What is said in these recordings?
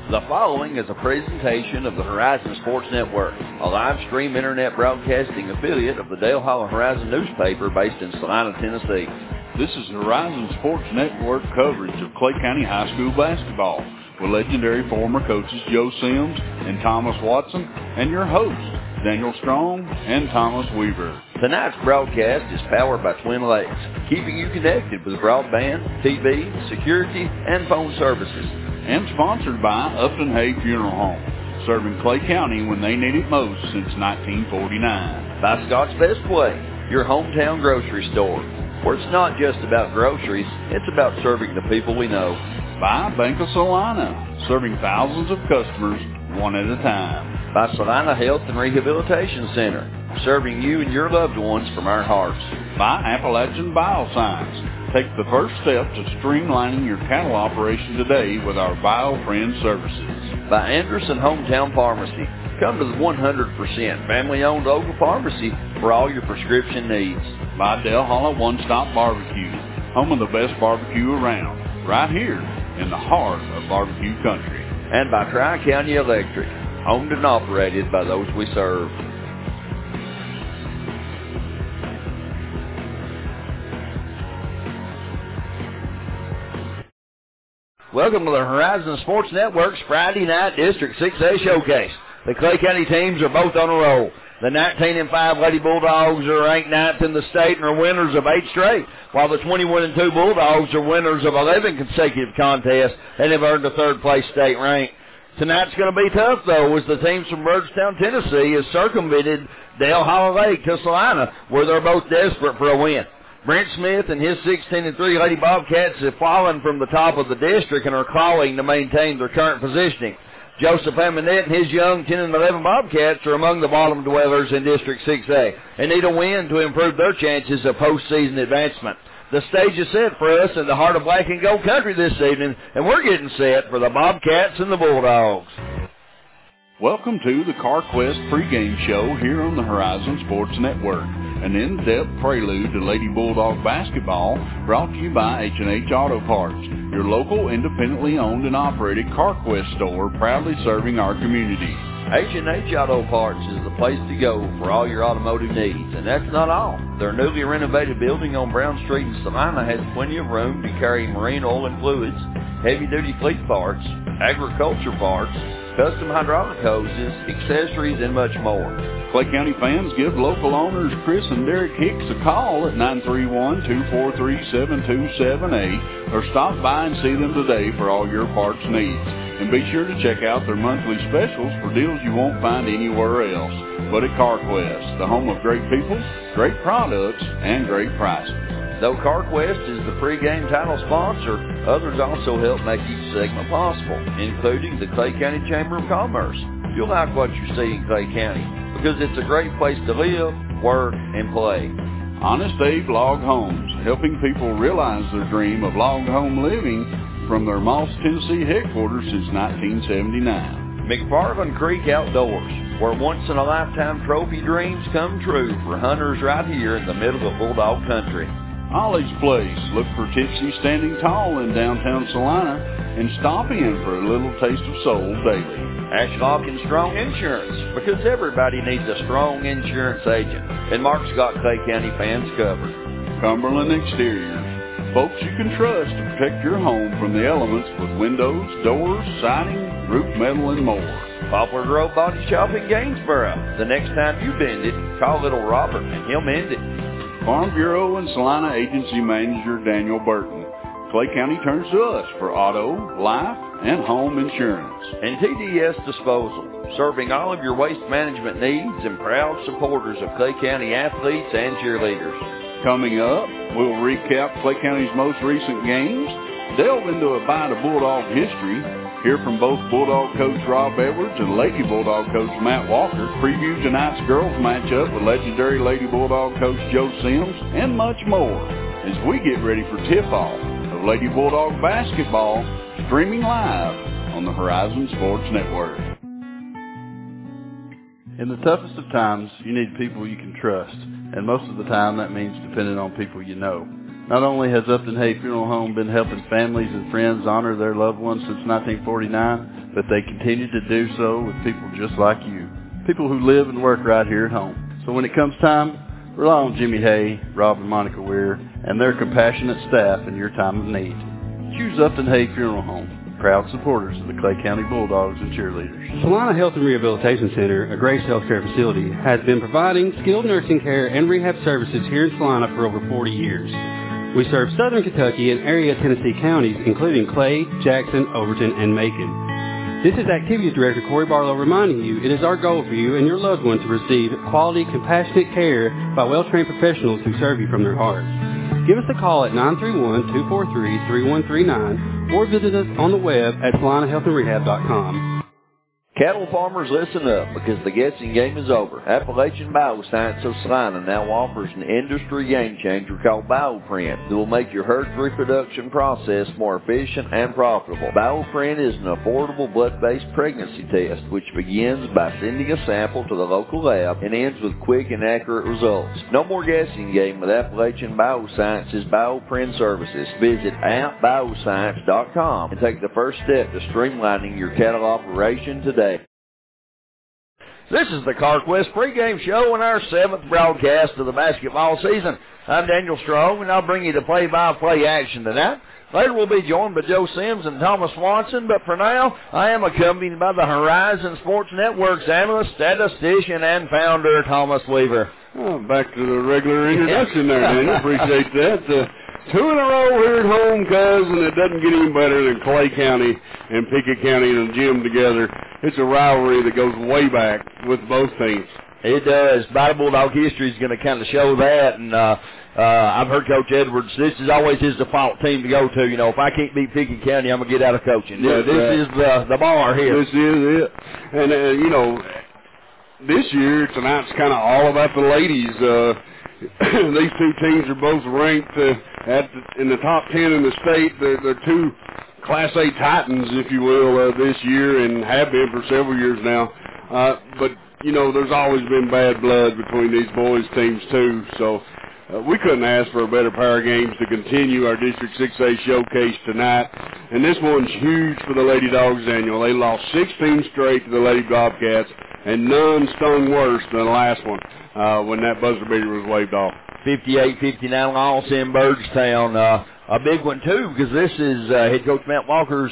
The following is a presentation of the Horizon Sports Network, a live stream internet broadcasting affiliate of the Dale Hollow Horizon newspaper based in Salina, Tennessee. This is Horizon Sports Network coverage of Clay County High School basketball with legendary former coaches Joe Sims and Thomas Watson and your hosts, Daniel Strong and Thomas Weaver. Tonight's broadcast is powered by Twin Lakes, keeping you connected with broadband, TV, security, and phone services. And sponsored by Upton Hay Funeral Home, serving Clay County when they need it most since 1949. By Scott's Best Way, your hometown grocery store, where it's not just about groceries, it's about serving the people we know. By Bank of Salina, serving thousands of customers one at a time. By Salina Health and Rehabilitation Center, serving you and your loved ones from our hearts. By Appalachian Bioscience. Take the first step to streamlining your cattle operation today with our BioFriend services. By Anderson Hometown Pharmacy. Come to the 100% family-owned local pharmacy for all your prescription needs. By Dale Hollow One Stop Barbecue, home of the best barbecue around, right here in the heart of barbecue country. And by Tri-County Electric, owned and operated by those we serve. Welcome to the Horizon Sports Network's Friday night District 6A showcase. The Clay County teams are both on a roll. The 19-5 Lady Bulldogs are ranked 9th in the state and are winners of 8 straight, while the 21-2 Bulldogs are winners of 11 consecutive contests and have earned a third-place state rank. Tonight's going to be tough, though, as the teams from Bardstown, Tennessee, has circumvented Dale Hollow Lake to Salina, where they're both desperate for a win. Brent Smith and his 16-3 Lady Bobcats have fallen from the top of the district and are clawing to maintain their current positioning. Joseph Amonette and his young 10-11 Bobcats are among the bottom dwellers in District 6A and need a win to improve their chances of postseason advancement. The stage is set for us in the heart of black and gold country this evening, and we're getting set for the Bobcats and the Bulldogs. Welcome to the CarQuest pregame show here on the Horizon Sports Network, an in-depth prelude to Lady Bulldog basketball brought to you by H&H Auto Parts, your local independently owned and operated CarQuest store proudly serving our community. H&H Auto Parts is the place to go for all your automotive needs, and that's not all. Their newly renovated building on Brown Street in Salina has plenty of room to carry marine oil and fluids, heavy-duty fleet parts, agriculture parts, custom hydraulic hoses, accessories, and much more. Clay County fans, give local owners Chris and Derek Hicks a call at 931-243-7278 or stop by and see them today for all your parts needs. And be sure to check out their monthly specials for deals you won't find anywhere else but at CarQuest, the home of great people, great products, and great prices. Though CarQuest is the pregame title sponsor, others also help make each segment possible, including the Clay County Chamber of Commerce. You'll like what you see in Clay County because it's a great place to live, work, and play. Honest Abe Log Homes, helping people realize their dream of log home living from their Moss, Tennessee headquarters since 1979. McFarland Creek Outdoors, where once-in-a-lifetime trophy dreams come true for hunters right here in the middle of Bulldog Country. Ollie's Place. Look for Tipsy Standing Tall in downtown Salina and stop in for a little taste of soul daily. Ashlock and Strong Insurance, because everybody needs a strong insurance agent, and Mark's got Clay County fans covered. Cumberland Exteriors. Folks you can trust to protect your home from the elements with windows, doors, siding, roof metal, and more. Poplar Grove Body Shop in Gainsboro. The next time you bend it, call little Robert and he'll mend it. Farm Bureau and Salina Agency Manager Daniel Burton. Clay County turns to us for auto, life, and home insurance. And TDS Disposal, serving all of your waste management needs and proud supporters of Clay County athletes and cheerleaders. Coming up, we'll recap Clay County's most recent games, delve into a bite of Bulldog history, hear from both Bulldog coach Rob Edwards and Lady Bulldog coach Matt Walker, preview tonight's girls matchup with legendary Lady Bulldog coach Joe Sims, and much more as we get ready for tip-off of Lady Bulldog basketball, streaming live on the Horizon Sports Network. In the toughest of times, you need people you can trust, and most of the time that means depending on people you know. Not only has Upton Hay Funeral Home been helping families and friends honor their loved ones since 1949, but they continue to do so with people just like you, people who live and work right here at home. So when it comes time, rely on Jimmy Hay, Rob and Monica Weir, and their compassionate staff in your time of need. Choose Upton Hay Funeral Home, proud supporters of the Clay County Bulldogs and cheerleaders. Salina Health and Rehabilitation Center, a Grace Healthcare facility, has been providing skilled nursing care and rehab services here in Salina for over 40 years. We serve southern Kentucky and area Tennessee counties, including Clay, Jackson, Overton, and Macon. This is Activities Director Corey Barlow reminding you it is our goal for you and your loved one to receive quality, compassionate care by well-trained professionals who serve you from their hearts. Give us a call at 931-243-3139 or visit us on the web at SalinaHealthAndRehab.com. Cattle farmers, listen up, because the guessing game is over. Appalachian Bioscience of Salina now offers an industry game changer called BioPrint that will make your herd's reproduction process more efficient and profitable. BioPrint is an affordable blood-based pregnancy test which begins by sending a sample to the local lab and ends with quick and accurate results. No more guessing game with Appalachian Bioscience's BioPrint services. Visit appbioscience.com and take the first step to streamlining your cattle operation today. This is the CarQuest pregame show and our 7th broadcast of the basketball season. I'm Daniel Strong, and I'll bring you the play-by-play action tonight. Later we'll be joined by Joe Sims and Thomas Swanson, but for now, I am accompanied by the Horizon Sports Network's analyst, statistician, and founder, Thomas Weaver. Oh, back to the regular introduction there, Daniel. Appreciate that. 2 in a row here at home, cuz, and it doesn't get any better than Clay County and Pickett County and Jim together. It's a rivalry that goes way back with both teams. It does. Battle Bulldog history is going to kind of show that, and I've heard Coach Edwards, this is always his default team to go to. You know, if I can't beat Pickett County, I'm going to get out of coaching. This is the bar here. This is it. And, you know, this year, tonight's kind of all about the ladies. These two teams are both ranked in the top 10 in the state. They're two Class A Titans, if you will, this year, and have been for several years now. But, you know, there's always been bad blood between these boys' teams, too. So we couldn't ask for a better pair of games to continue our District 6A showcase tonight. And this one's huge for the Lady Dogs, Daniel. They lost 16 straight to the Lady Bobcats, and none stung worse than the last one when that buzzer beater was waved off. 58-59 loss in Byrdstown. A big one, too, because this is head coach Matt Walker's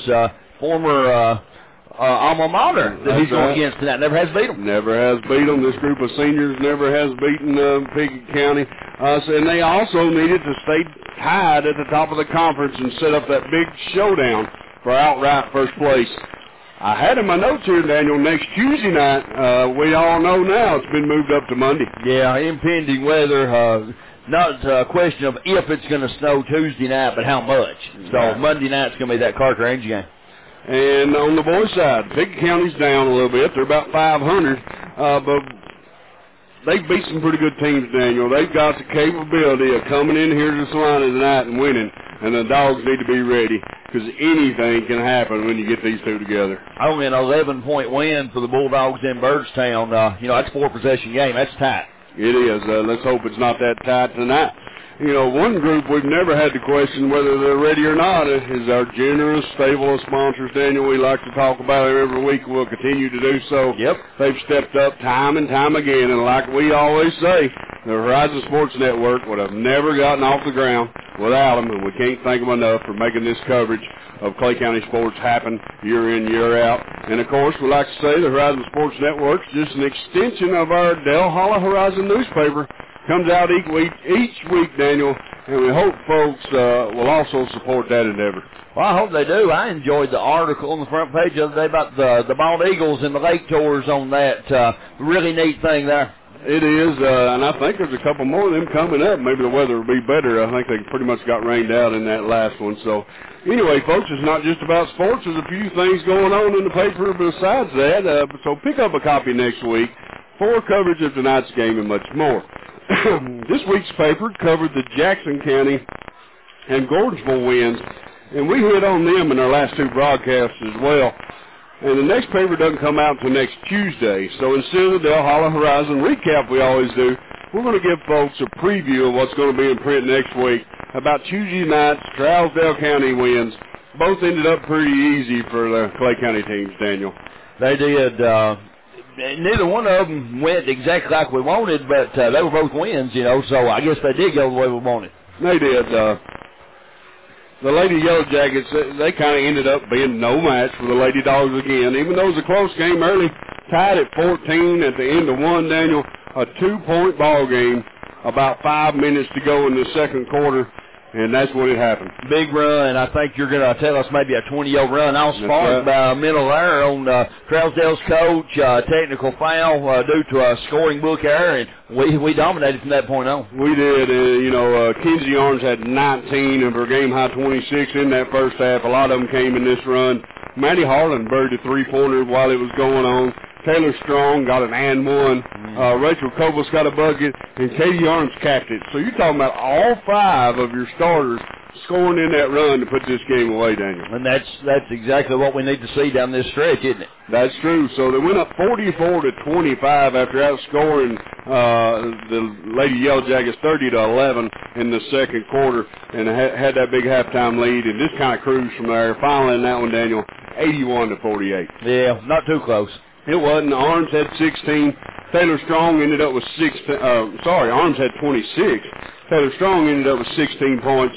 former alma mater that he's going against tonight. Never has beat them. Never has beat them. This group of seniors never has beaten Pickett County. And they also needed to stay tied at the top of the conference and set up that big showdown for outright first place. I had in my notes here, Daniel, next Tuesday night, we all know now it's been moved up to Monday. Yeah, impending weather. Not a question of if it's going to snow Tuesday night, but how much. So right. Monday night's going to be that Carter Range game. And on the boys' side, Pickett County's down a little bit. They're about 500, but they've beat some pretty good teams, Daniel. They've got the capability of coming in here to Salina tonight and winning, and the Dogs need to be ready because anything can happen when you get these two together. Only an 11-point win for the Bulldogs in Byrdstown. That's a 4-possession game. That's tight. It is. Let's hope it's not that tight tonight. You know, one group we've never had to question whether they're ready or not is our generous stable of sponsors, Daniel. We like to talk about it every week. We'll continue to do so. Yep. They've stepped up time and time again, and like we always say, the Horizon Sports Network would have never gotten off the ground without them, and we can't thank them enough for making this coverage of Clay County sports happen year in, year out. And, of course, we like to say the Horizon Sports Network is just an extension of our Dale Holla Horizon newspaper. Comes out each week, Daniel, and we hope folks will also support that endeavor. Well, I hope they do. I enjoyed the article on the front page the other day about the Bald Eagles and the Lake Tours on that. Really neat thing there. It is, and I think there's a couple more of them coming up. Maybe the weather will be better. I think they pretty much got rained out in that last one. So, anyway, folks, it's not just about sports. There's a few things going on in the paper besides that. So pick up a copy next week for coverage of tonight's game and much more. This week's paper covered the Jackson County and Gordonsville wins, and we hit on them in our last two broadcasts as well. And the next paper doesn't come out until next Tuesday. So instead of the Dale Holla Horizon recap we always do, we're going to give folks a preview of what's going to be in print next week about Tuesday night's Trousdale County wins both ended up pretty easy for the Clay County teams, Daniel. They did. Neither one of them went exactly like we wanted, but they were both wins, so I guess they did go the way we wanted. They did. The Lady Yellow Jackets, they kind of ended up being no match for the Lady Dogs again. Even though it was a close game early, tied at 14 at the end of one, Daniel, a 2-point ball game, about 5 minutes to go in the second quarter, and that's when it happened. Big run. I think you're going to tell us maybe a 20-yard run. I was sparked by a mental error on Trousdale's coach, technical foul due to a scoring book error, and we dominated from that point on. We did. Kinsey Arns had 19 of her game-high 26 in that first half. A lot of them came in this run. Maddie Harlan buried a three-pointer while it was going on. Taylor Strong got an and one. Rachel Kovas got a bucket, and Katie Arms capped it. So you're talking about all 5 of your starters scoring in that run to put this game away, Daniel. And that's exactly what we need to see down this stretch, isn't it? That's true. So they went up 44-25 after outscoring the Lady Yellow Jackets 30-11 in the second quarter, and had that big halftime lead, and just kind of cruised from there. Finally in that one, Daniel, 81-48. Yeah, not too close. It wasn't. Arms had 16. Taylor Strong ended up with Arms had 26. Taylor Strong ended up with 16 points.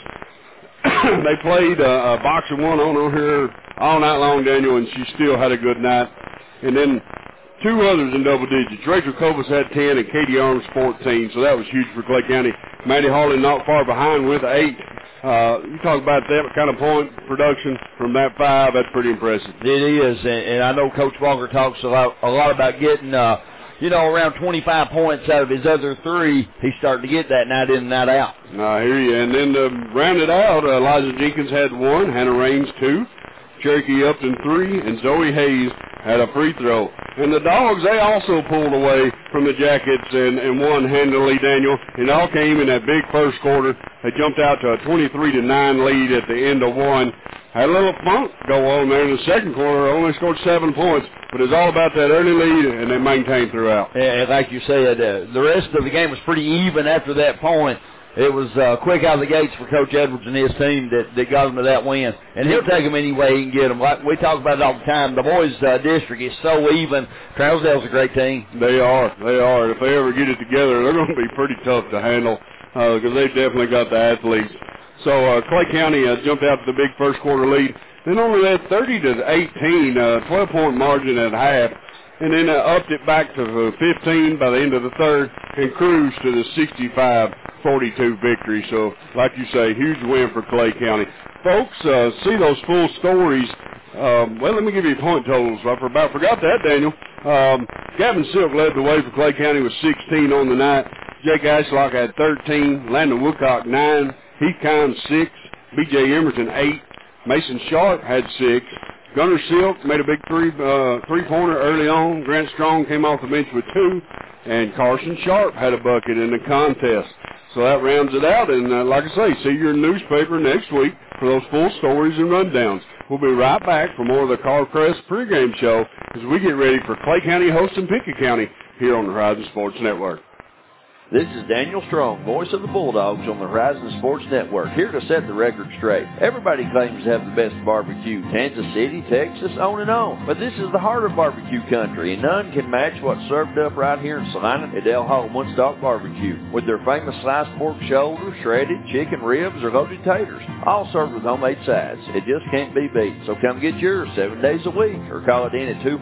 They played a boxer one on her all night long, Daniel, and she still had a good night. And then 2 others in double digits. Rachel Kovas had 10 and Katie Arms 14, so that was huge for Clay County. Maddie Harlan not far behind with 8. You talk about that kind of point production from that 5, that's pretty impressive. It is, and I know Coach Walker talks a lot about getting, around 25 points out of his other 3. He's starting to get that night in and night out. I hear you. And then to round it out, Eliza Jenkins had 1, Hannah Raines 2, Cherokee Upton 3, and Zoe Hayes had a free throw. And the Dogs, they also pulled away from the Jackets and won handily, Daniel. It all came in that big first quarter. They jumped out to a 23-9 lead at the end of one. Had a little funk go on there in the second quarter. Only scored 7 points, but it's all about that early lead, and they maintained throughout. And like you said, the rest of the game was pretty even after that point. It was quick out of the gates for Coach Edwards and his team that got them to that win. And he'll take them any way he can get them. Like we talk about it all the time, the boys' district is so even. Trousdale's a great team. They are. If they ever get it together, they're going to be pretty tough to handle because they've definitely got the athletes. So Clay County jumped out to the big first quarter lead. Then only led 30-18, 12-point margin at half. And then upped it back to 15 by the end of the third and cruised to the 65-42 victory. So, like you say, huge win for Clay County. Folks, see those full stories. Let me give you point totals. I forgot that, Daniel. Gavin Silk led the way for Clay County with 16 on the night. Jake Ashlock had 13. Landon Woodcock, 9. Heath Kine, 6. B.J. Emerson, 8. Mason Sharp had 6. Gunnar Silk made a big three-pointer early on. Grant Strong came off the bench with 2. And Carson Sharp had a bucket in the contest. So that rounds it out. And like I say, see your newspaper next week for those full stories and rundowns. We'll be right back for more of the Carl Crest pregame show as we get ready for Clay County hosting Pickett County here on the Horizon Sports Network. This is Daniel Strong, voice of the Bulldogs on the Horizon Sports Network, here to set the record straight. Everybody claims to have the best barbecue, Kansas City, Texas, on and on. But this is the heart of barbecue country, and none can match what's served up right here in Salina at Del Hall One-Stock Barbecue, with their famous sliced pork shoulder, shredded chicken ribs, or loaded taters, all served with homemade sides. It just can't be beat. So come get yours 7 days a week, or call it in at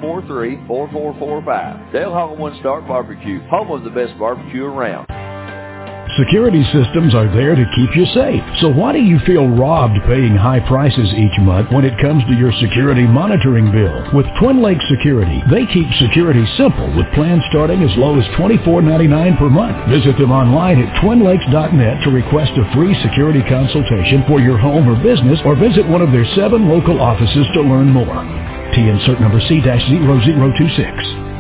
243-4445. Del Hall One-Stock Barbecue, home of the best barbecue around. Security systems are there to keep you safe. So why do you feel robbed paying high prices each month when it comes to your security monitoring bill? With Twin Lakes Security, they keep security simple with plans starting as low as $24.99 per month. Visit them online at twinlakes.net to request a free security consultation for your home or business, or visit one of their 7 local offices to learn more. TN cert number C-0026.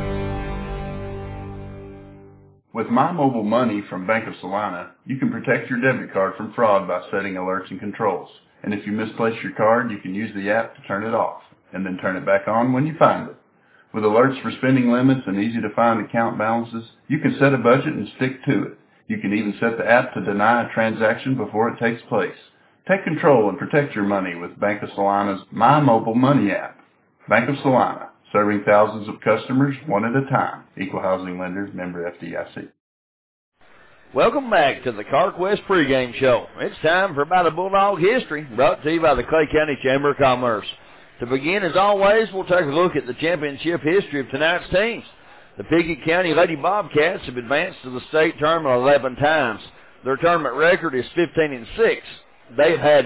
With My Mobile Money from Bank of Salina, you can protect your debit card from fraud by setting alerts and controls. And if you misplace your card, you can use the app to turn it off, and then turn it back on when you find it. With alerts for spending limits and easy-to-find account balances, you can set a budget and stick to it. You can even set the app to deny a transaction before it takes place. Take control and protect your money with Bank of Salina's My Mobile Money app. Bank of Salina, serving thousands of customers one at a time. Equal housing lender, member FDIC. Welcome back to the CarQuest pregame show. It's time for About a Bulldog History, brought to you by the Clay County Chamber of Commerce. To begin, as always, we'll take a look at the championship history of tonight's teams. The Pickett County Lady Bobcats have advanced to the state tournament 11 times. Their tournament record is 15-6. They've had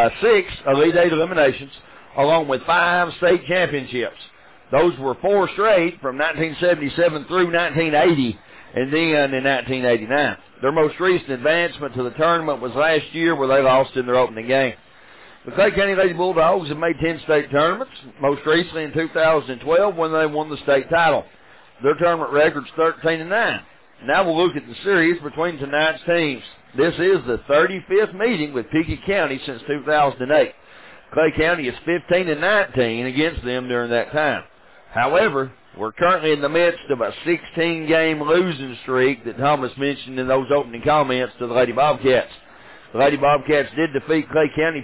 6 Elite Eight eliminations, along with 5 state championships. Those were 4 straight from 1977 through 1980, and then in 1989. Their most recent advancement to the tournament was last year, where they lost in their opening game. The Clay County Lady Bulldogs have made 10 state tournaments, most recently in 2012 when they won the state title. Their tournament record's 13-9. Now we'll look at the series between tonight's teams. This is the 35th meeting with Pickett County since 2008. Clay County is 15-19 against them during that time. However, we're currently in the midst of a 16-game losing streak that Thomas mentioned in those opening comments to the Lady Bobcats. The Lady Bobcats did defeat Clay County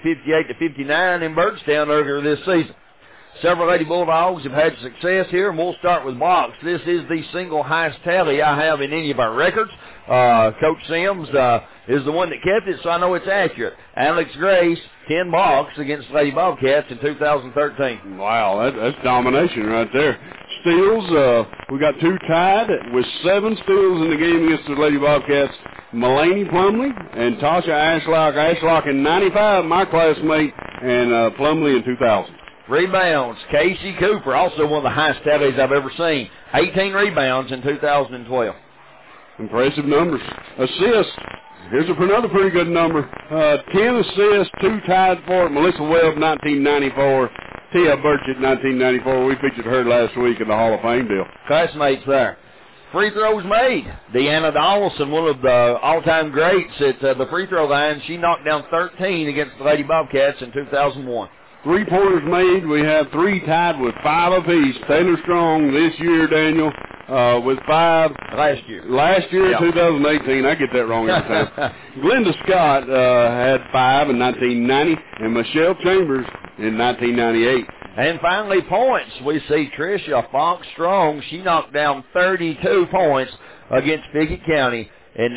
58-59 in Byrdstown earlier this season. Several Lady Bulldogs have had success here, and we'll start with blocks. This is the single highest tally I have in any of our records. Coach Sims is the one that kept it, so I know it's accurate. Alex Grace, 10 blocks against Lady Bobcats in 2013. Wow, that's domination right there. Steals, we got 2 tied with 7 steals in the game against the Lady Bobcats. Mulaney Plumley and Tasha Ashlock. Ashlock in 95, my classmate, and Plumley in 2000. Rebounds, Casey Cooper, also one of the highest tallies I've ever seen. 18 rebounds in 2012. Impressive numbers. Assists, here's another pretty good number. 10 assists, 2 tied for it. Melissa Webb, 1994. Tia Burchett, 1994. We featured her last week in the Hall of Fame deal. Classmates there. Free throws made. Deanna Donaldson, one of the all-time greats at the free throw line. She knocked down 13 against the Lady Bobcats in 2001. 3-pointers made. We have 3 tied with 5 apiece. Taylor Strong this year, Daniel, with 5. Last year, yeah. 2018. I get that wrong every time. Glenda Scott had 5 in 1990, and Michelle Chambers in 1998. And finally, points. We see Tricia Fox Strong. She knocked down 32 points against Pickett County in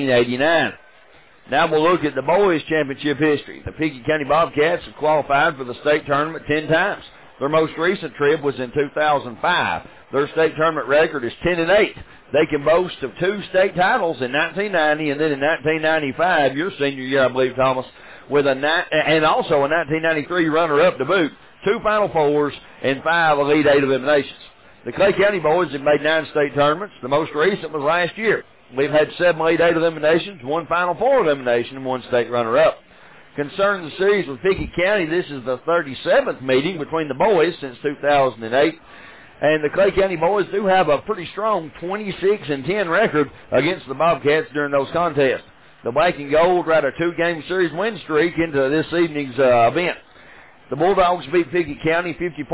1989. Now we'll look at the boys' championship history. The Pickett County Bobcats have qualified for the state tournament 10 times. Their most recent trip was in 2005. Their state tournament record is 10-8. They can boast of 2 state titles in 1990 and then in 1995, your senior year, I believe, Thomas, with and also a 1993 runner-up to boot, 2 Final Fours, and 5 Elite Eight eliminations. The Clay County boys have made 9 state tournaments. The most recent was last year. We've had 7 Elite Eight eliminations, 1 Final Four elimination, and 1 state runner-up. Concerning the series with Pickett County, this is the 37th meeting between the boys since 2008. And the Clay County boys do have a pretty strong 26-10 record against the Bobcats during those contests. The Black and Gold ride a 2-game series win streak into this evening's event. The Bulldogs beat Pickett County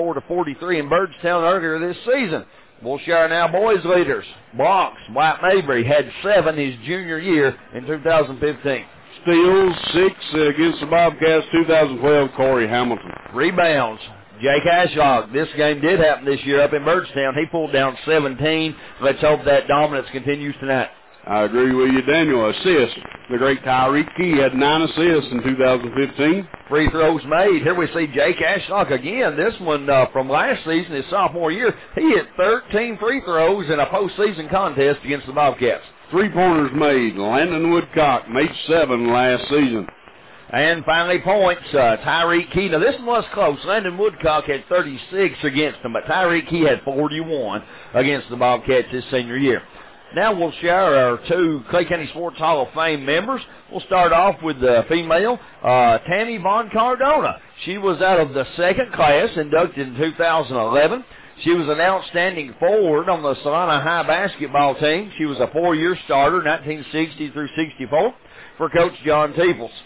54-43 in Byrdstown earlier this season. We'll share now boys leaders. Blocks, White Mabry had 7 his junior year in 2015. Steals, 6 against the Bobcats, 2012, Corey Hamilton. Rebounds, Jake Ashlock. This game did happen this year up in Byrdstown. He pulled down 17. Let's hope that dominance continues tonight. I agree with you, Daniel. Assists. The great Tyreek Key had 9 assists in 2015. Free throws made. Here we see Jake Ashlock again. This one from last season, his sophomore year. He hit 13 free throws in a postseason contest against the Bobcats. 3-pointers made. Landon Woodcock made 7 last season. And finally, points. Tyreek Key. Now, this one was close. Landon Woodcock had 36 against him, but Tyreek Key had 41 against the Bobcats his senior year. Now we'll share our 2 Clay County Sports Hall of Fame members. We'll start off with the female, Tammy Von Cardona. She was out of the 2nd class, inducted in 2011. She was an outstanding forward on the Salina High basketball team. She was a 4-year starter, 1960 through 64, for Coach John Teeples.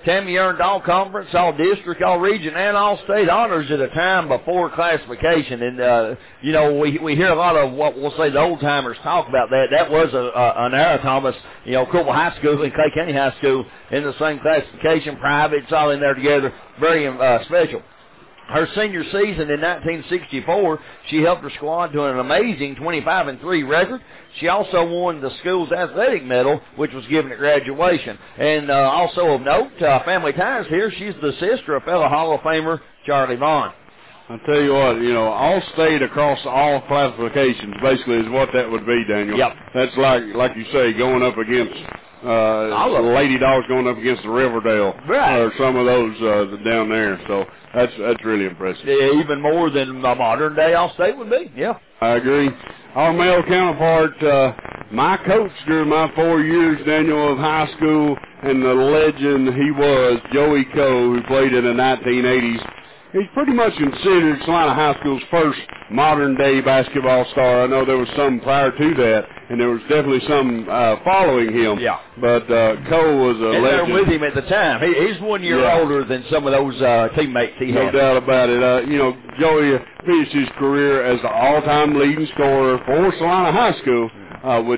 Tammy earned all conference, all district, all region, and all state honors at a time before classification. And, we hear a lot of what we'll say the old-timers talk about that. That was an Ara Thomas, Cookeville High School and Clay County High School in the same classification, private, it's all in there together, very special. Her senior season in 1964, she helped her squad to an amazing 25-3 record. She also won the school's athletic medal, which was given at graduation. And also of note, family ties here, she's the sister of fellow Hall of Famer Charlie Vaughn. I'll tell you what, all state across all classifications basically is what that would be, Daniel. Yep. That's like you say, going up against Lady Dogs going up against the Riverdale, right, or some of those down there. So that's really impressive. Yeah, even more than a modern day All-State would be. Yeah, I agree. Our male counterpart, my coach during my 4 years, Daniel, of high school, and the legend he was, Joey Coe, who played in the 1980s. He's pretty much considered Salina High School's first modern-day basketball star. I know there was some prior to that, and there was definitely some following him. Yeah. But Cole was a legend. And they were with him at the time. He's 1 year older than some of those teammates he had. No doubt about it. Joey finished his career as the all-time leading scorer for Salina High School with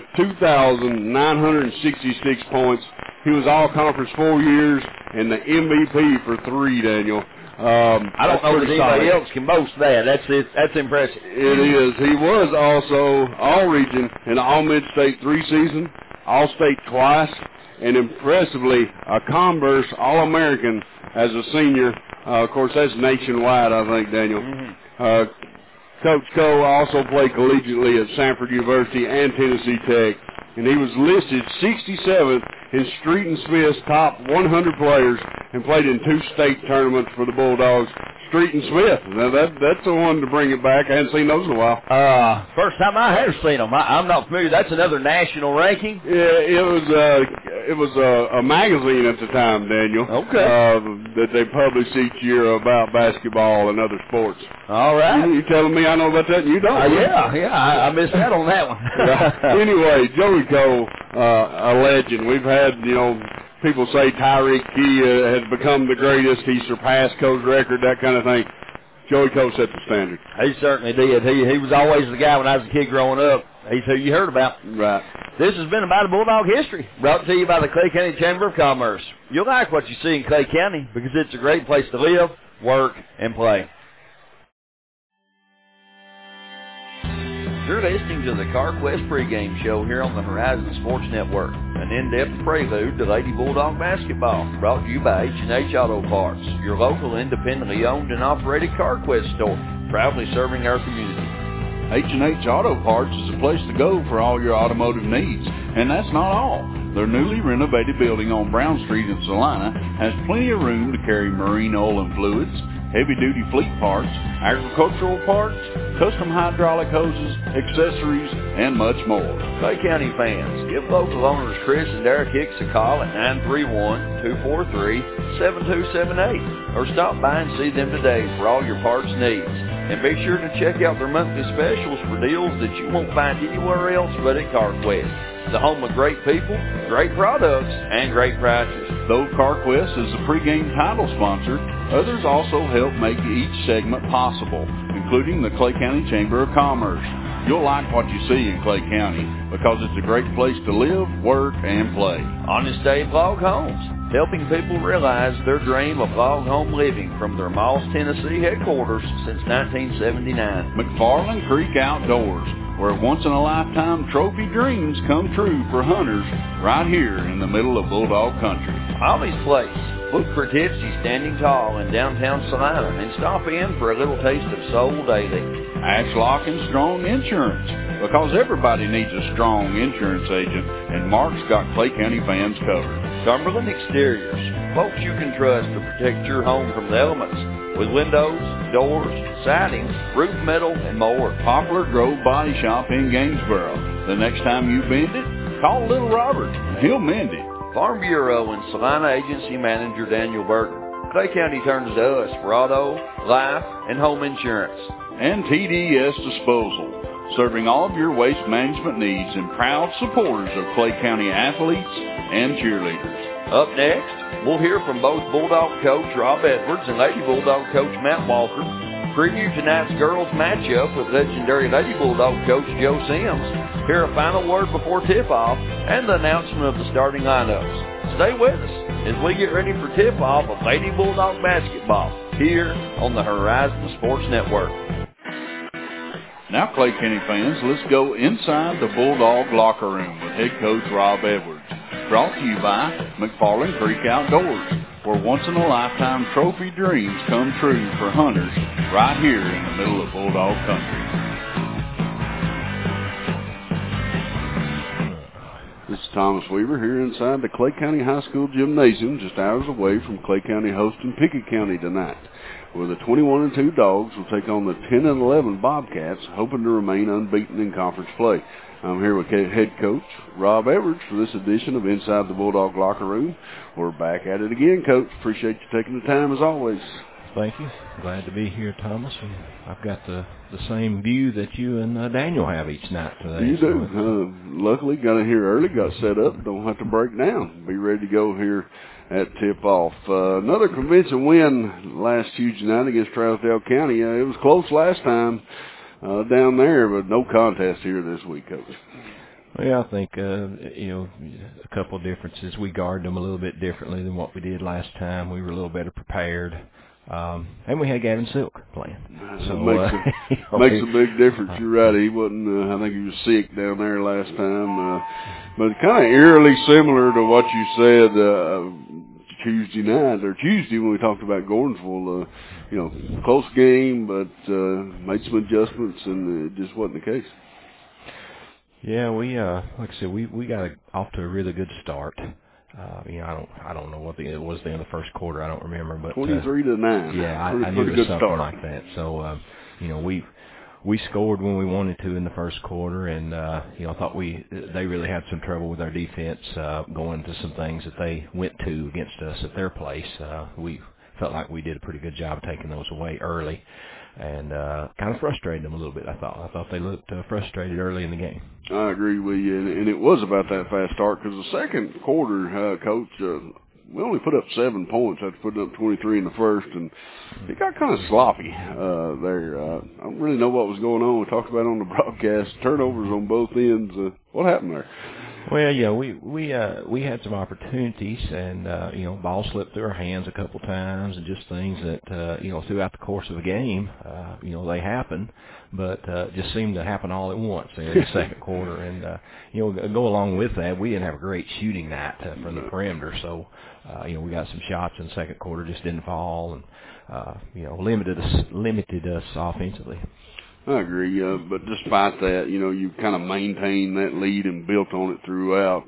2,966 points. He was all-conference 4 years and the MVP for 3, Daniel. I don't know that anybody else can boast that. That's impressive. It is. He was also all-region and all-mid-state 3 season, all-state twice, and impressively a Converse All-American as a senior. Of course, that's nationwide, I think, Daniel. Mm-hmm. Coach Coe also played collegiately at Samford University and Tennessee Tech, and he was listed 67th in Street and Smith's top 100 players and played in 2 state tournaments for the Bulldogs. Street and Smith. Now that's the one to bring it back. I hadn't seen those in a while. First time I have seen them. I'm not familiar. That's another national ranking. Yeah, it was a magazine at the time, Daniel. Okay. That they publish each year about basketball and other sports. All right. You telling me I know about that and you don't? I missed out on that one. Anyway, Joey Cole, a legend. We've had, people say Tyreek Key has become the greatest. He surpassed Coe's record, that kind of thing. Joey Cole set the standard. He certainly did. He was always the guy when I was a kid growing up. He's who you heard about. Right. This has been About a Bulldog History, brought to you by the Clay County Chamber of Commerce. You'll like what you see in Clay County because it's a great place to live, work, and play. You're listening to the CarQuest pregame show here on the Horizon Sports Network, an in-depth prelude to Lady Bulldog basketball, brought to you by H&H Auto Parts, your local independently owned and operated CarQuest store, proudly serving our community. H&H Auto Parts is a place to go for all your automotive needs, and that's not all. Their newly renovated building on Brown Street in Salina has plenty of room to carry marine oil and fluids, heavy-duty fleet parts, agricultural parts, custom hydraulic hoses, accessories, and much more. Clay County fans, give local owners Chris and Derek Hicks a call at 931-243-7278 or stop by and see them today for all your parts needs. And be sure to check out their monthly specials for deals that you won't find anywhere else but at CarQuest. The home of great people, great products, and great prices. Though CarQuest is the pregame title sponsor, others also help make each segment possible, including the Clay County Chamber of Commerce. You'll like what you see in Clay County because it's a great place to live, work, and play. Honest Dave Log Homes, helping people realize their dream of log home living from their Moss, Tennessee headquarters since 1979. McFarland Creek Outdoors, where once-in-a-lifetime trophy dreams come true for hunters right here in the middle of Bulldog Country. Ollie's Place. Look for Tipsy Standing Tall in downtown Salina and stop in for a little taste of Soul Daily. Ashlock and Strong Insurance, because everybody needs a strong insurance agent, and Mark's got Clay County fans covered. Cumberland Exteriors, folks you can trust to protect your home from the elements with windows, doors, siding, roof metal, and more. Poplar Grove Body Shop in Gainesboro. The next time you bend it, call Little Robert, and he'll mend it. Farm Bureau and Salina Agency Manager Daniel Burton. Clay County turns to us for auto, life, and home insurance. And TDS Disposal, serving all of your waste management needs and proud supporters of Clay County athletes and cheerleaders. Up next, we'll hear from both Bulldog coach Rob Edwards and Lady Bulldog coach Matt Walker. Preview tonight's girls matchup with legendary Lady Bulldog coach Joe Sims. Hear a final word before tip-off and the announcement of the starting lineups. Stay with us as we get ready for tip-off of Lady Bulldog basketball here on the Horizon Sports Network. Now, Clay County fans, let's go inside the Bulldog locker room with head coach Rob Edwards. Brought to you by McFarland Creek Outdoors, where once-in-a-lifetime trophy dreams come true for hunters right here in the middle of Bulldog country. This is Thomas Weaver here inside the Clay County High School Gymnasium, just hours away from Clay County hosting Pickett County tonight, where the 21-2 Dogs will take on the 10-11 Bobcats, hoping to remain unbeaten in conference play. I'm here with head coach Rob Edwards for this edition of Inside the Bulldog Locker Room. We're back at it again, Coach. Appreciate you taking the time as always. Thank you. Glad to be here, Thomas. I've got the same view that you and Daniel have each night today. You do. Luckily, got in here early, got set up, don't have to break down. Be ready to go here at tip-off. Another convincing win last Tuesday night against Trousdale County. It was close last time down there, but no contest here this week, Coach. Well, I think, a couple of differences. We guarded them a little bit differently than what we did last time. We were a little better prepared. And we had Gavin Silk playing. So makes a big difference. You're right. He wasn't, I think he was sick down there last time. But kind of eerily similar to what you said Tuesday night, or Tuesday when we talked about Gordonsville. Close game, but made some adjustments, and it just wasn't the case. Yeah, we like I said, we got off to a really good start. I don't know what it was in the first quarter. I don't remember, but 23-9. Yeah, I knew it was something like that. So, we scored when we wanted to in the first quarter, and I thought they really had some trouble with our defense going to some things that they went to against us at their place. We felt like we did a pretty good job of taking those away early, and kind of frustrated them a little bit. I thought they looked frustrated early in the game. I agree with you, and it was about that fast start, because the second quarter, Coach, we only put up 7 points after putting up 23 in the first, and it got kind of sloppy there. I don't really know what was going on. We talked about it on the broadcast, turnovers on both ends. What happened there? Well, yeah, we had some opportunities, and ball slipped through our hands a couple times, and just things that throughout the course of a game, they happen, but just seemed to happen all at once in the second quarter. And go along with that, we didn't have a great shooting night from the perimeter, so we got some shots in the second quarter, just didn't fall, and limited us offensively. I agree, but despite that, you kind of maintained that lead and built on it throughout.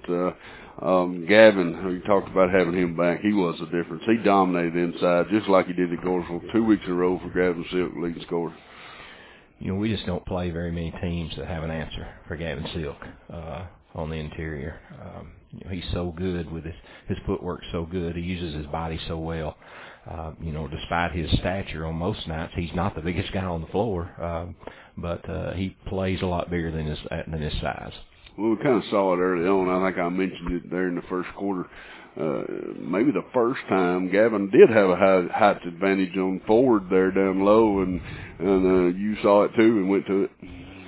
Gavin, we talked about having him back. He was the difference. He dominated inside, just like he did at Gordonsville 2 weeks in a row for Gavin Silk, leading scorer. We just don't play very many teams that have an answer for Gavin Silk on the interior. He's so good with his footwork, so good. He uses his body so well. Despite his stature on most nights, he's not the biggest guy on the floor, but he plays a lot bigger than his size. Well, we kind of saw it early on. I think I mentioned it there in the first quarter. Maybe the first time Gavin did have a height advantage on forward there down low, and you saw it too and went to it.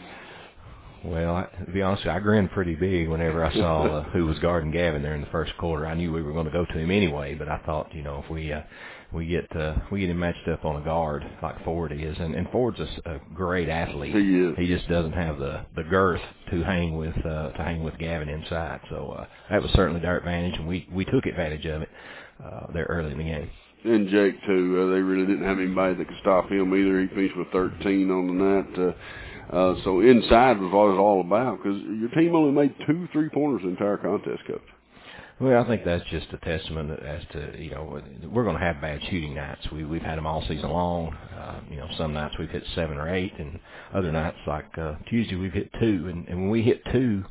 Well, to be honest with you, I grinned pretty big whenever I saw who was guarding Gavin there in the first quarter. I knew we were going to go to him anyway, but I thought, if we get him matched up on a guard like Ford is, and Ford's a great athlete. He is. He just doesn't have the girth to hang with Gavin inside. So that was certainly their advantage, and we took advantage of it there early in the game. And Jake too. They really didn't have anybody that could stop him either. He finished with 13 on the night. So inside was what it was all about, because your team only made 2 3-pointers the entire contest, Coach. Well, I think that's just a testament as to, we're going to have bad shooting nights. We've had them all season long. Some nights we've hit 7 or 8, and other nights like Tuesday we've hit 2. And when we hit 2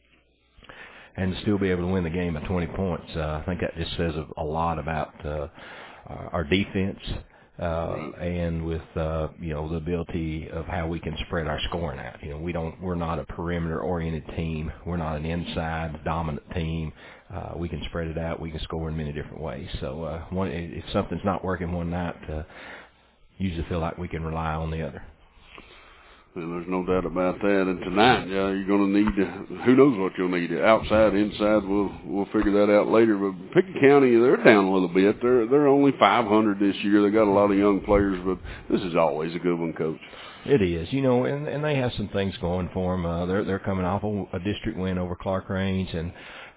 and to still be able to win the game by 20 points, I think that just says a lot about our defense. and with the ability of how we can spread our scoring out. We're not a perimeter-oriented team. We're not an inside dominant team. We can spread it out. We can score in many different ways. So if something's not working one night, usually feel like we can rely on the other. And there's no doubt about that. And tonight, you're going to need, who knows what you'll need, outside, inside. We'll figure that out later. But Pickett County, they're down a little bit. They're only 500 this year. They got a lot of young players, but this is always a good one, Coach. It is, and they have some things going for them. They're coming off a district win over Clark Range, and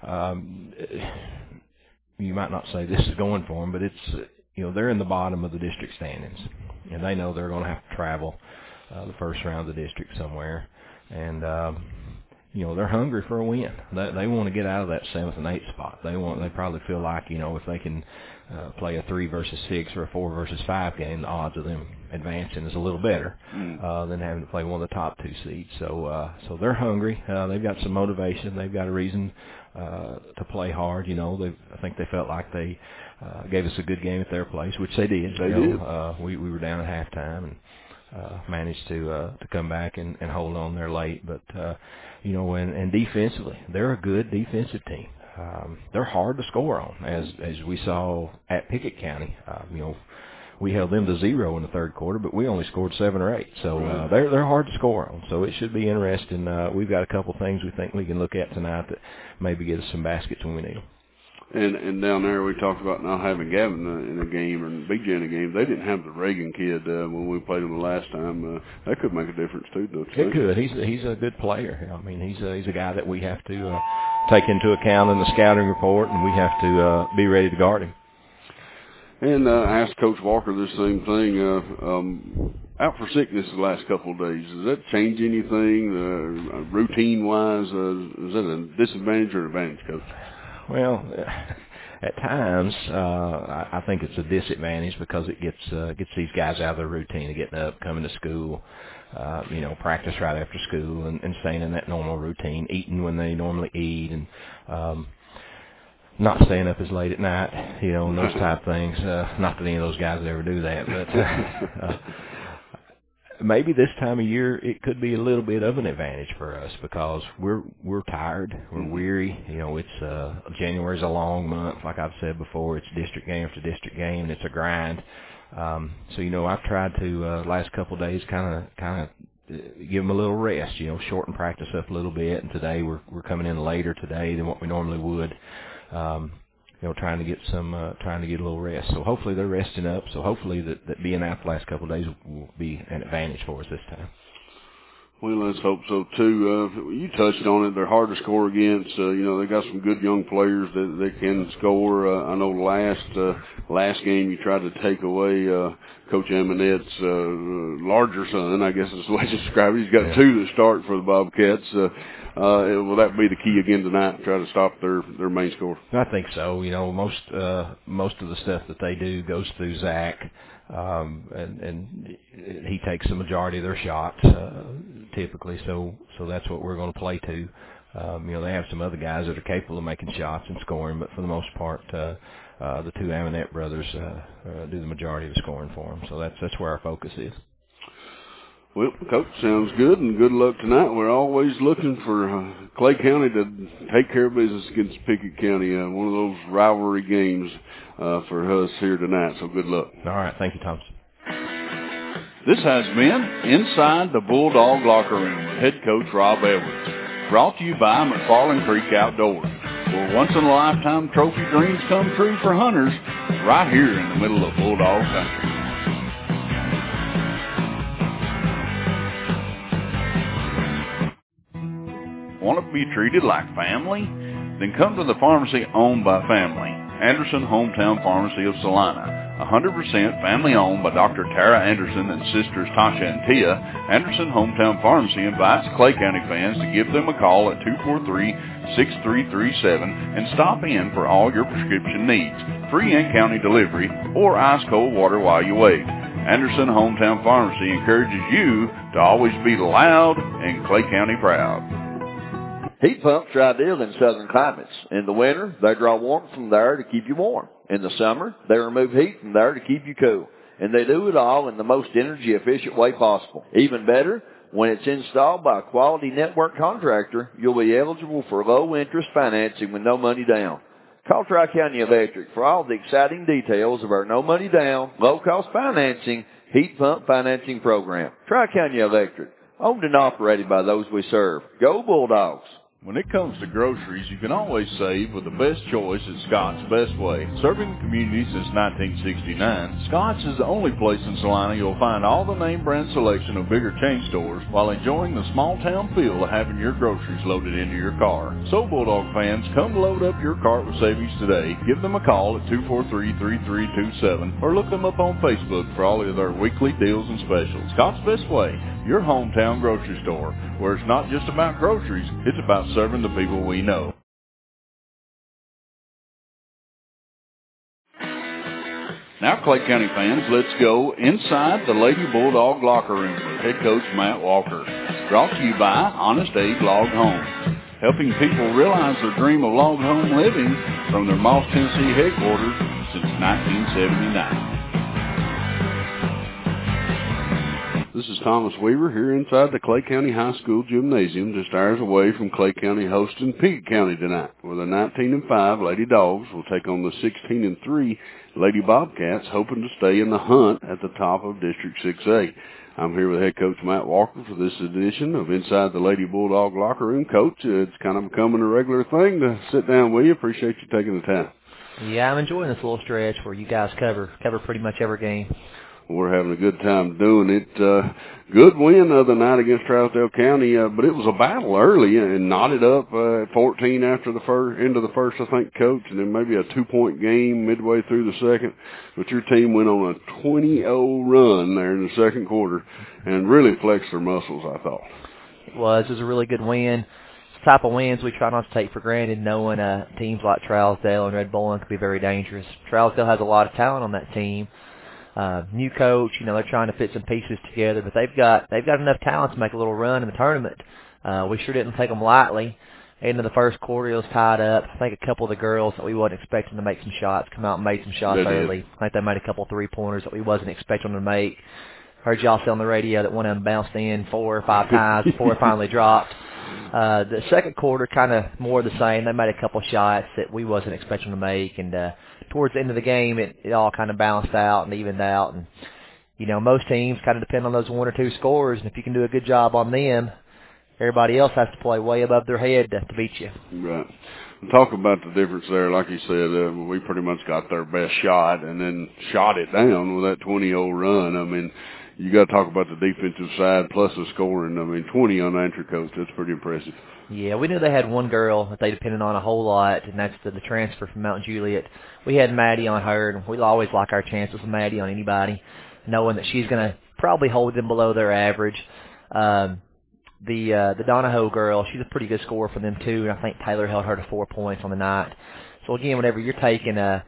you might not say this is going for them, but it's they're in the bottom of the district standings, and they know they're going to have to travel the first round of the district somewhere, and they're hungry for a win. They want to get out of that 7th and 8th spot. They probably feel like if they can play a 3 versus 6 or a 4 versus 5 game, the odds of them advancing is a little better than having to play one of the top 2 seeds. So they're hungry. They've got some motivation. They've got a reason to play hard. I think they felt like they gave us a good game at their place, which they did. They did. We were down at halftime and managed to come back and hold on there late. But and defensively, they're a good defensive team. They're hard to score on, as we saw at Pickett County. We held them to 0 in the third quarter, but we only scored 7 or 8. So they're hard to score on. So it should be interesting. We've got a couple things we think we can look at tonight that maybe get us some baskets when we need them. And down there we talked about not having Gavin in a game or BJ in a game. They didn't have the Reagan kid when we played him the last time. That could make a difference too, don't you think? It could. He's a good player. I mean, he's a guy that we have to take into account in the scouting report, and we have to be ready to guard him. And I asked Coach Walker this same thing. Out for sickness the last couple of days. Does that change anything routine-wise? Is that a disadvantage or advantage, Coach? Well, at times I think it's a disadvantage because it gets these guys out of their routine of getting up, coming to school, practice right after school, and staying in that normal routine, eating when they normally eat, and not staying up as late at night, and those type of things. Not that any of those guys ever do that, but maybe this time of year it could be a little bit of an advantage for us because we're tired, we're weary. It's January's a long month, like I've said before. It's district game after district game, and it's a grind. So I've tried to last couple of days kind of give them a little rest. Shorten practice up a little bit. And today we're coming in later today than what we normally would. Trying to get a little rest. So hopefully they're resting up. So hopefully that being out the last couple of days will be an advantage for us this time. Well, let's hope so too. You touched on it. They're hard to score against. They got some good young players that they can score. I know last game you tried to take away Coach Amonette's larger son. I guess is the way to describe it. He's got 2 that start for the Bobcats. Will that be the key again tonight? Try to stop their main score. I think so. Most of the stuff that they do goes through Zach, and he takes the majority of their shots typically. So that's what we're going to play to. They have some other guys that are capable of making shots and scoring, but for the most part, the 2 Amonette brothers do the majority of the scoring for them. So that's where our focus is. Well, Coach, sounds good, and good luck tonight. We're always looking for Clay County to take care of business against Pickett County, one of those rivalry games for us here tonight, so good luck. All right. Thank you, Thomas. This has been Inside the Bulldog Locker Room with head coach Rob Edwards, brought to you by McFarland Creek Outdoors, where once-in-a-lifetime trophy dreams come true for hunters right here in the middle of Bulldog Country. Want to be treated like family? Then come to the pharmacy owned by family, Anderson Hometown Pharmacy of Salina. 100% family owned by Dr. Tara Anderson and sisters Tasha and Tia. Anderson Hometown Pharmacy invites Clay County fans to give them a call at 243-6337 and stop in for all your prescription needs, free in-county delivery, or ice-cold water while you wait. Anderson Hometown Pharmacy encourages you to always be loud and Clay County proud. Heat pumps are ideal in southern climates. In the winter, they draw warmth from there to keep you warm. In the summer, they remove heat from there to keep you cool. and they do it all in the most energy-efficient way possible. Even better, when it's installed by a quality network contractor, you'll be eligible for low-interest financing with no money down. Call Tri-County Electric for all the exciting details of our no money down, low-cost financing, heat pump financing program. Tri-County Electric, owned and operated by those we serve. Go Bulldogs! When it comes to groceries, you can always save with the best choice at Scott's Best Way. Serving the community since 1969, Scott's is the only place in Salina you'll find all the name brand selection of bigger chain stores while enjoying the small town feel of having your groceries loaded into your car. So Bulldog fans, come load up your cart with savings today. Give them a call at 243-3327 or look them up on Facebook for all of their weekly deals and specials. Scott's Best Way, your hometown grocery store, where it's not just about groceries, it's about serving the people we know. Now, Clay County fans, let's go inside the Lady Bulldog locker room with head coach Matt Walker. Brought to you by Honest Aid Log Homes, helping people realize their dream of log home living from their Moss, Tennessee headquarters since 1979. This is Thomas Weaver here inside the Clay County High School Gymnasium, just hours away from Clay County hosting Pickett County tonight, where the 19-5 Lady Dogs will take on the 16-3 Lady Bobcats, hoping to stay in the hunt at the top of District 6A. I'm here with head coach Matt Walker for this edition of Inside the Lady Bulldog Locker Room. Coach, it's kind of becoming a regular thing to sit down with you. Appreciate you taking the time. Yeah, I'm enjoying this little stretch where you guys cover pretty much every game. We're having a good time doing it. Good win the other night against Trousdale County, but it was a battle early and knotted up at 14 after the end of the first, I think, Coach, and then maybe a 2-point game midway through the second. But your team went on a 20-0 run there in the second quarter and really flexed their muscles, I thought. It was a really good win. It's the type of wins we try not to take for granted, knowing teams like Trousdale and Red Bull can be very dangerous. Trousdale has a lot of talent on that team. New coach, they're trying to fit some pieces together, but they've got enough talent to make a little run in the tournament. We sure didn't take them lightly. Into the first quarter, it was tied up. I think a couple of the girls that we wasn't expecting to make some shots come out and made some shots early. I think they made a couple of three-pointers that we wasn't expecting them to make. Heard y'all say on the radio that one of them bounced in 4 or 5 times before it finally dropped. The second quarter, kind of more of the same. They made a couple shots that we wasn't expecting to make, and towards the end of the game, it all kind of balanced out and evened out. And most teams kind of depend on those 1 or 2 scores, and if you can do a good job on them, everybody else has to play way above their head to beat you. Right. Talk about the difference there. Like you said, we pretty much got their best shot and then shot it down with that 20-0 run. I mean, you got to talk about the defensive side plus the scoring. I mean, 20 on the entry, Coach. That's pretty impressive. Yeah, we knew they had one girl that they depended on a whole lot, and that's the transfer from Mount Juliet. We had Maddie on her, and we always like our chances with Maddie on anybody, knowing that she's going to probably hold them below their average. The Donahoe girl, she's a pretty good scorer for them too, and I think Taylor held her to 4 points on the night. So again, whenever you're taking the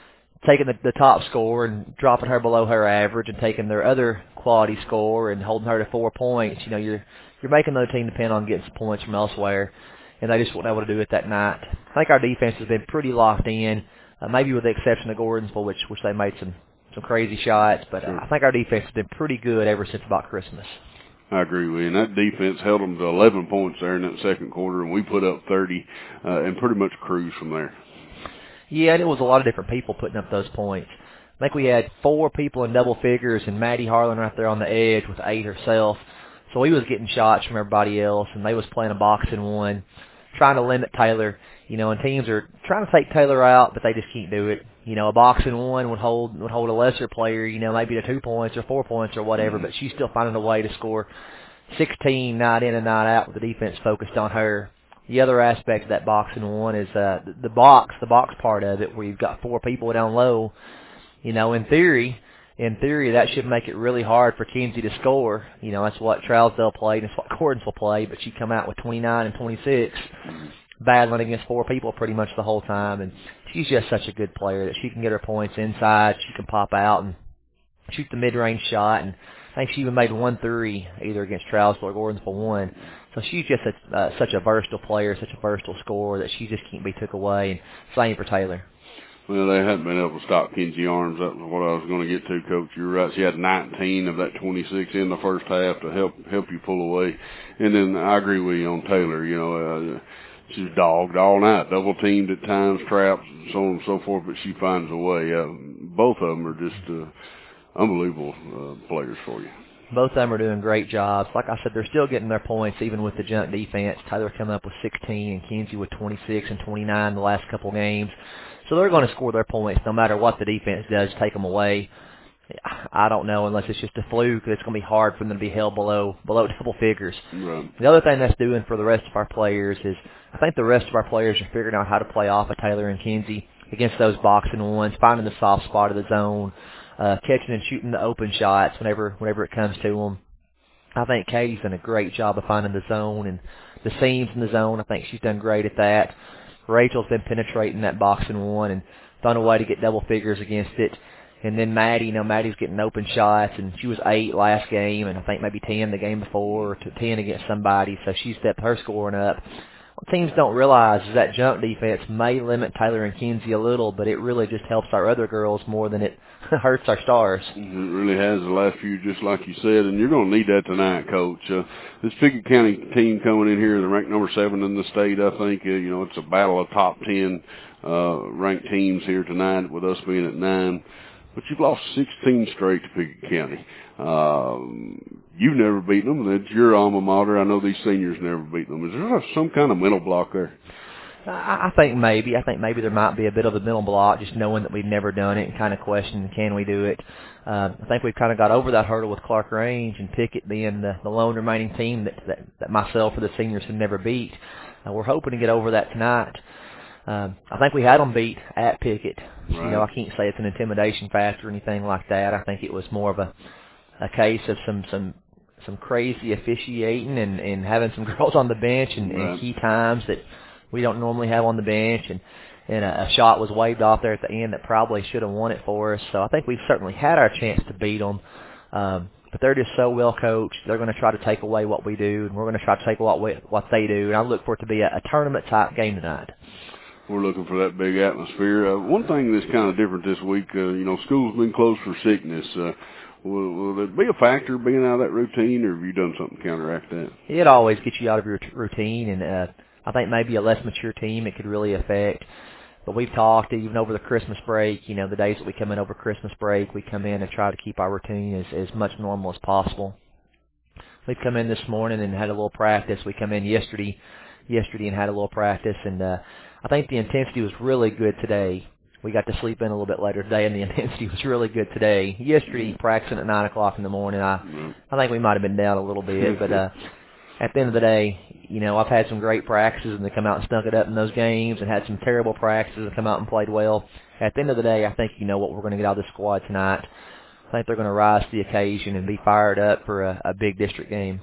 top score and dropping her below her average and taking their other quality score and holding her to 4 points, you're making the team depend on getting some points from elsewhere, and they just weren't able to do it that night. I think our defense has been pretty locked in, maybe with the exception of Gordonsville, which they made some crazy shots, but I think our defense has been pretty good ever since about Christmas. I agree with you. And that defense held them to 11 points there in that second quarter, and we put up 30 and pretty much cruised from there. Yeah, and it was a lot of different people putting up those points. I think we had 4 people in double figures, and Maddie Harlan right there on the edge with 8 herself. So he was getting shots from everybody else, and they was playing a boxing one, trying to limit Taylor. And teams are trying to take Taylor out, but they just can't do it. A boxing one would hold a lesser player, maybe to 2 points or 4 points or whatever, but she's still finding a way to score 16 night in and night out with the defense focused on her. The other aspect of that boxing one is the box part of it, where you've got 4 people down low. In theory, that should make it really hard for Kinsey to score. That's what Trousdale played, and that's what Gordonsville played, but she come out with 29 and 26, battling against 4 people pretty much the whole time, and she's just such a good player that she can get her points inside, she can pop out and shoot the mid-range shot, and I think she even made 1 3 either against Trousdale or Gordonsville 1. So she's just such a versatile player, such a versatile scorer that she just can't be took away, and same for Taylor. Well, they hadn't been able to stop Kenzie Arms. That was what I was going to get to, Coach. You're right. She had 19 of that 26 in the first half to help you pull away. And then I agree with you on Taylor. You know, she was dogged all night, double teamed at times, traps, so on and so forth, but she finds a way. Both of them are just unbelievable players for you. Both of them are doing great jobs. Like I said, they're still getting their points even with the junk defense. Tyler coming up with 16 and Kenzie with 26 and 29 the last couple games. So they're going to score their points no matter what the defense does, take them away. I don't know, unless it's just a fluke. It's going to be hard for them to be held below double figures. Right. The other thing that's doing for the rest of our players is I think the rest of our players are figuring out how to play off of Taylor and Kenzie against those boxing ones, finding the soft spot of the zone, catching and shooting the open shots whenever it comes to them. I think Katie's done a great job of finding the zone and the seams in the zone. I think she's done great at that. Rachel's been penetrating that boxing one and found a way to get double figures against it. And then Maddie, Maddie's getting open shots, and she was 8 last game, and I think maybe 10 the game before, or 10 against somebody, so she stepped her scoring up. What teams don't realize is that jump defense may limit Taylor and Kenzie a little, but it really just helps our other girls more than it hurts our stars. It really has the last few, just like you said, and you're going to need that tonight, Coach. This Pickett County team coming in here, they're ranked number 7 in the state, I think. It's a battle of top 10 ranked teams here tonight, with us being at 9. But you've lost 16 straight to Pickett County. You've never beaten them. That's your alma mater. I know these seniors never beaten them. Is there some kind of mental block there? I think maybe there might be a bit of a mental block, just knowing that we've never done it and kind of questioning, can we do it? I think we've kind of got over that hurdle with Clark Range and Pickett being the lone remaining team that myself or the seniors have never beat. We're hoping to get over that tonight. I think we had them beat at Pickett. Right. I can't say it's an intimidation factor or anything like that. I think it was more of a case of some crazy officiating and having some girls on the bench and key times that we don't normally have on the bench, and a shot was waved off there at the end that probably should have won it for us. So I think we've certainly had our chance to beat them. But they're just so well coached. They're going to try to take away what we do, and we're going to try to take away what they do. And I look for it to be a tournament-type game tonight. We're looking for that big atmosphere. One thing that's kind of different this week, school's been closed for sickness. Will it be a factor being out of that routine, or have you done something to counteract that? It always gets you out of your routine, and I think maybe a less mature team it could really affect. But we've talked, even over the Christmas break, the days that we come in over Christmas break, we come in and try to keep our routine as much normal as possible. We've come in this morning and had a little practice. We come in yesterday and had a little practice, and I think the intensity was really good today. We got to sleep in a little bit later today, and the intensity was really good today. Yesterday, practicing at 9 o'clock in the morning, I think we might have been down a little bit, but at the end of the day, I've had some great practices, and they come out and stunk it up in those games, and had some terrible practices and come out and played well. At the end of the day, I think what we're going to get out of the squad tonight. I think they're going to rise to the occasion and be fired up for a big district game.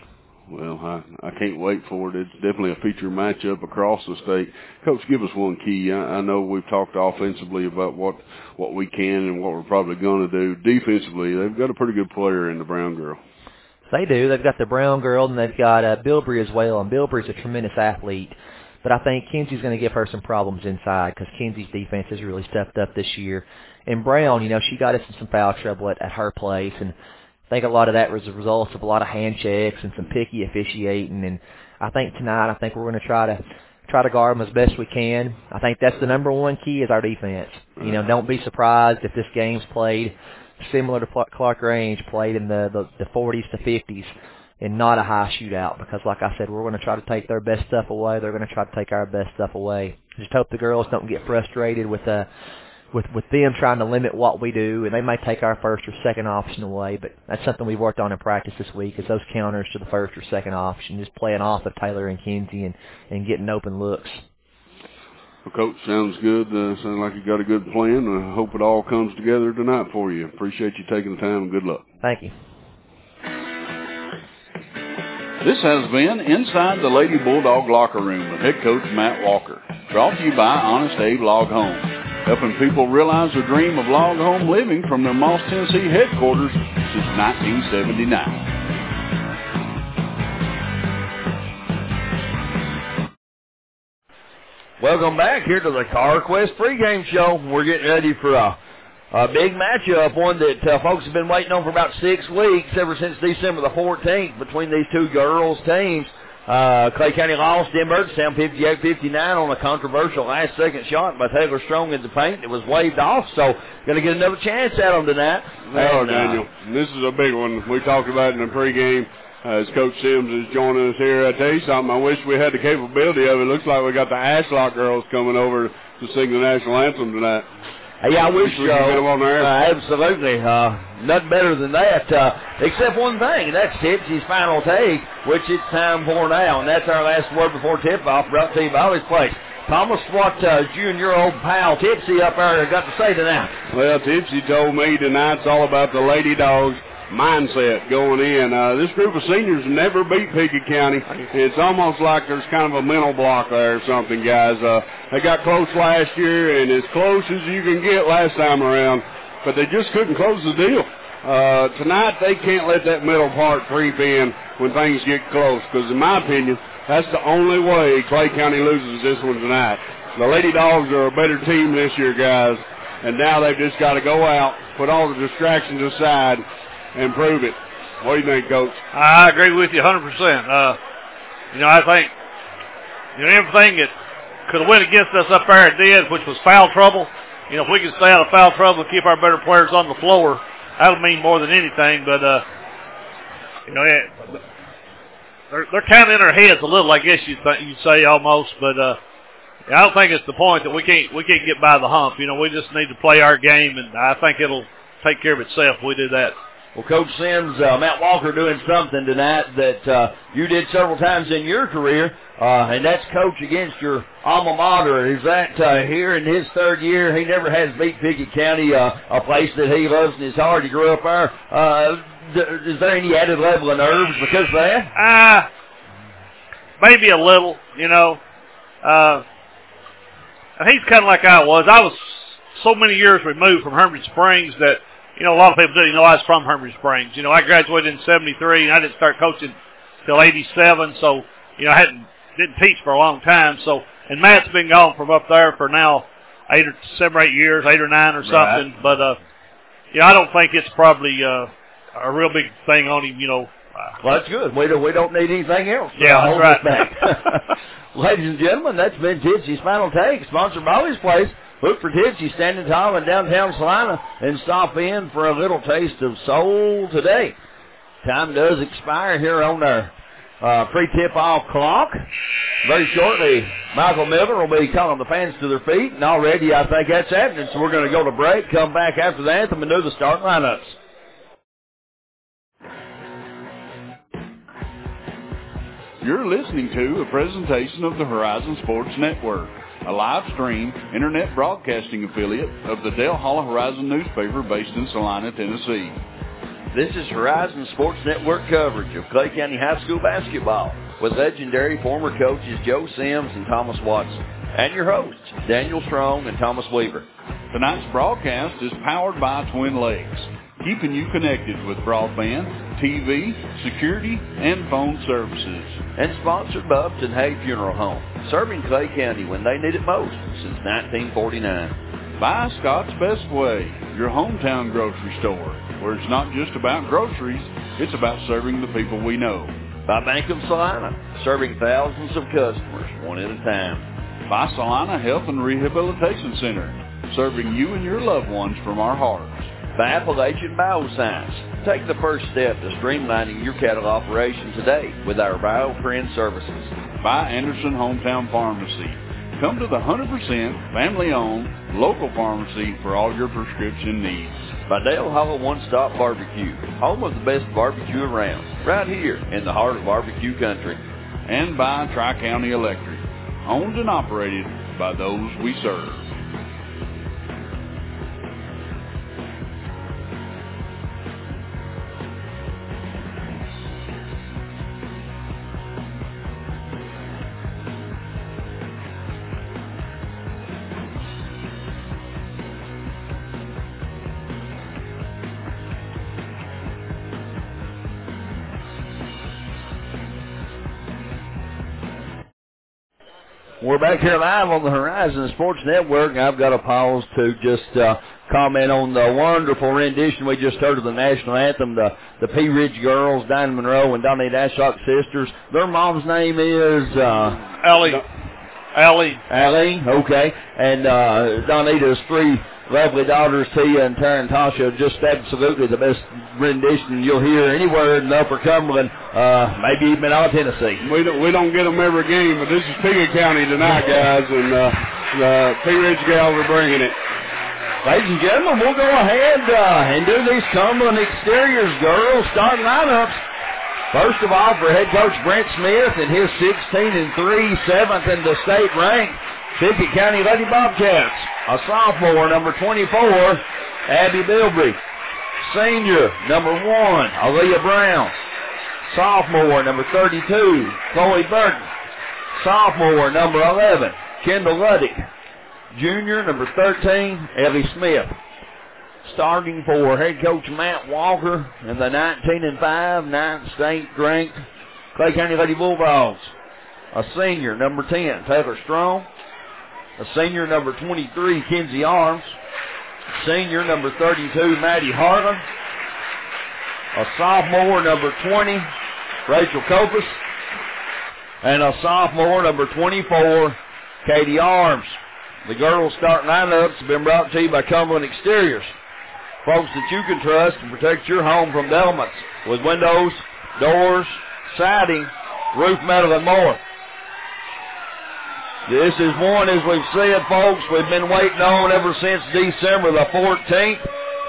Well, I can't wait for it. It's definitely a feature matchup across the state. Coach, give us one key. I know we've talked offensively about what we can and what we're probably going to do. Defensively, they've got a pretty good player in the Brown girl. They do. They've got the Brown girl, and they've got Bilbrey as well, and Bilbrey's a tremendous athlete. But I think Kenzie's going to give her some problems inside because Kenzie's defense has really stepped up this year. And Brown, she got us in some foul trouble at her place, and I think a lot of that was a result of a lot of hand checks and some picky officiating. And I think tonight, we're going to try to guard them as best we can. I think that's the number one key is our defense. Don't be surprised if this game's played similar to Clark Range, played in the 40s to 50s, and not a high shootout. Because, like I said, we're going to try to take their best stuff away. They're going to try to take our best stuff away. Just hope the girls don't get frustrated with them trying to limit what we do, and they may take our first or second option away, but that's something we've worked on in practice this week is those counters to the first or second option, just playing off of Taylor and Kenzie and getting open looks. Well, Coach, sounds good. Sounds like you got a good plan. I hope it all comes together tonight for you. Appreciate you taking the time, and good luck. Thank you. This has been Inside the Lady Bulldog Locker Room with head coach Matt Walker. Brought to you by Honest Abe Log Home, helping people realize the dream of log home living from their Moss, Tennessee headquarters since 1979. Welcome back here to the CarQuest pregame show. We're getting ready for a big matchup, one that folks have been waiting on for about 6 weeks, ever since December the 14th, between these two girls' teams. Clay County lost in Burgettstown 58-59 on a controversial last-second shot by Taylor Strong in the paint. It was waved off, so going to get another chance at them tonight. Oh, Daniel, this is a big one. We talked about it in the pregame. As Coach Sims is joining us here, I tell you something, I wish we had the capability of it. It looks like we got the Ashlock girls coming over to sing the national anthem tonight. Yeah, I wish so. On there. Absolutely. Nothing better than that, except one thing, and that's Tipsy's final take, which it's time for now. And that's our last word before tip-off, brought to you by Ollie's Place. Thomas, what you and your old pal Tipsy up there got to say tonight? Well, Tipsy told me tonight's all about the Lady Dogs mindset going in. This group of seniors never beat Pickett County. It's almost like there's kind of a mental block there or something, guys. They got close last year, and as close as you can get last time around, but they just couldn't close the deal. Tonight, they can't let that middle part creep in when things get close, because in my opinion, that's the only way Clay County loses this one tonight. The Lady Dogs are a better team this year, guys, and now they've just got to go out, put all the distractions aside, and prove it. What do you think, Coach? I agree with you 100%. I think everything that could have went against us up there it did, which was foul trouble. If we could stay out of foul trouble and keep our better players on the floor, that would mean more than anything. But they're kind of in our heads a little, I guess you'd say almost. But I don't think it's the point that we can't get by the hump. We just need to play our game, and I think it'll take care of itself if we do that. Well, Coach Sims, Matt Walker doing something tonight that you did several times in your career, and that's coach against your alma mater. Is that here in his third year? He never has beat Pickett County, a place that he loves in his heart. He grew up there. Is there any added level of nerves because of that? Maybe a little, And he's kind of like I was. I was so many years removed from Hermitage Springs that, a lot of people do. I was from Hermitage Springs. I graduated in 73, and I didn't start coaching till 87, so, I didn't teach for a long time. So, and Matt's been gone from up there for now 7 or 8 years, 8 or 9 or something. Right. But, I don't think it's probably a real big thing on him, Well, that's good. We don't need anything else. Yeah, that's right. Ladies and gentlemen, that's been Tipsy's Final Take, sponsored by Ollie's Place. Look for Tipsy standing tall in downtown Salina and stop in for a little taste of soul today. Time does expire here on our pre-tip-off clock. Very shortly, Michael Miller will be calling the fans to their feet, and already I think that's happening, so we're going to go to break, come back after the anthem, and do the start lineups. You're listening to a presentation of the Horizon Sports Network, a live stream internet broadcasting affiliate of the Dale Hollow Horizon newspaper based in Salina, Tennessee. This is Horizon Sports Network coverage of Clay County High School basketball with legendary former coaches Joe Sims and Thomas Watson, and your hosts, Daniel Strong and Thomas Weaver. Tonight's broadcast is powered by Twin Lakes, keeping you connected with broadband, TV, security, and phone services. And sponsored by Upton Hay Funeral Home, serving Clay County when they need it most since 1949. By Scott's Best Way, your hometown grocery store, where it's not just about groceries, it's about serving the people we know. By Bank of Salina, serving thousands of customers one at a time. By Salina Health and Rehabilitation Center, serving you and your loved ones from our hearts. By Appalachian Bioscience, take the first step to streamlining your cattle operation today with our BioFriend services. By Anderson Hometown Pharmacy, come to the 100% family-owned local pharmacy for all your prescription needs. By Dale Hollow One-Stop Barbecue, home of the best barbecue around, right here in the heart of barbecue country. And by Tri-County Electric, owned and operated by those we serve. We're back here live on the Horizon Sports Network. I've got to pause to just comment on the wonderful rendition we just heard of the national anthem. The Pea Ridge girls, Dinah Monroe and Donnie Ashlock sisters. Their mom's name is Allie, okay. And Donita's three lovely daughters, Tia and Tara and Tasha, just absolutely the best rendition you'll hear anywhere in the Upper Cumberland, maybe even all Tennessee. We don't get them every game, but this is Piggott County tonight, guys, and the Pea Ridge gals are bringing it. Ladies and gentlemen, we'll go ahead and do these Cumberland Exteriors girls starting lineups. First of all, for head coach Brent Smith and his 16-3, 7th in the state rank, Pickett County Lady Bobcats. A sophomore, number 24, Abby Bilbrey. Senior, number 1, Aaliyah Brown. Sophomore, number 32, Chloe Burton. Sophomore, number 11, Kendall Luddick. Junior, number 13, Ellie Smith. Starting for head coach Matt Walker and the 19-5, 9th state ranked Clay County Lady Bulldogs. A senior, number 10, Taylor Strong. A senior, number 23, Kenzie Arms. Senior, number 32, Maddie Harlan. A sophomore, number 20, Rachel Copas. And a sophomore, number 24, Katie Arms. The girls' starting lineups have been brought to you by Cumberland Exteriors. Folks that you can trust and protect your home from the elements with windows, doors, siding, roof metal, and more. This is one, as we've said, folks, we've been waiting on ever since December the 14th.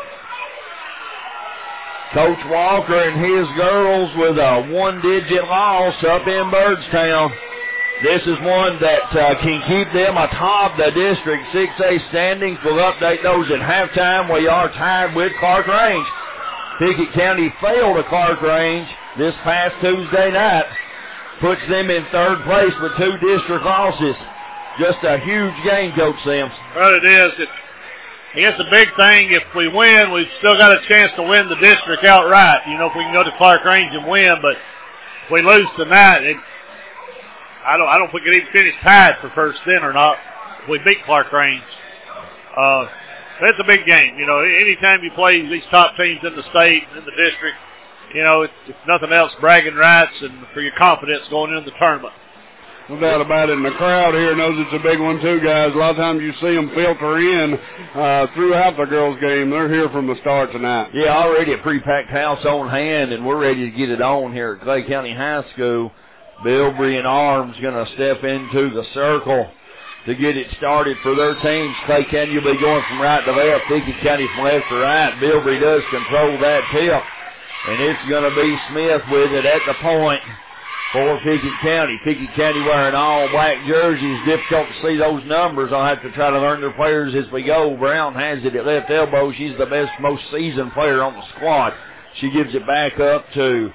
Coach Walker and his girls with a one-digit loss up in Byrdstown. This is one that can keep them atop the District 6A standings. We'll update those at halftime. We are tied with Clark Range. Pickett County failed to Clark Range this past Tuesday night. Puts them in third place with 2 district losses. Just a huge game, Coach Sims. Well, it is. I guess the big thing, if we win, we've still got a chance to win the district outright. You know, if we can go to Clark Range and win, but if we lose tonight, I don't know if we can even finish tied for first then or not if we beat Clark Range. That's a big game. You know, anytime you play these top teams in the state, in the district, you know, it's nothing else, bragging rights and for your confidence going into the tournament. No doubt about it. And the crowd here knows it's a big one too, guys. A lot of times you see them filter in throughout the girls' game. They're here from the start tonight. Yeah, already a pre-packed house on hand, and we're ready to get it on here at Clay County High School. Bilbrey and Arms going to step into the circle to get it started for their teams. Clay County will be going from right to left. Pickett County from left to right. Bilbrey does control that tip. And it's going to be Smith with it at the point for Pickett County. Pickett County wearing all black jerseys. Difficult to see those numbers. I'll have to try to learn their players as we go. Brown has it at left elbow. She's the best, most seasoned player on the squad. She gives it back up to,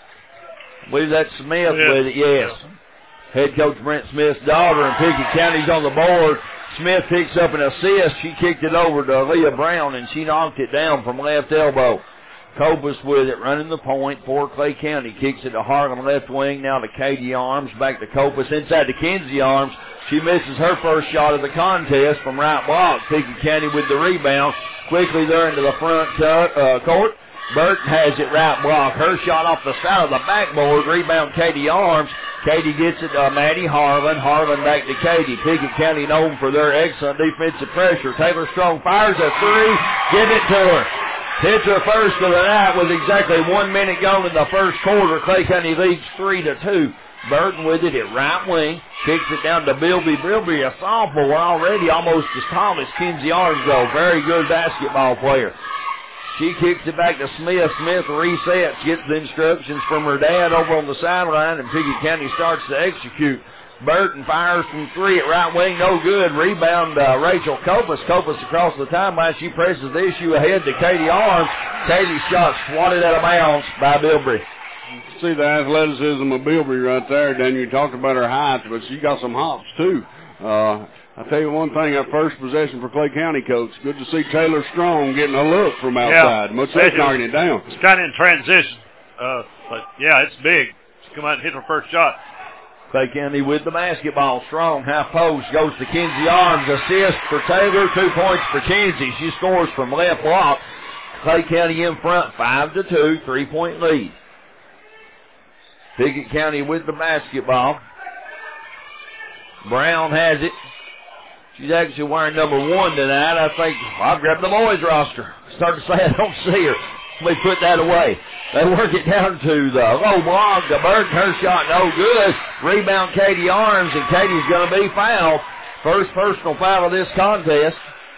I believe that's Smith with it, yes. Head coach Brent Smith's daughter, and Pickett County's on the board. Smith picks up an assist. She kicked it over to Leah Brown, and she knocked it down from left elbow. Copas with it, running the point for Clay County. Kicks it to Harlan left wing, now to Katie Arms, back to Copas, inside to Kenzie Arms. She misses her first shot of the contest from right block. Pickett County with the rebound. Quickly there into the front court. Burton has it right block. Her shot off the side of the backboard. Rebound Katie Arms. Katie gets it to Maddie Harlan. Harlan back to Katie. Pickett County known for their excellent defensive pressure. Taylor Strong fires a three. Give it to her. Hits her first of the night with exactly 1 minute gone in the first quarter. Clay County leads 3-2. Burton with it at right wing. Kicks it down to Bilby. Bilby, a sophomore already, almost as tall as Kenzie Arms, though. Very good basketball player. She kicks it back to Smith. Smith resets, gets the instructions from her dad over on the sideline, and Pickett County starts to execute. Burton fires from three at right wing, no good. Rebound Rachel Copas. Copas across the timeline. She presses the issue ahead to Katie Arms. Katie's shot swatted out of bounds by Bilbrey. See the athleticism of Bilbrey right there, Dan. You talked about her height, but she got some hops too. I'll tell you one thing, our first possession for Clay County, Coach. Good to see Taylor Strong getting a look from outside. Yeah. Much less knocking it down. It's kind of in transition. But, yeah, it's big. She's come out and hit her first shot. Clay County with the basketball. Strong, half post, goes to Kinsey Arms. Assist for Taylor, 2 points for Kinsey. She scores from left block. Clay County in front, 5-2, 3-point lead. Pickett County with the basketball. Brown has it. She's actually wearing number 1 tonight. I think I'll grab the boys roster. Start to say I don't see her. Let me put that away. They work it down to the low block. The Burton, her shot no good. Rebound Katie Arms, and Katie's going to be fouled. First personal foul of this contest.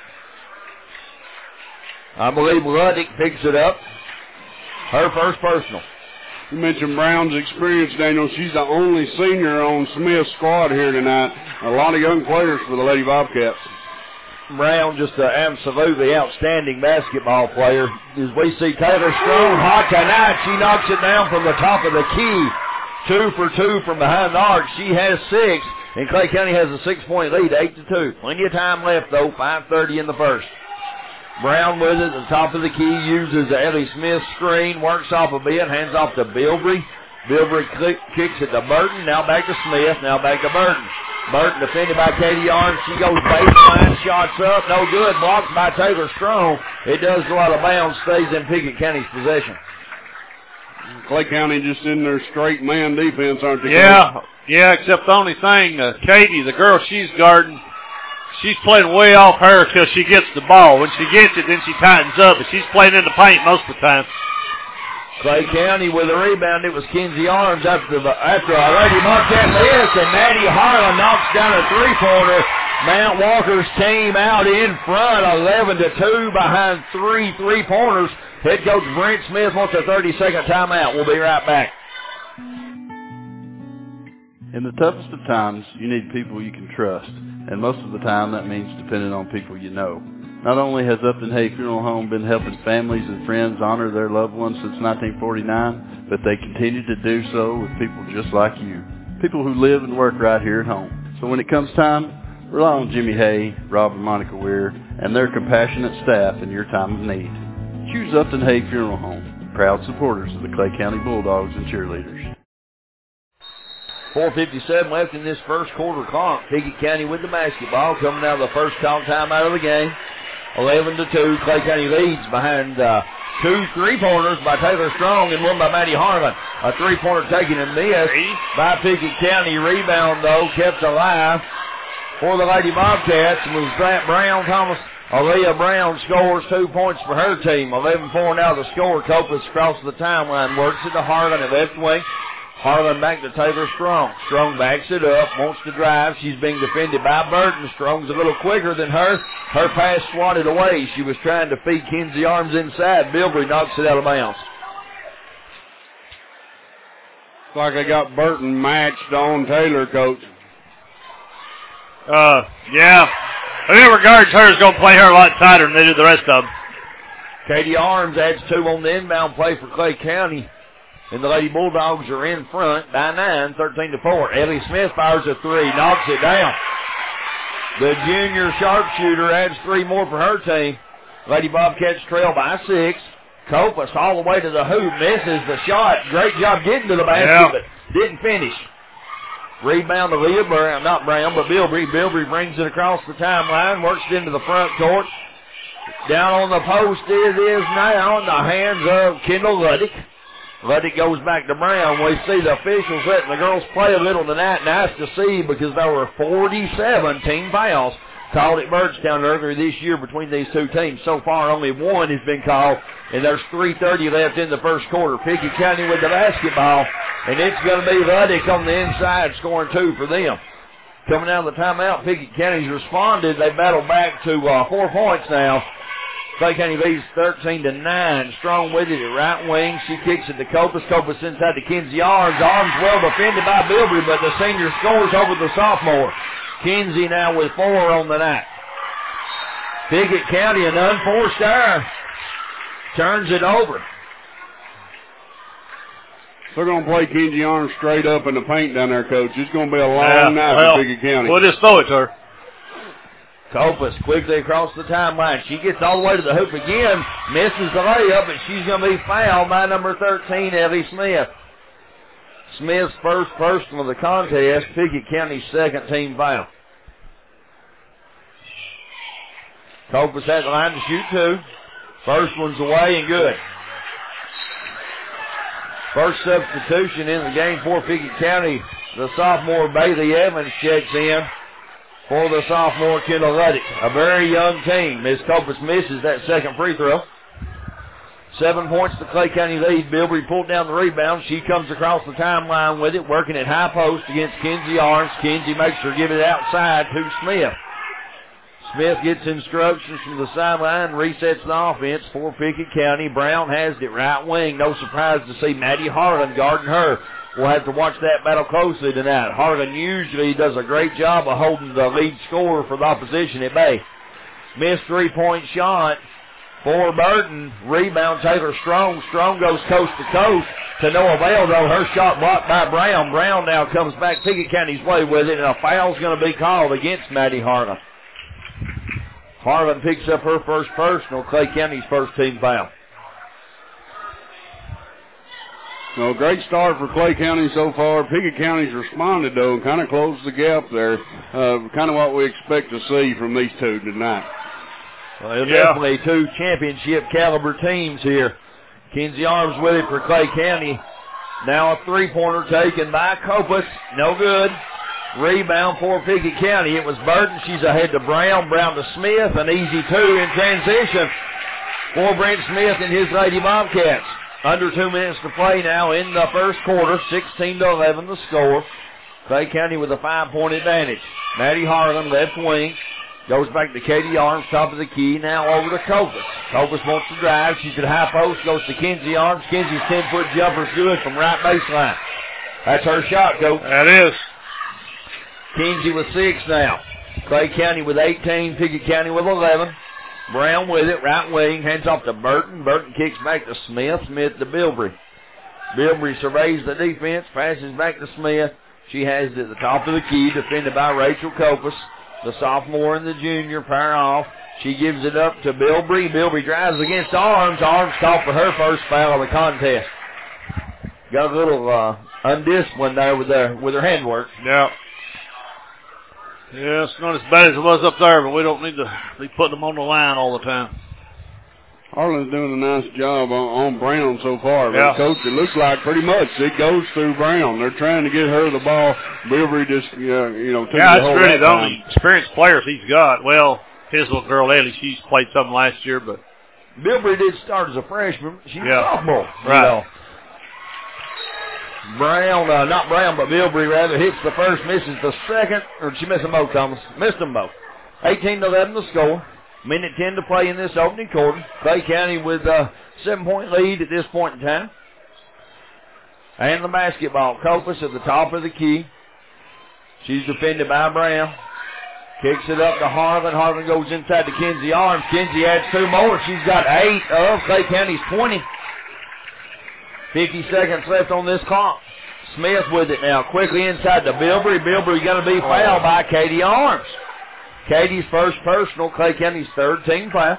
I believe Luddick picks it up. Her first personal. You mentioned Brown's experience, Daniel. She's the only senior on Smith's squad here tonight. A lot of young players for the Lady Bobcats. Brown, just an absolutely outstanding basketball player. As we see Taylor Strong hot tonight, she knocks it down from the top of the key. 2 for 2 from behind the arc. She has 6, and Clay County has a 6-point lead, 8-2. Plenty of time left, though, 5:30 in the first. Brown with it at the top of the key, uses the Ellie Smith screen, works off a bit, hands off to Bilbrey. Bilbrey kicks it to Burton, now back to Smith, now back to Burton. Burton defended by Katie Arms. She goes baseline, shots up, no good, blocked by Taylor Strong. It does go out of bounds, stays in Pickett County's possession. Clay County just in their straight man defense, aren't they? Yeah, except the only thing, Katie, the girl she's guarding, she's playing way off her till she gets the ball. When she gets it, then she tightens up, but she's playing in the paint most of the time. Clay County with a rebound. It was Kinsey Arms after a Lady Bobcat miss, and Maddie Harlan knocks down a three-pointer. Mount Walker's team out in front, 11-2 behind 3 three-pointers. Head coach Brent Smith wants a 30-second timeout. We'll be right back. In the toughest of times, you need people you can trust, and most of the time that means depending on people you know. Not only has Upton Hay Funeral Home been helping families and friends honor their loved ones since 1949, but they continue to do so with people just like you, people who live and work right here at home. So when it comes time, rely on Jimmy Hay, Rob and Monica Weir, and their compassionate staff in your time of need. Choose Upton Hay Funeral Home, proud supporters of the Clay County Bulldogs and cheerleaders. 4:57 left in this first quarter clock. Pickett County with the basketball coming out of the first call timeout of the game. 11-2. Clay County leads behind 2 three-pointers by Taylor Strong and 1 by Maddie Harlan. A three-pointer taken and missed by Pickett County. Rebound, though, kept alive for the Lady Bobcats. Was that Brown, Thomas? Aaliyah Brown scores 2 points for her team. 11-4 now the score. Copas across the timeline. Works it to Harlan at left wing. Harlan back to Taylor Strong. Strong backs it up, wants to drive. She's being defended by Burton. Strong's a little quicker than her. Her pass swatted away. She was trying to feed Kinsey Arms inside. Bilbrey knocks it out of bounds. Looks like they got Burton matched on Taylor, Coach. Yeah. Whoever guards her is going to play her a lot tighter than they do the rest of them. Katie Arms adds 2 on the inbound play for Clay County. And the Lady Bulldogs are in front by 9, 13-4. Ellie Smith fires a 3, knocks it down. The junior sharpshooter adds 3 more for her team. Lady Bobcats trail by 6. Copas all the way to the hoop, misses the shot. Great job getting to the basket, but didn't finish. Rebound to Leah Brown, not Brown, but Bilbrey. Bilbrey brings it across the timeline, works it into the front court. Down on the post it is now in the hands of Kendall Luddick. Luddick goes back to Brown. We see the officials letting the girls play a little tonight. Nice to see because there were 47 team fouls called at Byrdstown earlier this year between these two teams. So far, only 1 has been called, and there's 3:30 left in the first quarter. Pickett County with the basketball, and it's going to be Luddick on the inside scoring 2 for them. Coming out of the timeout, Pickett County's responded. They battled back to 4 points now. Clay County leads 13-9. Strong with it at right wing. She kicks it to Copas. Copas inside to Kinsey Arms. Arms well defended by Bilbrey, but the senior scores over the sophomore. Kinsey now with 4 on the night. Pickett County, an unforced error, turns it over. They're going to play Kinsey Arms straight up in the paint down there, Coach. It's going to be a long night for Pickett County. We'll just throw it to her. Copas quickly across the timeline. She gets all the way to the hoop again, misses the layup, but she's going to be fouled by number 13, Ellie Smith. Smith's first personal of the contest, Pickett County's second team foul. Copus had the line to shoot 2. First one's away and good. First substitution in the game for Pickett County. The sophomore Bailey Evans checks in for the sophomore Kendall Luddick. A very young team. Miss Copus misses that second free throw. 7 points to Clay County lead. Bilbrey pulled down the rebound. She comes across the timeline with it, working at high post against Kenzie Arms. Kenzie makes her give it outside to Smith. Smith gets instructions from the sideline, resets the offense for Pickett County. Brown has it right wing. No surprise to see Maddie Harlan guarding her. We'll have to watch that battle closely tonight. Harlan usually does a great job of holding the lead scorer for the opposition at bay. Missed 3-point shot for Burton. Rebound Taylor Strong. Strong goes coast to coast to no avail, though. Her shot blocked by Brown. Brown now comes back Pickett County's way with it, and a foul's going to be called against Maddie Harlan. Harlan picks up her first personal, Clay County's first team foul. Well, great start for Clay County so far. Pickett County's responded, though, and kind of closed the gap there. Kind of what we expect to see from these two tonight. Well, they're definitely 2 championship caliber teams here. Kenzie Arms with it for Clay County. Now a 3-pointer taken by Copus. No good. Rebound for Pickett County. It was Burton. She's ahead to Brown. Brown to Smith. An easy 2 in transition for Brent Smith and his Lady Bobcats. Under 2 minutes to play now in the first quarter. 16-11 the score. Clay County with a 5-point advantage. Maddie Harlan, left wing. Goes back to Katie Arms, top of the key. Now over to Copus. Copus wants to drive. She's at high post. Goes to Kenzie Arms. Kenzie's 10-foot jumper's good from right baseline. That's her shot, Coach. That is. Kenzie with 6 now. Clay County with 18. Pickett County with 11. Brown with it. Right wing. Hands off to Burton. Burton kicks back to Smith. Smith to Bilbrey. Bilbrey surveys the defense. Passes back to Smith. She has it at the top of the key. Defended by Rachel Copus. The sophomore and the junior pair off. She gives it up to Bilbrey. Bilbrey drives against Arms. Arms called for her first foul of the contest. Got a little undisciplined there with her handwork. Yeah. Yeah, it's not as bad as it was up there, but we don't need to be putting them on the line all the time. Harlan's doing a nice job on Brown so far. Yeah. But, Coach, it looks like pretty much it goes through Brown. They're trying to get her the ball. Bilbrey just, took yeah, that's really the only experienced players he's got. Well, his little girl, Ellie, she's played some last year, but Bilbrey did start as a freshman. She's a sophomore. Right. Brown, not Brown, but Bilbrey rather, hits the first, misses the second, or did she miss them both, Thomas? Missed them both. 18-11 the score. Minute 10 to play in this opening quarter. Clay County with a 7-point lead at this point in time. And the basketball. Copus at the top of the key. She's defended by Brown. Kicks it up to Harlan. Harlan goes inside to Kenzie Arms. Kenzie adds 2 more. She's got 8 of Clay County's 20. 50 seconds left on this clock. Smith with it now. Quickly inside to Bilbrey. Bilbrey going to be fouled by Katie Arms. Katie's first personal. Clay County's third team foul.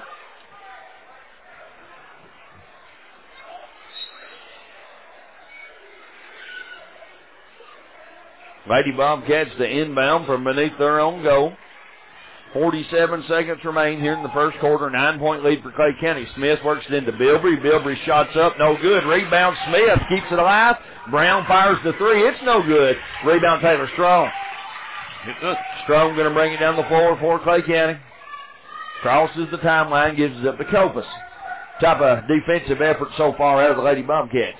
Lady Bobcats the inbound from beneath their own goal. 47 seconds remain here in the first quarter. 9-point lead for Clay County. Smith works it into Bilbrey. Bilbrey shots up. No good. Rebound Smith. Keeps it alive. Brown fires the 3. It's no good. Rebound Taylor Strong. Strong going to bring it down the floor for Clay County. Crosses the timeline. Gives it up to Copus. Type of defensive effort so far out of the Lady Bobcats.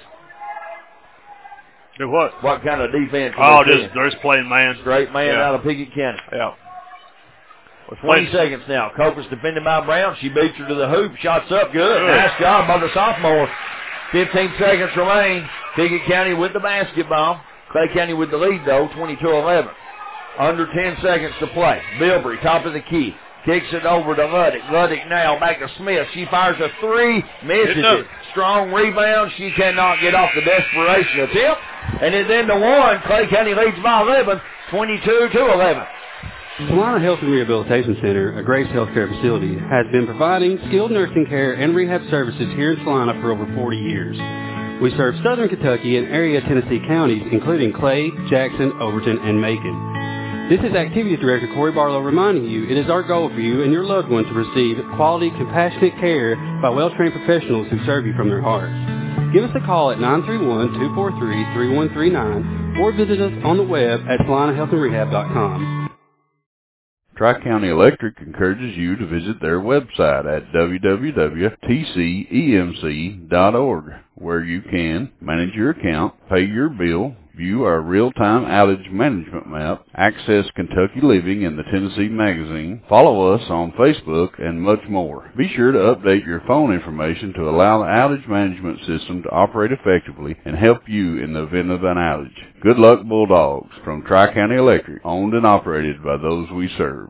Do what? What kind of defense? They're just playing man. Straight man out of Pickett County. Yeah. 20 seconds now. Copus defended by Brown. She beats her to the hoop. Shots up. Good. Nice job by the sophomore. 15 seconds remain. Pickett County with the basketball. Clay County with the lead, though, 22-11. Under 10 seconds to play. Bilbrey, top of the key. Kicks it over to Luddick. Luddick now back to Smith. She fires a 3. Misses it. Strong rebound. She cannot get off the desperation attempt. And it's into 1. Clay County leads by 11, 22-11. Salina Health and Rehabilitation Center, a Grace Healthcare facility, has been providing skilled nursing care and rehab services here in Salina for over 40 years. We serve southern Kentucky and area Tennessee counties, including Clay, Jackson, Overton, and Macon. This is Activities Director Corey Barlow reminding you it is our goal for you and your loved one to receive quality, compassionate care by well-trained professionals who serve you from their hearts. Give us a call at 931-243-3139 or visit us on the web at SalinaHealthAndRehab.com. Tri-County Electric encourages you to visit their website at www.tcemc.org, where you can manage your account, pay your bill, view our real-time outage management map, access Kentucky Living and the Tennessee Magazine, follow us on Facebook, and much more. Be sure to update your phone information to allow the outage management system to operate effectively and help you in the event of an outage. Good luck, Bulldogs, from Tri-County Electric, owned and operated by those we serve.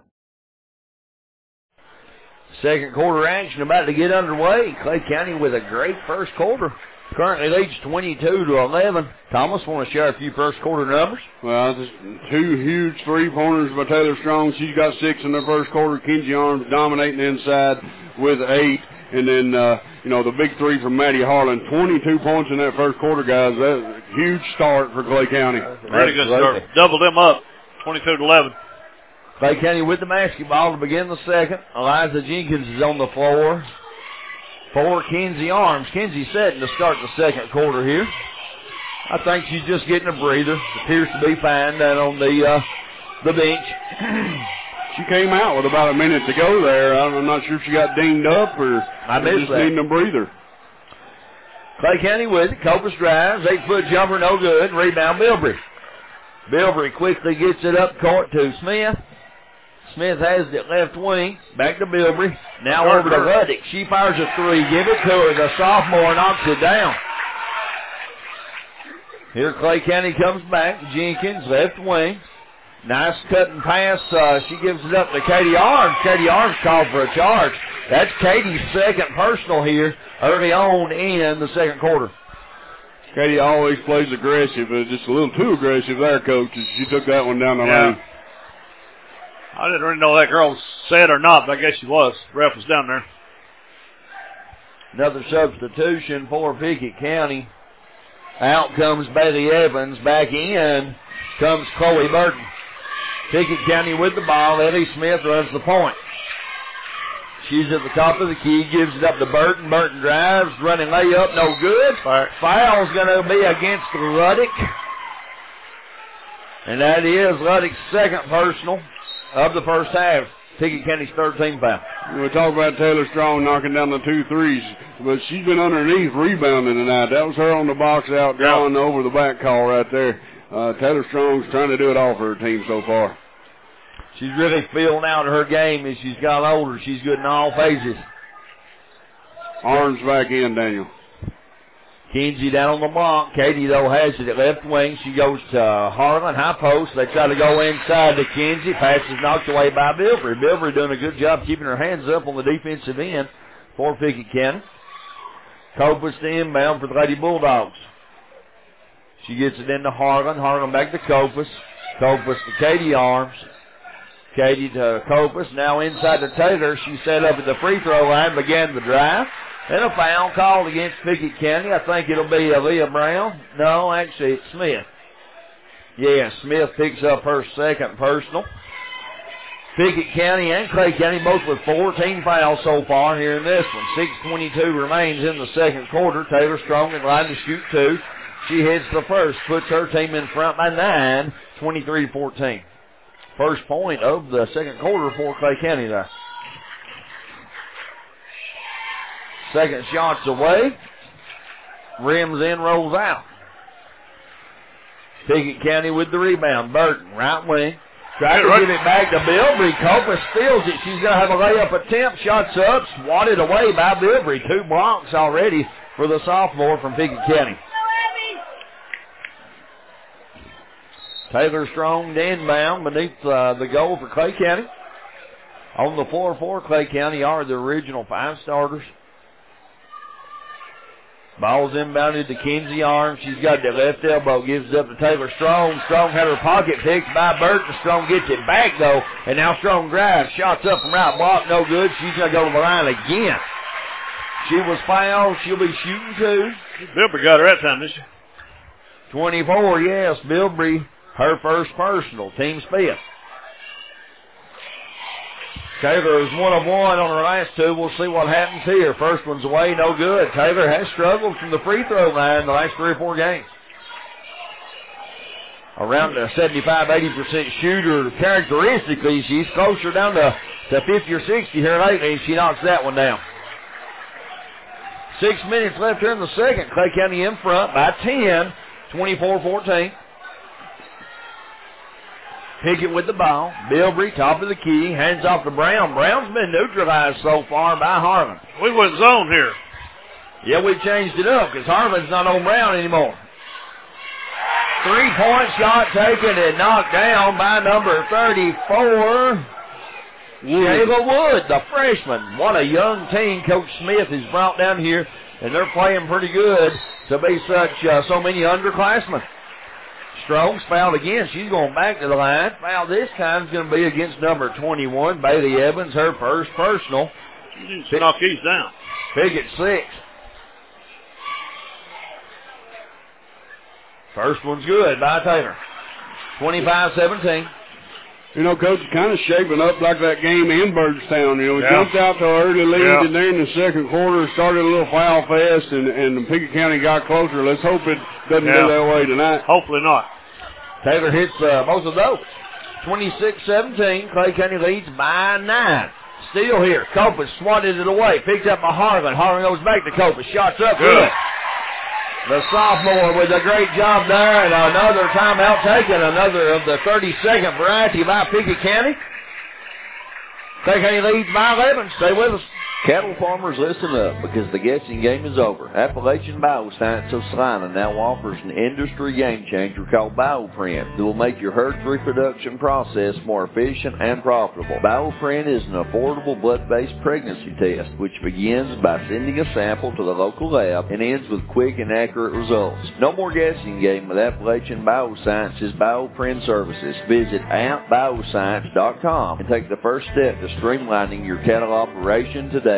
Second quarter action about to get underway. Clay County with a great first quarter. Currently leads 22-11. Thomas, want to share a few first quarter numbers? Well, there's two huge three-pointers by Taylor Strong. She's got 6 in the first quarter. Kinsey Arms dominating inside with 8. And then, the big 3 from Maddie Harlan. 22 points in that first quarter, guys. That's a huge start for Clay County. Pretty good start. Doubled them up, 22-11. Clay County with the basketball to begin the second. Eliza Jenkins is on the floor for Kinsey Arms. Kinsey setting to start the second quarter here. I think she's just getting a breather. Appears to be fine down on the bench. She came out with about a minute to go there. I'm not sure if she got dinged up or just needing a breather. Clay County with it. Copus drives. 8-foot jumper, no good. Rebound, Bilbrey. Bilbrey quickly gets it up court to Smith. Smith has it left wing. Back to Bilbrey. Now over to Ruddick. She fires a 3. Give it to her. The sophomore knocks it down. Here Clay County comes back. Jenkins, left wing. Nice cutting pass. She gives it up to Katie Arms. Katie Arms called for a charge. That's Katie's second personal here early on in the second quarter. Katie always plays aggressive, but just a little too aggressive there, Coach. She took that one down the lane. I didn't really know that girl was sad or not, but I guess she was. The ref was down there. Another substitution for Pickett County. Out comes Bailey Evans. Back in comes Chloe Burton. Pickett County with the ball. Ellie Smith runs the point. She's at the top of the key, gives it up to Burton. Burton drives, running layup, no good. Foul's going to be against Ruddick. And that is Ruddick's second personal of the first half. Pickett County's 13th foul. We talk about Taylor Strong knocking down the 2 threes, but she's been underneath rebounding tonight. That was her on the box out, drawing over the back call right there. Taylor Strong's trying to do it all for her team so far. She's really feeling out her game as she's got older. She's good in all phases. Arms back in, Daniel. Kinsey down on the block. Katie, though, has it at left wing. She goes to Harlan, high post. They try to go inside to Kinsey. Pass is knocked away by Bilbrey. Bilbrey doing a good job keeping her hands up on the defensive end for Pickett County. Copus to inbound for the Lady Bulldogs. She gets it into Harlan. Harlan back to Copus. Copus to Katie Arms. Katie to Copus. Now inside to Taylor. She set up at the free throw line, began the drive. And a foul called against Pickett County. I think it'll be Aaliyah Brown. No, actually it's Smith. Yeah, Smith picks up her second personal. Pickett County and Clay County both with 14 fouls so far here in this one. 6:22 remains in the second quarter. Taylor Strong in line to shoot 2. She hits the first, puts her team in front by 9, 23-14. First point of the second quarter for Clay County there. Second shot's away. Rims in, rolls out. Pickett County with the rebound. Burton, right wing. Tries to give it back to Bilbrey. Copus steals it. She's going to have a layup attempt. Shots up. Swatted away by Bilbrey. 2 blocks already for the sophomore from Pickett County. Taylor Strong inbound beneath the goal for Clay County. On the floor for Clay County are the original 5 starters. Ball's inbounded to Kinsey Arms. She's got the left elbow, gives it up to Taylor Strong. Strong had her pocket picked by Burton. Strong gets it back, though, and now Strong drives. Shots up from right block, no good. She's going to go to the line again. She was fouled. She'll be shooting 2. Bilbrey got her that time, didn't she? 24, yes. Bilbrey, her first personal. Team's 5th. Taylor is 1 of 1 on her last 2. We'll see what happens here. First one's away, no good. Taylor has struggled from the free throw line the last 3 or 4 games. Around a 75-80% shooter. Characteristically, she's closer down to 50 or 60 here lately, and she knocks that one down. 6 minutes left here in the second. Clay County in front by 10, 24-14. Pickett with the ball. Bilbrey, top of the key, hands off to Brown. Brown's been neutralized so far by Harlan. We went zone here. Yeah, we changed it up because Harlan's not on Brown anymore. 3-point shot taken and knocked down by number 34, Shayla Wood, the freshman. What a young team Coach Smith has brought down here, and they're playing pretty good to be so many underclassmen. Strokes fouled again. She's going back to the line. Foul this time is going to be against number 21, Bailey Evans, her first personal. She needs to knock these down. Pickett 6. First one's good by Taylor. 25-17. You know, Coach, it's kind of shaping up like that game in Byrdstown. You know, we jumped out to an early lead, and then in the second quarter started a little foul fest, and Pickett County got closer. Let's hope it doesn't go that way tonight. Hopefully not. Taylor hits both of those. 26-17. Clay County leads by 9. Steal here. Copas swatted it away. Picked up by Harlan. Harlan goes back to Copas. Shots up. Good. The sophomore with a great job there, and another timeout taken, another of the 30-second variety by Pickett County. Clay County leads by 11. Stay with us. Cattle farmers, listen up, because the guessing game is over. Appalachian Bioscience of Salina now offers an industry game changer called BioPrint that will make your herd's reproduction process more efficient and profitable. BioPrint is an affordable blood-based pregnancy test, which begins by sending a sample to the local lab and ends with quick and accurate results. No more guessing game with Appalachian Bioscience's BioPrint services. Visit appbioscience.com and take the first step to streamlining your cattle operation today.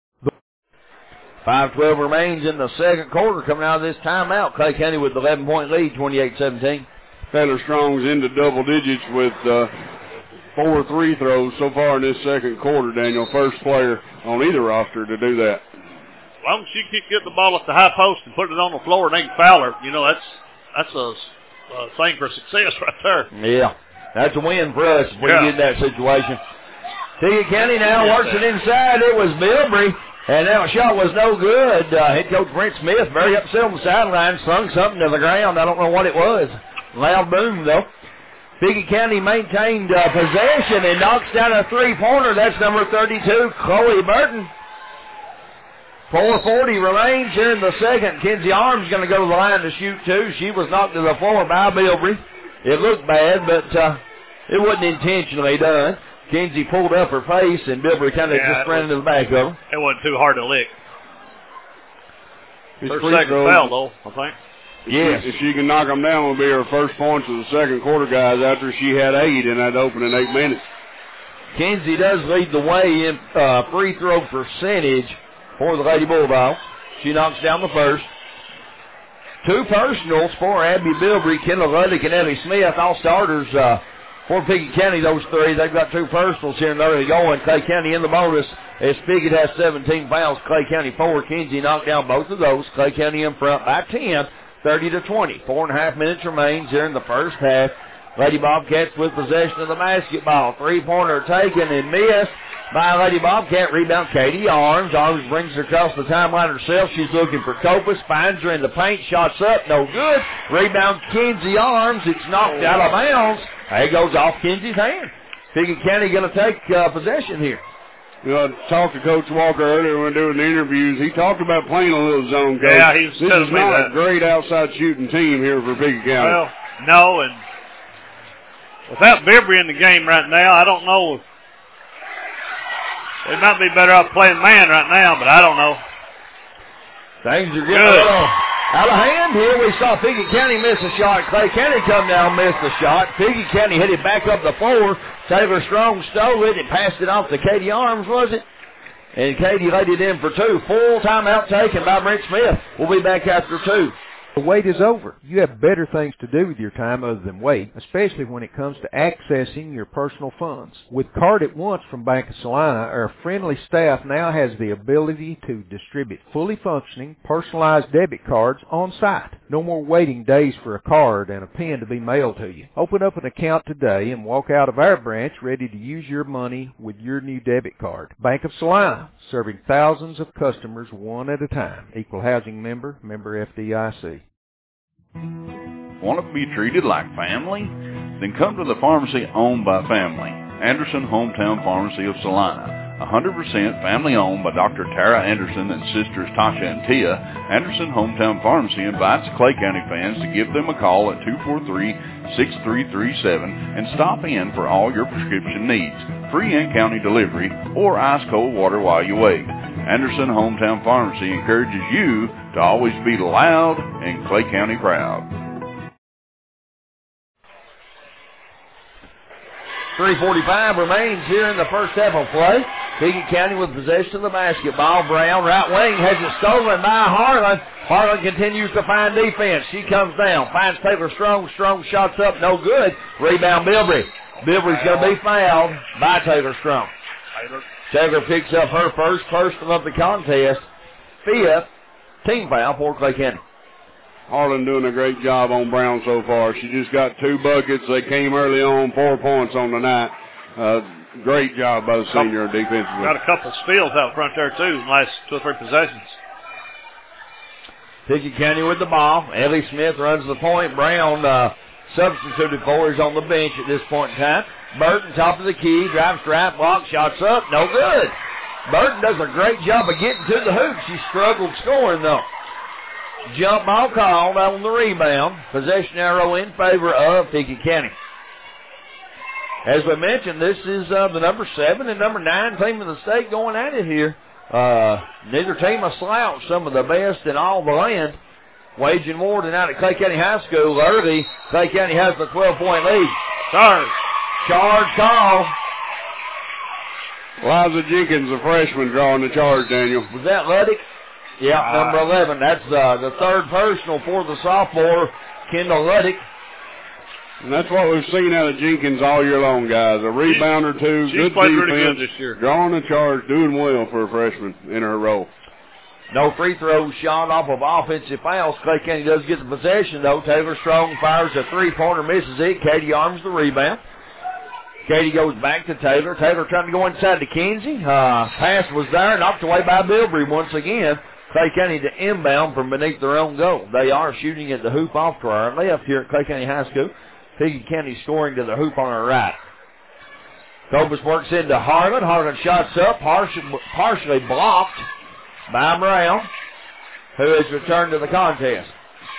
5:12 remains in the second quarter. Coming out of this timeout, Clay County with 11-point lead, 28-17. Taylor Strong's into double digits with 4 free throws so far in this second quarter, Daniel. First player on either roster to do that. As long as she can get the ball at the high post and put it on the floor and they can foul her, you know, that's a thing for success right there. Yeah, that's a win for us if we get in that situation. Pickett County now works it inside. It was Bilbrey. And that shot was no good. Head coach Brent Smith very upset on the sideline, slung something to the ground. I don't know what it was. Loud boom, though. Pickett County maintained possession and knocks down a three-pointer. That's number 32, Chloe Burton. 4:40 remains here in the second. Kenzie Arms going to go to the line to shoot 2. She was knocked to the floor by Bilbrey. It looked bad, but it wasn't intentionally done. Kenzie pulled up her face, and Bilbrey kind of just ran into the back of her. It wasn't too hard to lick. First second foul, though, I think. Yes. If she can knock them down, it will be her first points of the second quarter, guys, after she had 8 in that opening 8 minutes. Kenzie does lead the way in free throw percentage for the Lady Bulldogs. She knocks down the first. 2 personals for Abby Bilbrey, Kendall Luddick, and Ellie Smith, all starters for Pickett County, those 3. They've got 2 personals here in the early going. Clay County in the bonus as Pickett has 17 fouls. Clay County 4. Kenzie knocked down both of those. Clay County in front by 10, 30-20. 4.5 minutes remains here in the first half. Lady Bobcats with possession of the basketball. 3-pointer taken and missed by Lady Bobcat. Rebound Katie Arms. Arms brings her across the timeline herself. She's looking for Copas. Finds her in the paint. Shots up. No good. Rebound Kenzie Arms. It's knocked out of bounds. It goes off Kenzie's hand. Pickett County going to take possession here. You know, I talked to Coach Walker earlier when doing the interviews. He talked about playing a little zone, Coach. Yeah, he's this is not a great outside shooting team here for Pickett County. Well, no, and without Bilbrey in the game right now, I don't know. They might be better off playing man right now, but I don't know. Things are getting out of hand here. We saw Pickett County miss a shot. Clay County come down and missed a shot. Pickett County hit it back up the floor. Taylor Strong stole it and passed it off to Katie Arms, was it? And Katie laid it in for 2. Full timeout taken by Brent Smith. We'll be back after 2. The wait is over. You have better things to do with your time other than wait, especially when it comes to accessing your personal funds. With Card at Once from Bank of Salina, our friendly staff now has the ability to distribute fully functioning, personalized debit cards on site. No more waiting days for a card and a PIN to be mailed to you. Open up an account today and walk out of our branch ready to use your money with your new debit card. Bank of Salina, serving thousands of customers one at a time. Equal housing member, member FDIC. Want to be treated like family? Then come to the pharmacy owned by family, Anderson Hometown Pharmacy of Salina. 100% family owned by Dr. Tara Anderson and sisters Tasha and Tia. Anderson Hometown Pharmacy invites Clay County fans to give them a call at 243-6337 and stop in for all your prescription needs, free in-county delivery, or ice-cold water while you wait. Anderson Hometown Pharmacy encourages you to always be loud and Clay County proud. 3:45 remains here in the first half of play. Pickett County with possession of the basketball. Brown, right wing, has it stolen by Harlan. Harlan continues to find defense. She comes down, finds Taylor Strong. Strong shots up, no good. Rebound, Bilbrey. Bilbrey's going to be fouled by Taylor Strong. Taylor picks up her first personal of the contest. 5th team foul for Clay County. Harlan doing a great job on Brown so far. She just got 2 buckets. They came early on, 4 points on the night. Great job by the senior defensively. Got a couple steals out front there, too, in the last 2 or 3 possessions. Pickett County with the ball. Ellie Smith runs the point. Brown substituted for is on the bench at this point in time. Burton, top of the key, drives strap, block, shots up, no good. Burton does a great job of getting to the hoop. She struggled scoring, though. Jump ball called on the rebound. Possession arrow in favor of Pickett County. As we mentioned, this is the number 7 and number 9 team in the state going at it here. Neither team a slouch. Some of the best in all the land. Waging more tonight at Clay County High School. Early, Clay County has the 12-point lead. Charge call. Liza Jenkins, a freshman, drawing the charge, Daniel. Was that Luddick? Yeah, number 11. That's the 3rd personal for the sophomore, Kendall Luddick. And that's what we've seen out of Jenkins all year long, guys. A rebound or 2, good defense, really good this year. Drawing the charge, doing well for a freshman in her role. No free throws shot off of offensive fouls. Clay County does get the possession, though. Taylor Strong fires a 3-pointer, misses it. Katie Arms the rebound. Katie goes back to Taylor. Taylor trying to go inside to Kinsey. Pass was there, knocked away by Bilbrey once again. Clay County to inbound from beneath their own goal. They are shooting at the hoop off to our left here at Clay County High School. Pickett County scoring to the hoop on our right. Cobus works into Harlan. Harlan shots up, partially blocked by Brown, who has returned to the contest.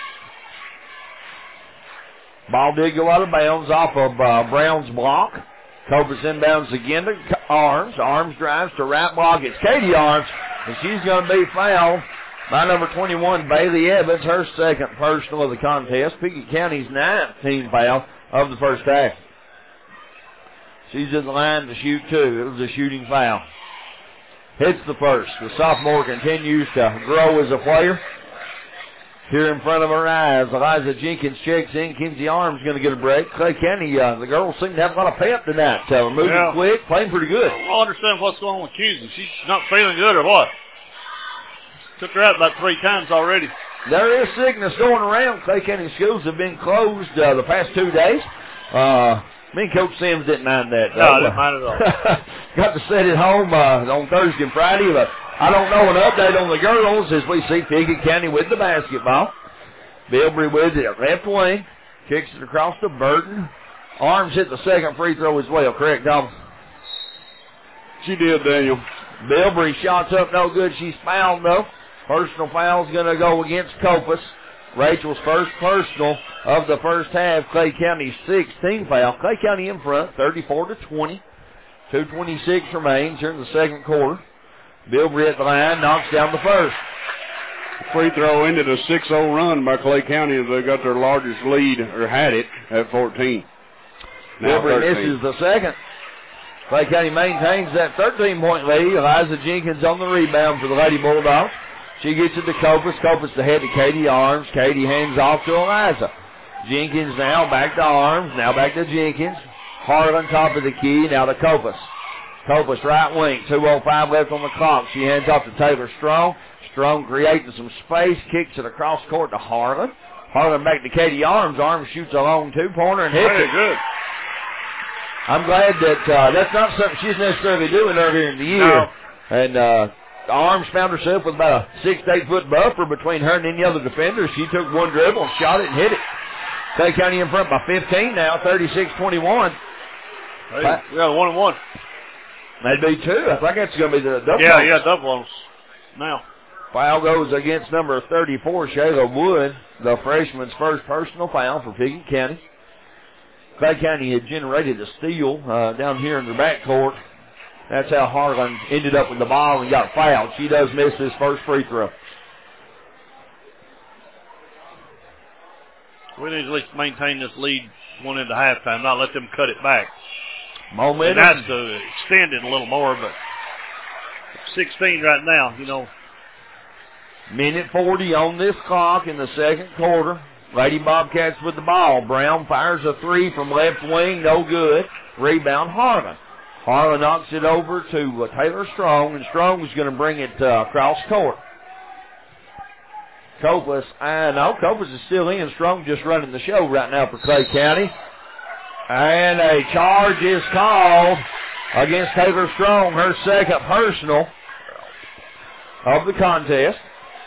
Ball did go out of bounds off of Brown's block. Cobus inbounds again to Arms. Arms drives to right block. It's Katie Arms, and she's going to be fouled by number 21, Bailey Evans, her 2nd personal of the contest. Pickett County's 9th team foul of the first half. She's in the line to shoot 2. It was a shooting foul. Hits the first. The sophomore continues to grow as a player. Here in front of our eyes, Eliza Jenkins checks in. Kinsey Arms going to get a break. Clay County, the girls seem to have a lot of pep tonight. Moving quick, playing pretty good. I don't understand what's going on with Kinsey. She's not feeling good or what? Took her out about 3 times already. There is sickness going around. Clay County schools have been closed the past 2 days. Me and Coach Sims didn't mind that. No, I didn't mind at all. Got to sit at home on Thursday and Friday, but I don't know an update on the girls as we see Pickett County with the basketball. Bilbrey with it at left wing. Kicks it across to Burton. Arms hit the 2nd free throw as well, correct, Tom? She did, Daniel. Bilbrey shots up, no good. She's fouled, though. Personal foul's going to go against Copus. Rachel's first personal of the first half. Clay County's 6th team foul. Clay County in front, 34-20. 2:26 remains here in the 2nd quarter. Bilbrey at the line, knocks down the first. Free throw ended a 6-0 run by Clay County as they got their largest lead, or had it, at 14. Bilbrey misses the 2nd. Clay County maintains that 13-point lead. Eliza Jenkins on the rebound for the Lady Bulldogs. She gets it to Copas. Copas to head to Katie Arms. Katie hands off to Eliza. Jenkins now back to Arms. Now back to Jenkins. Harlan top of the key. Now to Copas. Copas right wing. 2:05 left on the clock. She hands off to Taylor Strong. Strong creating some space. Kicks it across court to Harlan. Harlan back to Katie Arms. Arms shoots a long two-pointer and hits it. Good. I'm glad that that's not something she's necessarily doing earlier in the year. No. And Arms found herself with about a 6 to 8 foot buffer between her and any other defender. She took one dribble and shot it and hit it. Clay County in front by 15 now, 36-21. Hey, we got a 1-1. That'd be two. I think that's going to be the double. Yeah, double now. Foul goes against number 34, Shayla Wood, the freshman's first personal foul for Pickett County. Clay County had generated a steal down here in the backcourt. That's how Harlan ended up with the ball and got fouled. She does miss his first free throw. We need to at least maintain this lead going into halftime, not let them cut it back. Momentum. It has to extend it a little more, but 16 right now, you know. Minute 40 on this clock in the second quarter. Lady Bobcats with the ball. Brown fires a three from left wing, no good. Rebound Harlan. Harlan knocks it over to Taylor Strong, and Strong is going to bring it across court. Copas, Copas is still in. Strong just running the show right now for Clay County. And a charge is called against Taylor Strong, her second personal of the contest.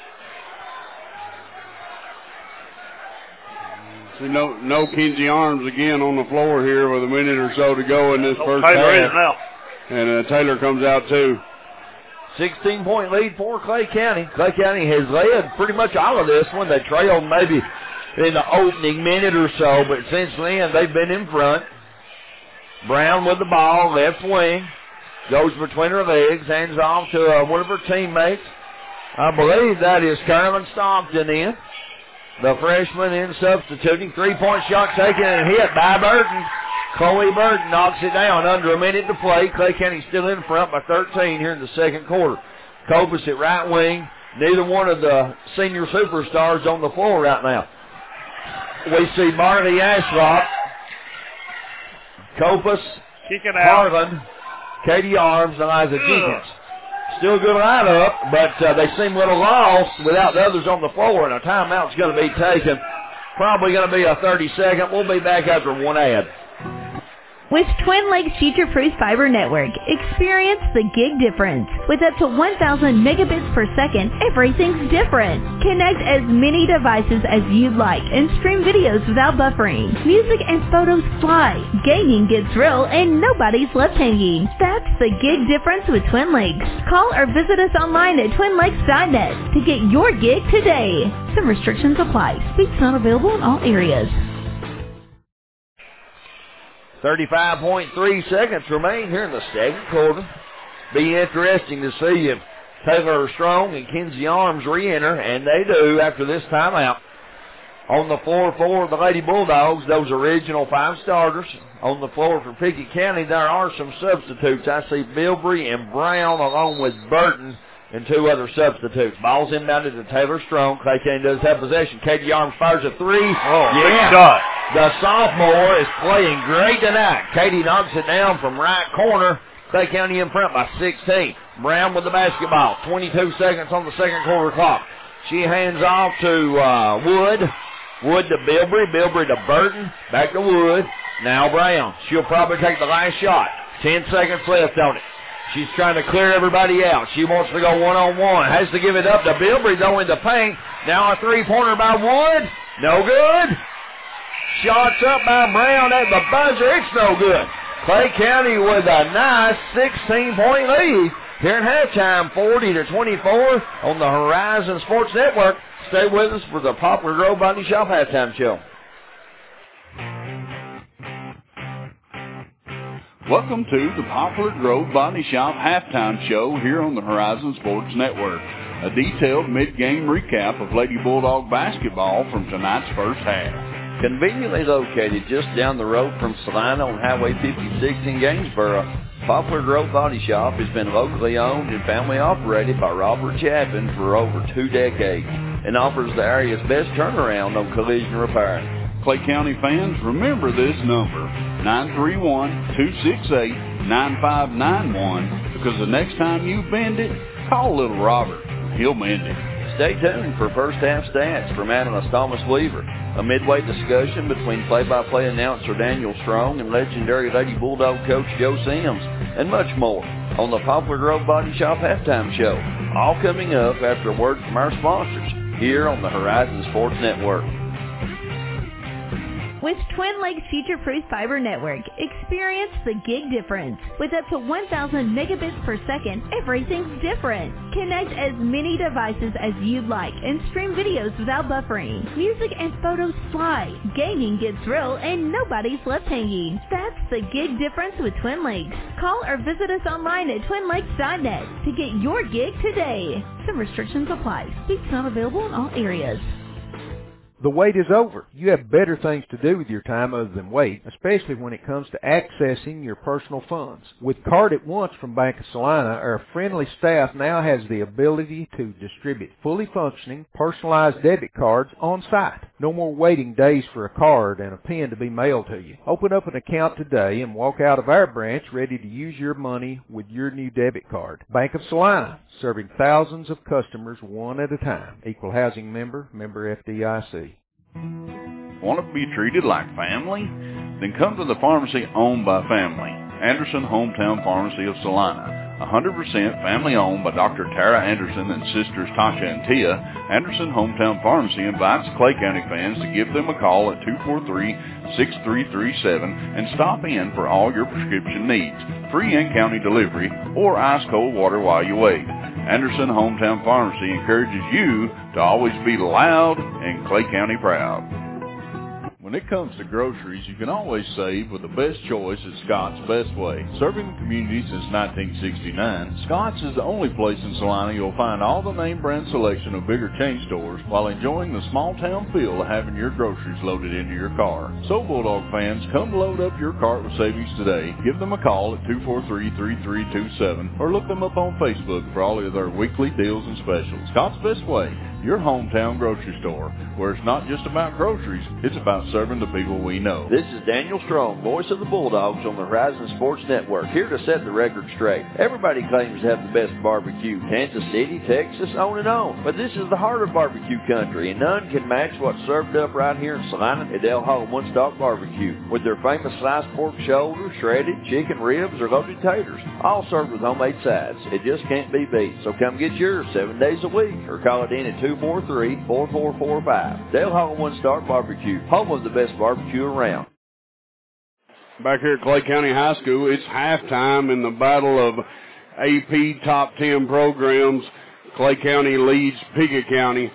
See, no Kinsey Arms again on the floor here with a minute or so to go in this first Taylor half. is now. And Taylor comes out too. 16-point lead for Clay County. Clay County has led pretty much all of this one. They trailed maybe in the opening minute or so, but since then they've been in front. Brown with the ball, left wing. Goes between her legs, hands off to one of her teammates. I believe that is Carolyn Stockton in. The freshman in substituting. 3-point shot taken and hit by Burton. Chloe Burton knocks it down. Under a minute to play. Clay County still in front by 13 here in the second quarter. Copas at right wing. Neither one of the senior superstars on the floor right now. We see Marty Ashlock, Copas, Harlan, Katie Arms, and Eliza Jenkins. Still a good lineup, but they seem a little lost without the others on the floor, and a timeout's going to be taken. Probably going to be a 30-second. We'll be back after one ad. With Twin Lakes Future-Proof Fiber Network, experience the gig difference. With up to 1,000 megabits per second, everything's different. Connect as many devices as you'd like and stream videos without buffering. Music and photos fly. Gaming gets real and nobody's left hanging. That's the gig difference with Twin Lakes. Call or visit us online at twinlakes.net to get your gig today. Some restrictions apply. Speeds not available in all areas. 35.3 seconds remain here in the second quarter. Be interesting to see if Taylor Strong and Kinsey Arms re-enter, and they do after this timeout. On the floor for the Lady Bulldogs, those original 5 starters. On the floor for Pickett County, there are some substitutes. I see Bilbrey and Brown along with Burton and 2 other substitutes. Ball's inbounded to Taylor Strong. Clay County does have possession. Katie Arms fires a 3. Good shot. The sophomore is playing great tonight. Katie knocks it down from right corner. Clay County in front by 16. Brown with the basketball. 22 seconds on the second quarter clock. She hands off to Wood. Wood to Bilbrey. Bilbrey to Burton. Back to Wood. Now Brown. She'll probably take the last shot. 10 seconds left on it. She's trying to clear everybody out. She wants to go one-on-one. Has to give it up to Bilbrey, though, in the paint. Now a three-pointer by Wood. No good. Shots up by Brown at the buzzer. It's no good. Clay County with a nice 16-point lead here in halftime, 40-24 on the Horizon Sports Network. Stay with us for the Poplar Grove Body Shop halftime show. Welcome to the Poplar Grove Body Shop halftime show here on the Horizon Sports Network. A detailed mid-game recap of Lady Bulldog basketball from tonight's first half. Conveniently located just down the road from Salina on Highway 56 in Gainesboro, Poplar Grove Body Shop has been locally owned and family operated by Robert Chapin for over 2 decades and offers the area's best turnaround on collision repair. Clay County fans, remember this number, 931-268-9591, because the next time you bend it, call little Robert. He'll mend it. Stay tuned for first half stats from Analyst Thomas Weaver, a midway discussion between play-by-play announcer Daniel Strong and legendary Lady Bulldog coach Joe Sims, and much more on the Poplar Grove Body Shop Halftime Show. All coming up after a word from our sponsors here on the Horizon Sports Network. With Twin Lakes Future-Proof Fiber Network, experience the gig difference. With up to 1,000 megabits per second, everything's different. Connect as many devices as you'd like and stream videos without buffering. Music and photos fly, gaming gets real, and nobody's left hanging. That's the gig difference with Twin Lakes. Call or visit us online at twinlakes.net to get your gig today. Some restrictions apply. Speeds not available in all areas. The wait is over. You have better things to do with your time other than wait, especially when it comes to accessing your personal funds. With Card at Once from Bank of Salina, our friendly staff now has the ability to distribute fully functioning, personalized debit cards on site. No more waiting days for a card and a PIN to be mailed to you. Open up an account today and walk out of our branch ready to use your money with your new debit card. Bank of Salina, serving thousands of customers one at a time. Equal housing member, member FDIC. Want to be treated like family? Then come to the pharmacy owned by family, Anderson Hometown Pharmacy of Salina. 100% family owned by Dr. Tara Anderson and sisters Tasha and Tia. Anderson Hometown Pharmacy invites Clay County fans to give them a call at 243-6337 and stop in for all your prescription needs, free in-county delivery, or ice-cold water while you wait. Anderson Hometown Pharmacy encourages you to always be loud and Clay County proud. When it comes to groceries, you can always save with the best choice at Scott's Best Way. Serving the community since 1969, Scott's is the only place in Salina you'll find all the name brand selection of bigger chain stores while enjoying the small town feel of having your groceries loaded into your car. So Bulldog fans, come load up your cart with savings today. Give them a call at 243-3327 or look them up on Facebook for all of their weekly deals and specials. Scott's Best Way, your hometown grocery store, where it's not just about groceries, it's about serving the people we know. This is Daniel Strong, voice of the Bulldogs on the Horizon Sports Network, here to set the record straight. Everybody claims to have the best barbecue, Kansas City, Texas, on and on. But this is the heart of barbecue country, and none can match what's served up right here in Salina at Del Hall One Stop Barbecue, with their famous sliced pork shoulder, shredded chicken ribs, or loaded taters, all served with homemade sides. It just can't be beat. So come get yours 7 days a week, or call it in at 243-4445. Del Hall One Stop Barbecue, home of the best barbecue around. Back here at Clay County High School, it's halftime in the battle of AP Top 10 programs. Clay County leads Pickett County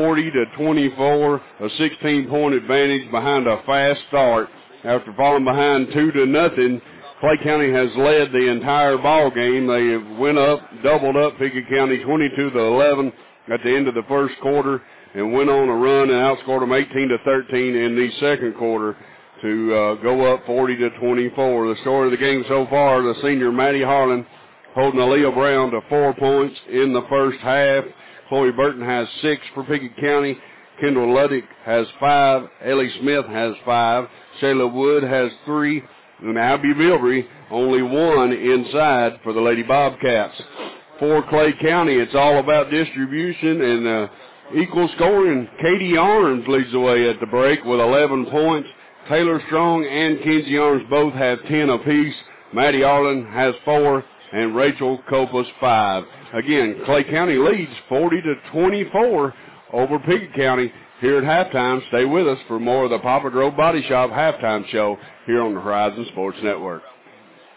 40-24, a 16-point advantage behind a fast start. After falling behind 2-0, Clay County has led the entire ball game. They went up, doubled up Pickett County 22-11 at the end of the first quarter, and went on a run and outscored them 18-13 in the second quarter to go up 40-24. The story of the game so far, the senior Maddie Harlan holding Aaliyah Brown to 4 points in the first half. Chloe Burton has 6 for Pickett County. Kendall Luddick has 5. Ellie Smith has 5. Shayla Wood has 3. And Abby Bilbrey only 1 inside for the Lady Bobcats. For Clay County, it's all about distribution and equal scoring. Katie Arns leads the way at the break with 11 points. Taylor Strong and Kenzie Arns both have 10 apiece. Maddie Arlen has 4, and Rachel Copas 5. Again, Clay County leads 40-24 over Pickett County here at halftime. Stay with us for more of the Poplar Grove Body Shop halftime show here on the Horizon Sports Network.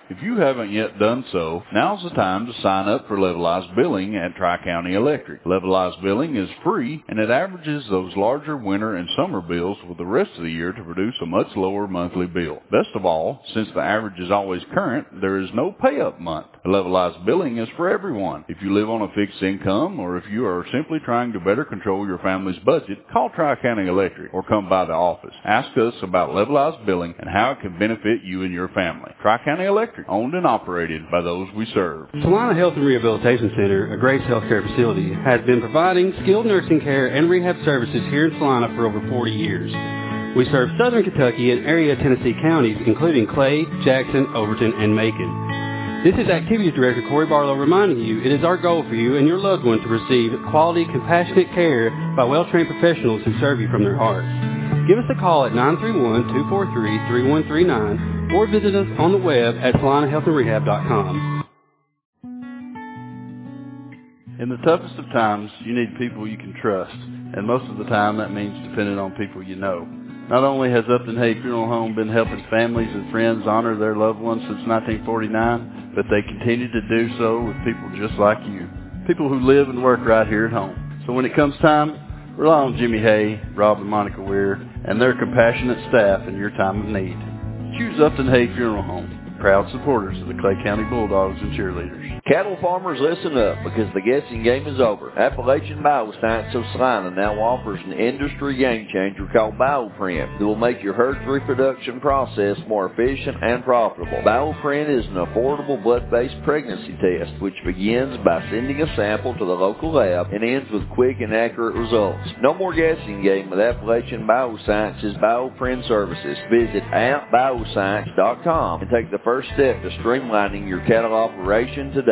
If you haven't yet done so, now's the time to sign up for levelized billing at Tri-County Electric. Levelized billing is free, and it averages those larger winter and summer bills with the rest of the year to produce a much lower monthly bill. Best of all, since the average is always current, there is no pay-up month. Levelized billing is for everyone. If you live on a fixed income, or if you are simply trying to better control your family's budget, call Tri-County Electric or come by the office. Ask us about levelized billing and how it can benefit you and your family. Tri-County Electric, owned and operated by those we serve. Salina Health and Rehabilitation Center, a Grace Healthcare facility, has been providing skilled nursing care and rehab services here in Salina for over 40 years. We serve southern Kentucky and area Tennessee counties, including Clay, Jackson, Overton, and Macon. This is Activities Director Corey Barlow reminding you it is our goal for you and your loved one to receive quality, compassionate care by well-trained professionals who serve you from their hearts. Give us a call at 931-243-3139 or visit us on the web at SalinaHealthAndRehab.com. In the toughest of times, you need people you can trust, and most of the time that means depending on people you know. Not only has Upton Hay Funeral Home been helping families and friends honor their loved ones since 1949, but they continue to do so with people just like you, people who live and work right here at home. So when it comes time, rely on Jimmy Hay, Rob and Monica Weir, and their compassionate staff in your time of need. Choose Upton Hay Funeral Home, proud supporters of the Clay County Bulldogs and cheerleaders. Cattle farmers, listen up, because the guessing game is over. Appalachian Bioscience of Salina now offers an industry game changer called BioPrint that will make your herd's reproduction process more efficient and profitable. BioPrint is an affordable blood-based pregnancy test which begins by sending a sample to the local lab and ends with quick and accurate results. No more guessing game with Appalachian Bioscience's BioPrint services. Visit appbioscience.com and take the first step to streamlining your cattle operation today.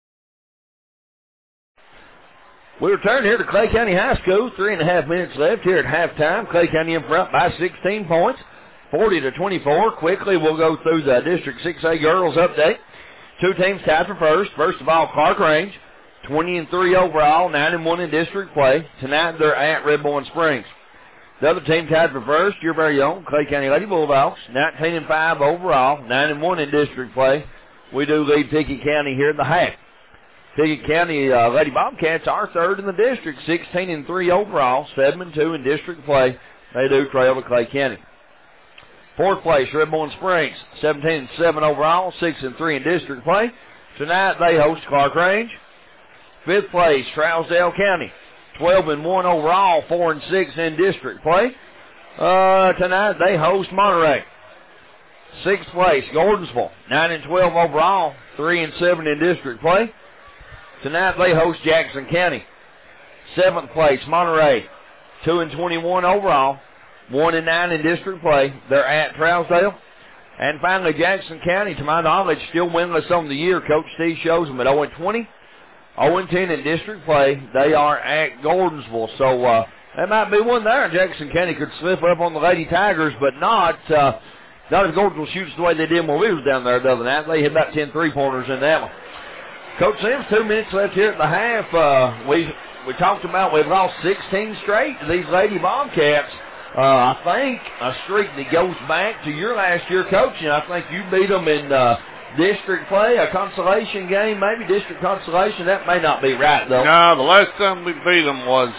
We return here to Clay County High School. 3.5 minutes left here at halftime. Clay County in front by 16 points, 40-24. Quickly, we'll go through the District 6A girls update. Two teams tied for first. First of all, Clark Range, 20-3 overall, 9-1 in district play. Tonight, they're at Redbourne Springs. The other team tied for first, your very own Clay County Lady Bulldogs, 19-5 overall, 9-1 in district play. We do lead Pickett County here in the half. Pickett County Lady Bobcats are third in the district, 16-3 overall, 7-2 in district play. They do trail to Clay County. Fourth place, Redbourne Springs, 17-7 overall, 6-3 in district play. Tonight they host Clark Range. Fifth place, Trousdale County, 12-1 overall, 4-6 in district play. Tonight they host Monterey. Sixth place, Gordonsville, 9-12 overall, 3-7 in district play. Tonight they host Jackson County. Seventh place, Monterey, 2-21 overall, 1-9 in district play. They're at Trousdale. And finally, Jackson County, to my knowledge, still winless on the year. Coach Steve shows them at 0-20, 0-10 in district play. They are at Gordonsville. So that might be one there. Jackson County could slip up on the Lady Tigers, but not if Gordonsville shoots the way they did when we was down there the other night. They hit about 10 three-pointers in that one. Coach Sims, 2 minutes left here at the half. We talked about we've lost 16 straight to these Lady Bobcats. I think a streak that goes back to your last year coaching. I think you beat them in district play, a consolation game, maybe district consolation. That may not be right, though. No, the last time we beat them was...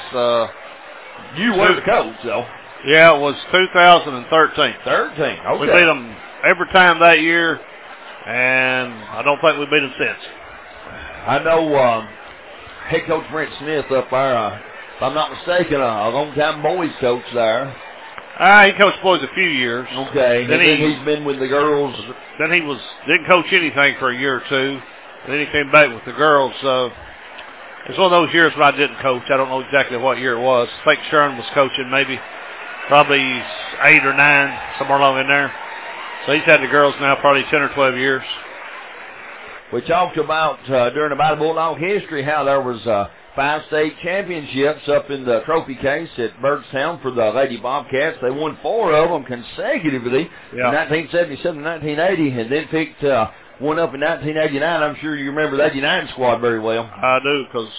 you were the coach, though. Yeah, it was 2013. 13, okay. We beat them every time that year, and I don't think we beat them since. I know head coach Brent Smith up there, if I'm not mistaken, a long-time boys coach there. He coached boys a few years. Okay. Then he's been with the girls. Then he didn't coach anything for a year or two. And then he came back with the girls. So it's one of those years when I didn't coach. I don't know exactly what year it was. I think Sherman was coaching probably 8 or 9, somewhere along in there. So he's had the girls now probably 10 or 12 years. We talked about during the Battle Bulldog history how there was 5 state championships up in the trophy case at Byrdstown for the Lady Bobcats. They won 4 of them consecutively in 1977 and 1980, and then picked one up in 1989. I'm sure you remember the 89 squad very well. I do, because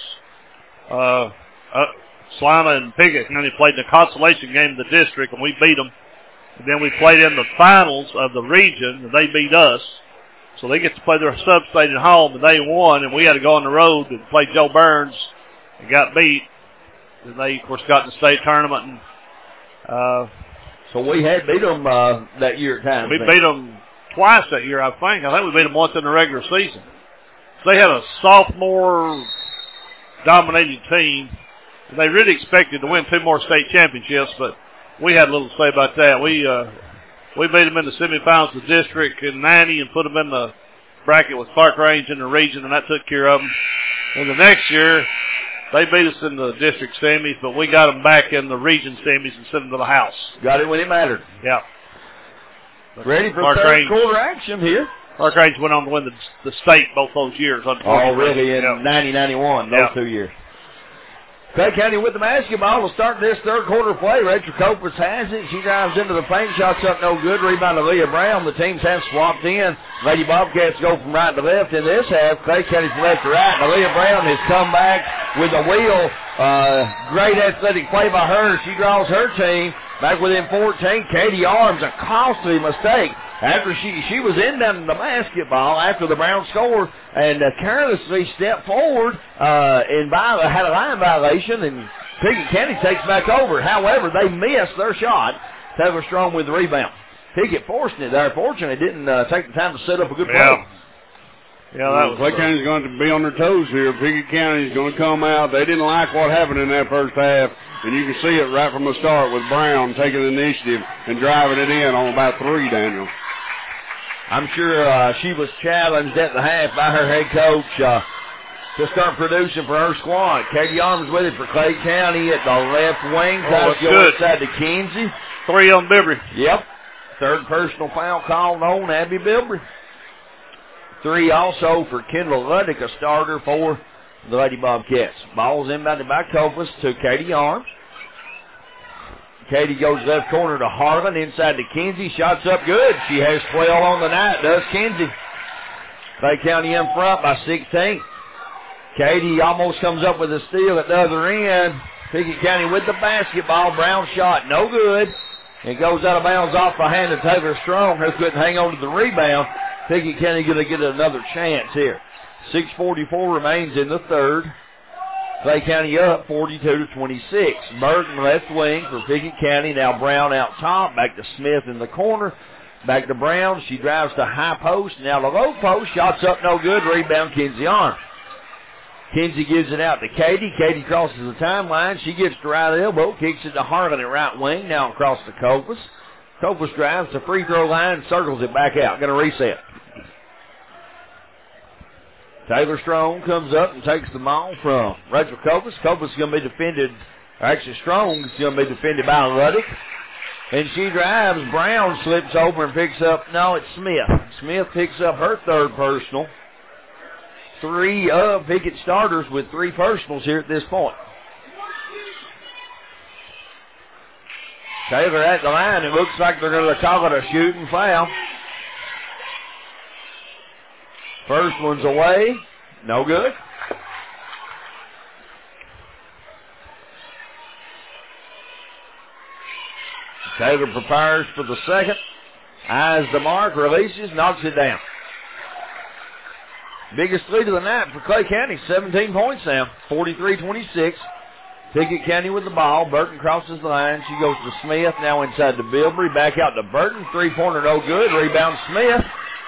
Salina and Pickett County played in the consolation game of the district, and we beat them. And then we played in the finals of the region, and they beat us. So they get to play their sub-state at home, and they won, and we had to go on the road and play Joe Burns and got beat. And they, of course, got in the state tournament. And, so we had beat them that year at times. We beat them twice that year, I think. I think we beat them once in the regular season. So they had a sophomore-dominated team. And they really expected to win 2 more state championships, but we had a little to say about that. We beat them in the semifinals of the district in 90 and put them in the bracket with Clark Range in the region, and that took care of them. And the next year, they beat us in the district semis, but we got them back in the region semis and sent them to the house. Got it when it mattered. Yeah. Ready for third quarter action here. Clark Range went on to win the state both those years. Already in 90-91, those 2 years. Clay County with the basketball will start this third quarter play. Rachel Copas has it. She drives into the paint. Shots up no good. Rebound to Leah Brown. The teams have swapped in. Lady Bobcats go from right to left in this half. Clay County from left to right. Now Leah Brown has come back with a wheel. Great athletic play by her. She draws her team back within 14. Katie Arms, a costly mistake. After she was in down the basketball after the Brown scored and carelessly stepped forward and had a line violation, and Pickett County takes back over. However, they missed their shot. Taylor Strong with the rebound. Pickett forcing it there. Fortunately, didn't take the time to set up a good play. Yeah, Clay County's going to be on their toes here. Pickett County's going to come out. They didn't like what happened in that first half, and you can see it right from the start with Brown taking the initiative and driving it in on about 3, Daniel. I'm sure she was challenged at the half by her head coach to start producing for her squad. Katie Arms with it for Clay County at the left wing. That's good. Inside to Kinsey. 3 on Bilbrey. Yep. Third personal foul called on Abby Bilbrey. 3 also for Kendall Luddick, a starter for the Lady Bobcats. Ball's inbounded by Copas to Katie Arms. Katie goes left corner to Harlan, inside to Kinsey. Shots up good. She has 12 on the night, does Kinsey. Clay County in front by 16. Katie almost comes up with a steal at the other end. Pickett County with the basketball. Brown shot, no good. It goes out of bounds off the hand of Taylor Strong, who couldn't hang on to the rebound. Pickett County going to get another chance here. 6:44 remains in the third. Clay County up 42-26. Burton left wing for Pickett County. Now Brown out top. Back to Smith in the corner. Back to Brown. She drives to high post. Now to low post. Shots up no good. Rebound Kinsey Arms. Kinsey gives it out to Katie. Katie crosses the timeline. She gets to right elbow. Kicks it to Harlan at right wing. Now across to Copas. Copas drives to free throw line. Circles it back out. Going to reset. Taylor Strong comes up and takes the ball from Rachel Copas. Copas is going to be defended, or actually Strong is going to be defended by Luddick. And she drives. Brown slips over and picks up, no, it's Smith. Smith picks up her third personal. 3 of Pickett starters with 3 personals here at this point. Taylor at the line. It looks like they're going to call it a shooting foul. First one's away. No good. Taylor prepares for the second. Eyes the mark, releases, knocks it down. Biggest lead of the night for Clay County, 17 points now, 43-26. Pickett County with the ball. Burton crosses the line. She goes to Smith, now inside to Bilbrey. Back out to Burton. 3-pointer no good. Rebound Smith.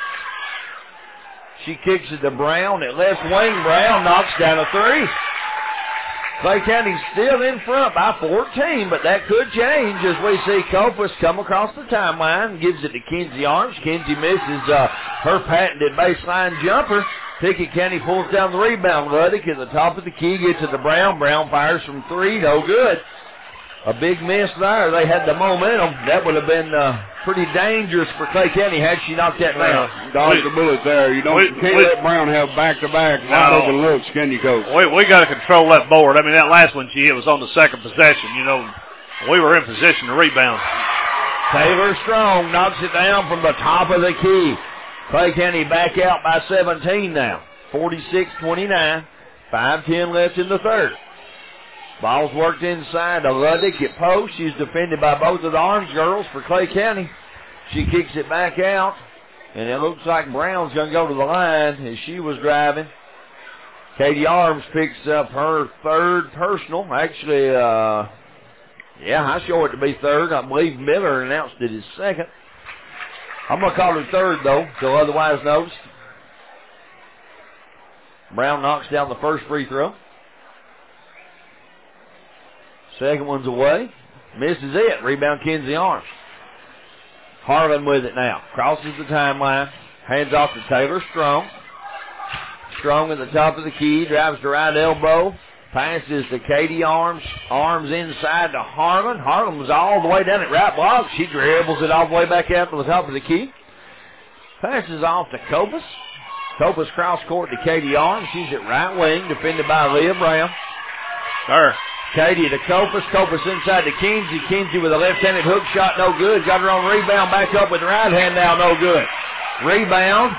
She kicks it to Brown at left wing. Brown knocks down a 3. Clay County's still in front by 14, but that could change as we see Copas come across the timeline, gives it to Kinsey Arms. Kinsey misses her patented baseline jumper. Pickett County pulls down the rebound. Luddick at the top of the key, gets it to Brown. Brown fires from 3, no good. A big miss there. They had the momentum. That would have been pretty dangerous for Clay County had she knocked that down. Dodged the bullet there. You can't let Brown have back-to-back wide open looks, can you, Coach? We got to control that board. I mean, that last one she hit was on the second possession. You know, we were in position to rebound. Taylor Strong knocks it down from the top of the key. Clay County back out by 17 now. 46-29. 5:10 left in the third. Ball's worked inside to Luddick at post. She's defended by both of the Arms girls for Clay County. She kicks it back out And it looks like Brown's going to go to the line as she was driving. Katie Arms picks up her third personal. Actually, I show it to be third. I believe Miller announced it as second. I'm going to call her third, though, till otherwise noticed. Brown knocks down the first free throw. Second one's away. Misses it. Rebound, Kenzie Arms. Harlan with it now. Crosses the timeline. Hands off to Taylor Strong. Strong at the top of the key. Drives to right elbow. Passes to Katie Arms. Arms inside to Harlan. Harlan was all the way down at right block. She dribbles it all the way back out to the top of the key. Passes off to Copas. Copas cross court to Katie Arms. She's at right wing, defended by Leah Brown. Katie to Copas. Copas inside to Kinsey. Kinsey with a left-handed hook shot, no good. Got her on rebound, back up with the right hand now, no good. Rebound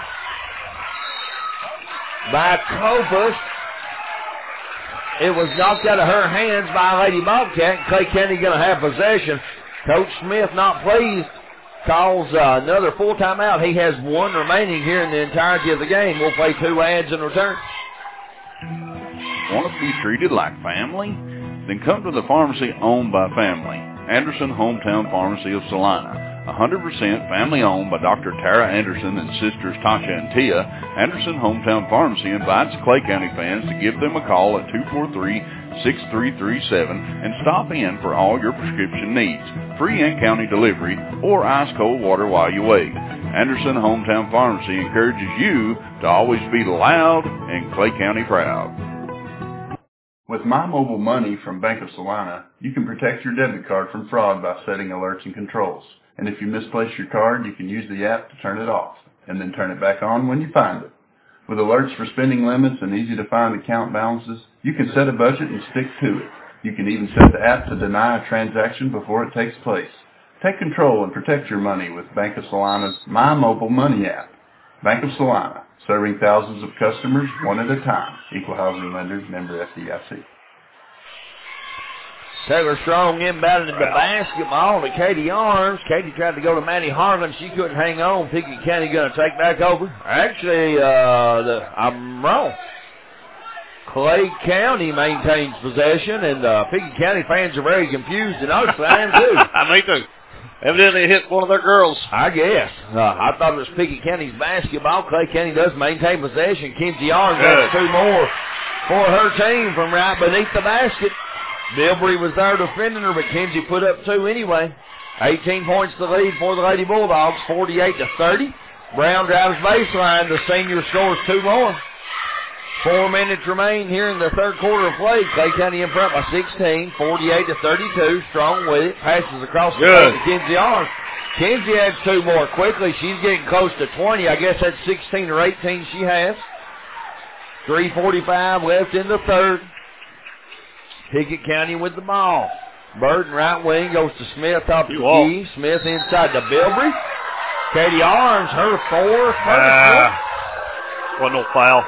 by Copas. It was knocked out of her hands by Lady Bobcat. Clay County going to have possession. Coach Smith not pleased. Calls another full timeout. He has one remaining here in the entirety of the game. We'll play 2 ads in return. Want to be treated like family? Then come to the pharmacy owned by family. Anderson Hometown Pharmacy of Salina. 100% family owned by Dr. Tara Anderson and sisters Tasha and Tia. Anderson Hometown Pharmacy invites Clay County fans to give them a call at 243-6337 and stop in for all your prescription needs. Free in-county delivery or ice-cold water while you wait. Anderson Hometown Pharmacy encourages you to always be loud and Clay County proud. With My Mobile Money from Bank of Salina, you can protect your debit card from fraud by setting alerts and controls. And if you misplace your card, you can use the app to turn it off, and then turn it back on when you find it. With alerts for spending limits and easy-to-find account balances, you can set a budget and stick to it. You can even set the app to deny a transaction before it takes place. Take control and protect your money with Bank of Salina's My Mobile Money app. Bank of Salina, serving thousands of customers one at a time. Equal housing lender, member FDIC. Taylor Strong inbounded the basketball to Katie Arms. Katie tried to go to Maddie Harlan. She couldn't hang on. Pickett County going to take back over. Actually, I'm wrong. Clay County maintains possession, and Pickett County fans are very confused, and I am too. Me too. Evidently hit one of their girls. I guess. I thought it was Pickett County's basketball. Clay County does maintain possession. Kinsey Arms has 2 more for her team from right beneath the basket. Bilbrey was there defending her, but Kinsey put up 2 anyway. 18 points to lead for the Lady Bulldogs, 48-30. Brown drives baseline. The senior scores 2 more. 4 minutes remain here in the third quarter of play. Clay County in front by 16, 48-32. Strong with it. Passes across the court to Kinsey Arms. Kinsey adds 2 more quickly. She's getting close to 20. I guess that's 16 or 18 she has. 3:45 left in the third. Pickett County with the ball. Burden right wing goes to Smith top of the key. Smith inside to Bilbrey. Katie Arms, her 4th. Wasn't no foul.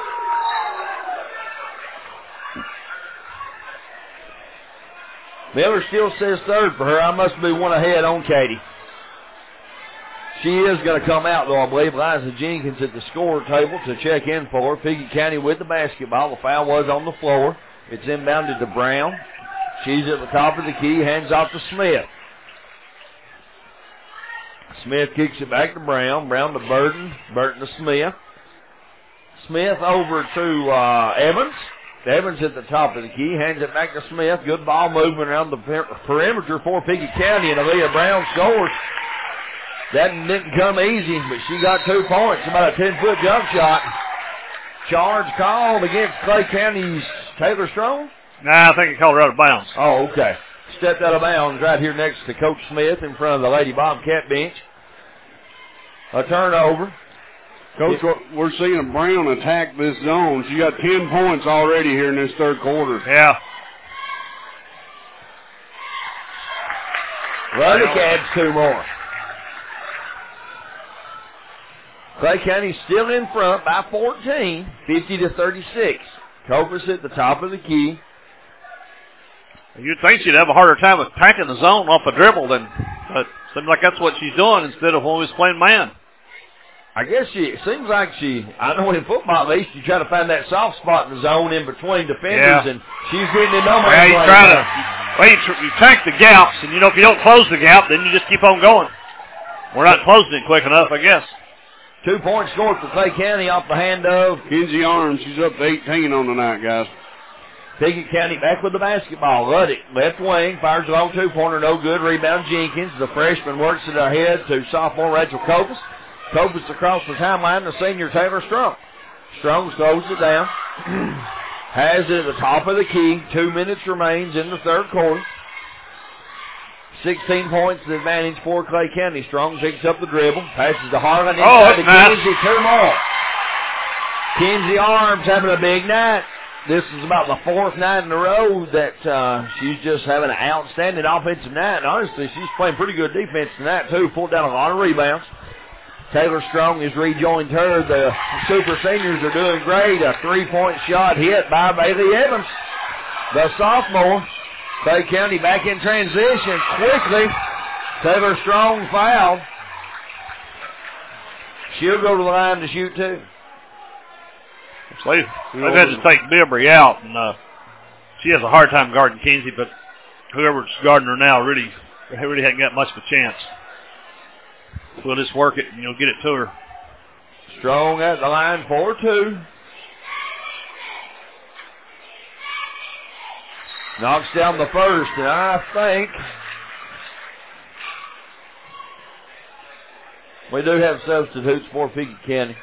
Miller still says third for her. I must be 1 ahead on Katie. She is going to come out, though, I believe. Liza Jenkins at the score table to check in for her. Pickett County with the basketball. The foul was on the floor. It's inbounded to Brown. She's at the top of the key. Hands off to Smith. Smith kicks it back to Brown. Brown to Burton. Burton to Smith. Smith over to Evans. Evans at the top of the key. Hands it back to Smith. Good ball movement around the perimeter for Pickett County. And Aaliyah Brown scores. That didn't come easy, but she got 2 points. About a 10-foot jump shot. Charge called against Clay County's Taylor Strong? Nah, I think he called her out of bounds. Oh, okay. Stepped out of bounds right here next to Coach Smith in front of the Lady Bobcat bench. A turnover. Coach, we're seeing Brown attack this zone. She got 10 points already here in this third quarter. Yeah. Ruddick adds 2 more. Clay County still in front by 14, 50-36. Copas at the top of the key. You'd think she'd have a harder time attacking the zone off a dribble, but it seems like that's what she's doing instead of when we was playing man. I guess it seems like I know in football at least, you try to find that soft spot in the zone in between defenders, and she's getting in no man's you try to, you tank the gaps, and if you don't close the gap, then you just keep on going. We're not closing it quick enough, I guess. 2 points scored for Clay County off the hand of Kinsey Arms. She's up to 18 on the night, guys. Pickett County back with the basketball. Luddick, left wing, fires a long 2-pointer, no good. Rebound Jenkins. The freshman works it ahead to sophomore Rachel Copas. Copas across the timeline to senior Taylor Strong. Strong slows it down. Has it at the top of the key. 2 minutes remains in the third quarter. 16 points advantage for Clay County. Strong picks up the dribble. Passes to Harlan inside to Kinsey. 2 more. Kinsey Arms having a big night. This is about the 4th night in a row that she's just having an outstanding offensive night. And honestly, she's playing pretty good defense tonight, too. Pulled down a lot of rebounds. Taylor Strong has rejoined her. The super seniors are doing great. A 3-point shot hit by Bailey Evans, the sophomore. Clay County back in transition quickly. Taylor Strong fouled. She'll go to the line to shoot, too. They've had to take Bibry out, and she has a hard time guarding Kinsey, but whoever's guarding her now really hasn't got much of a chance. We'll just work it and get it to her. Strong at the line for 2. Knocks down the first, and I think we do have substitutes for Pickett County.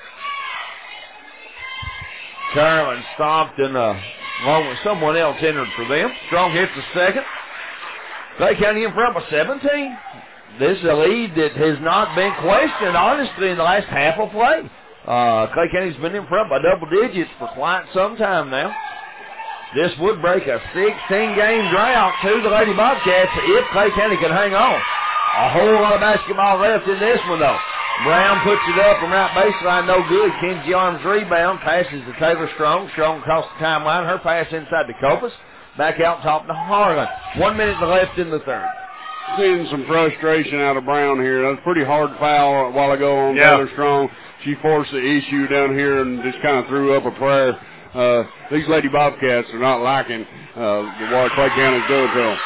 Carolyn stopped and along with someone else entered for them. Strong hits the second. Clay County in front by 17. This is a lead that has not been questioned, honestly, in the last half of play. Clay County's been in front by double digits for quite some time now. This would break a 16-game drought to the Lady Bobcats if Clay County can hang on. A whole lot of basketball left in this one, though. Brown puts it up from right baseline, no good. Kinsey Arms rebound, passes to Taylor Strong. Strong across the timeline. Her pass inside to Copas. Back out top to Harlan. 1 minute left in the third. Seeing some frustration out of Brown here. That was a pretty hard foul a while ago on Taylor Strong. She forced the issue down here and just kind of threw up a prayer. These Lady Bobcats are not liking what Clay County's doing to them.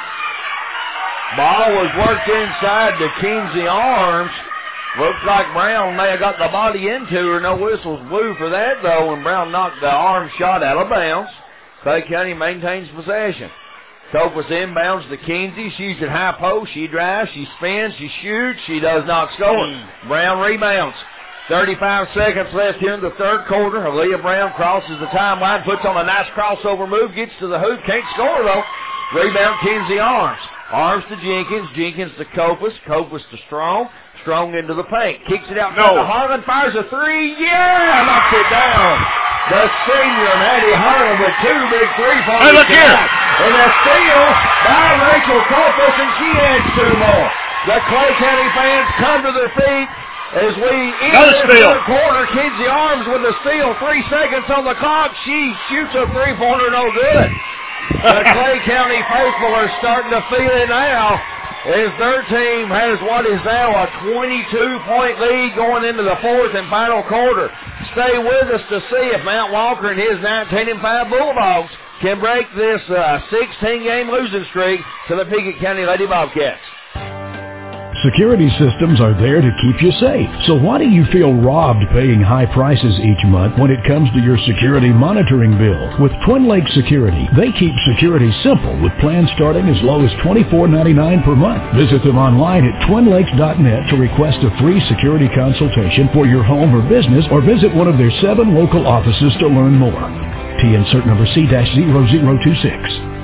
Ball was worked inside to Kinsey Arms. Looks like Brown may have got the body into her. No whistles blew for that, though, and Brown knocked the arm shot out of bounds. Clay County maintains possession. Copas inbounds to Kinsey. She's at high post. She drives. She spins. She shoots. She does not score. Brown rebounds. 35 seconds left here in the third quarter. Aaliyah Brown crosses the timeline, puts on a nice crossover move, gets to the hoop, can't score, though. Rebound, Kinsey Arms. Arms to Jenkins. Jenkins to Copas. Copas to Strong. Strong into the paint. Kicks it out to Harlan. Fires a 3. Yeah! Knocks it down. The senior, Maddie Harlan, with 2 big 3-pointers. Hey, look here. And a steal by Rachel Copas, and she adds 2 more. The Clay County fans come to their feet as we end the third quarter. Kinsey Arms with a steal. 3 seconds on the clock. She shoots a 3-pointer, no good. The Clay County faithful are starting to feel it now as their team has what is now a 22-point lead going into the fourth and final quarter. Stay with us to see if Mount Walker and his 19-5 Bulldogs can break this 16-game losing streak to the Pickett County Lady Bobcats. Security systems are there to keep you safe. So why do you feel robbed paying high prices each month when it comes to your security monitoring bill? With Twin Lakes Security, they keep security simple with plans starting as low as $24.99 per month. Visit them online at twinlakes.net to request a free security consultation for your home or business, or visit one of their 7 local offices to learn more. TN cert number C-0026.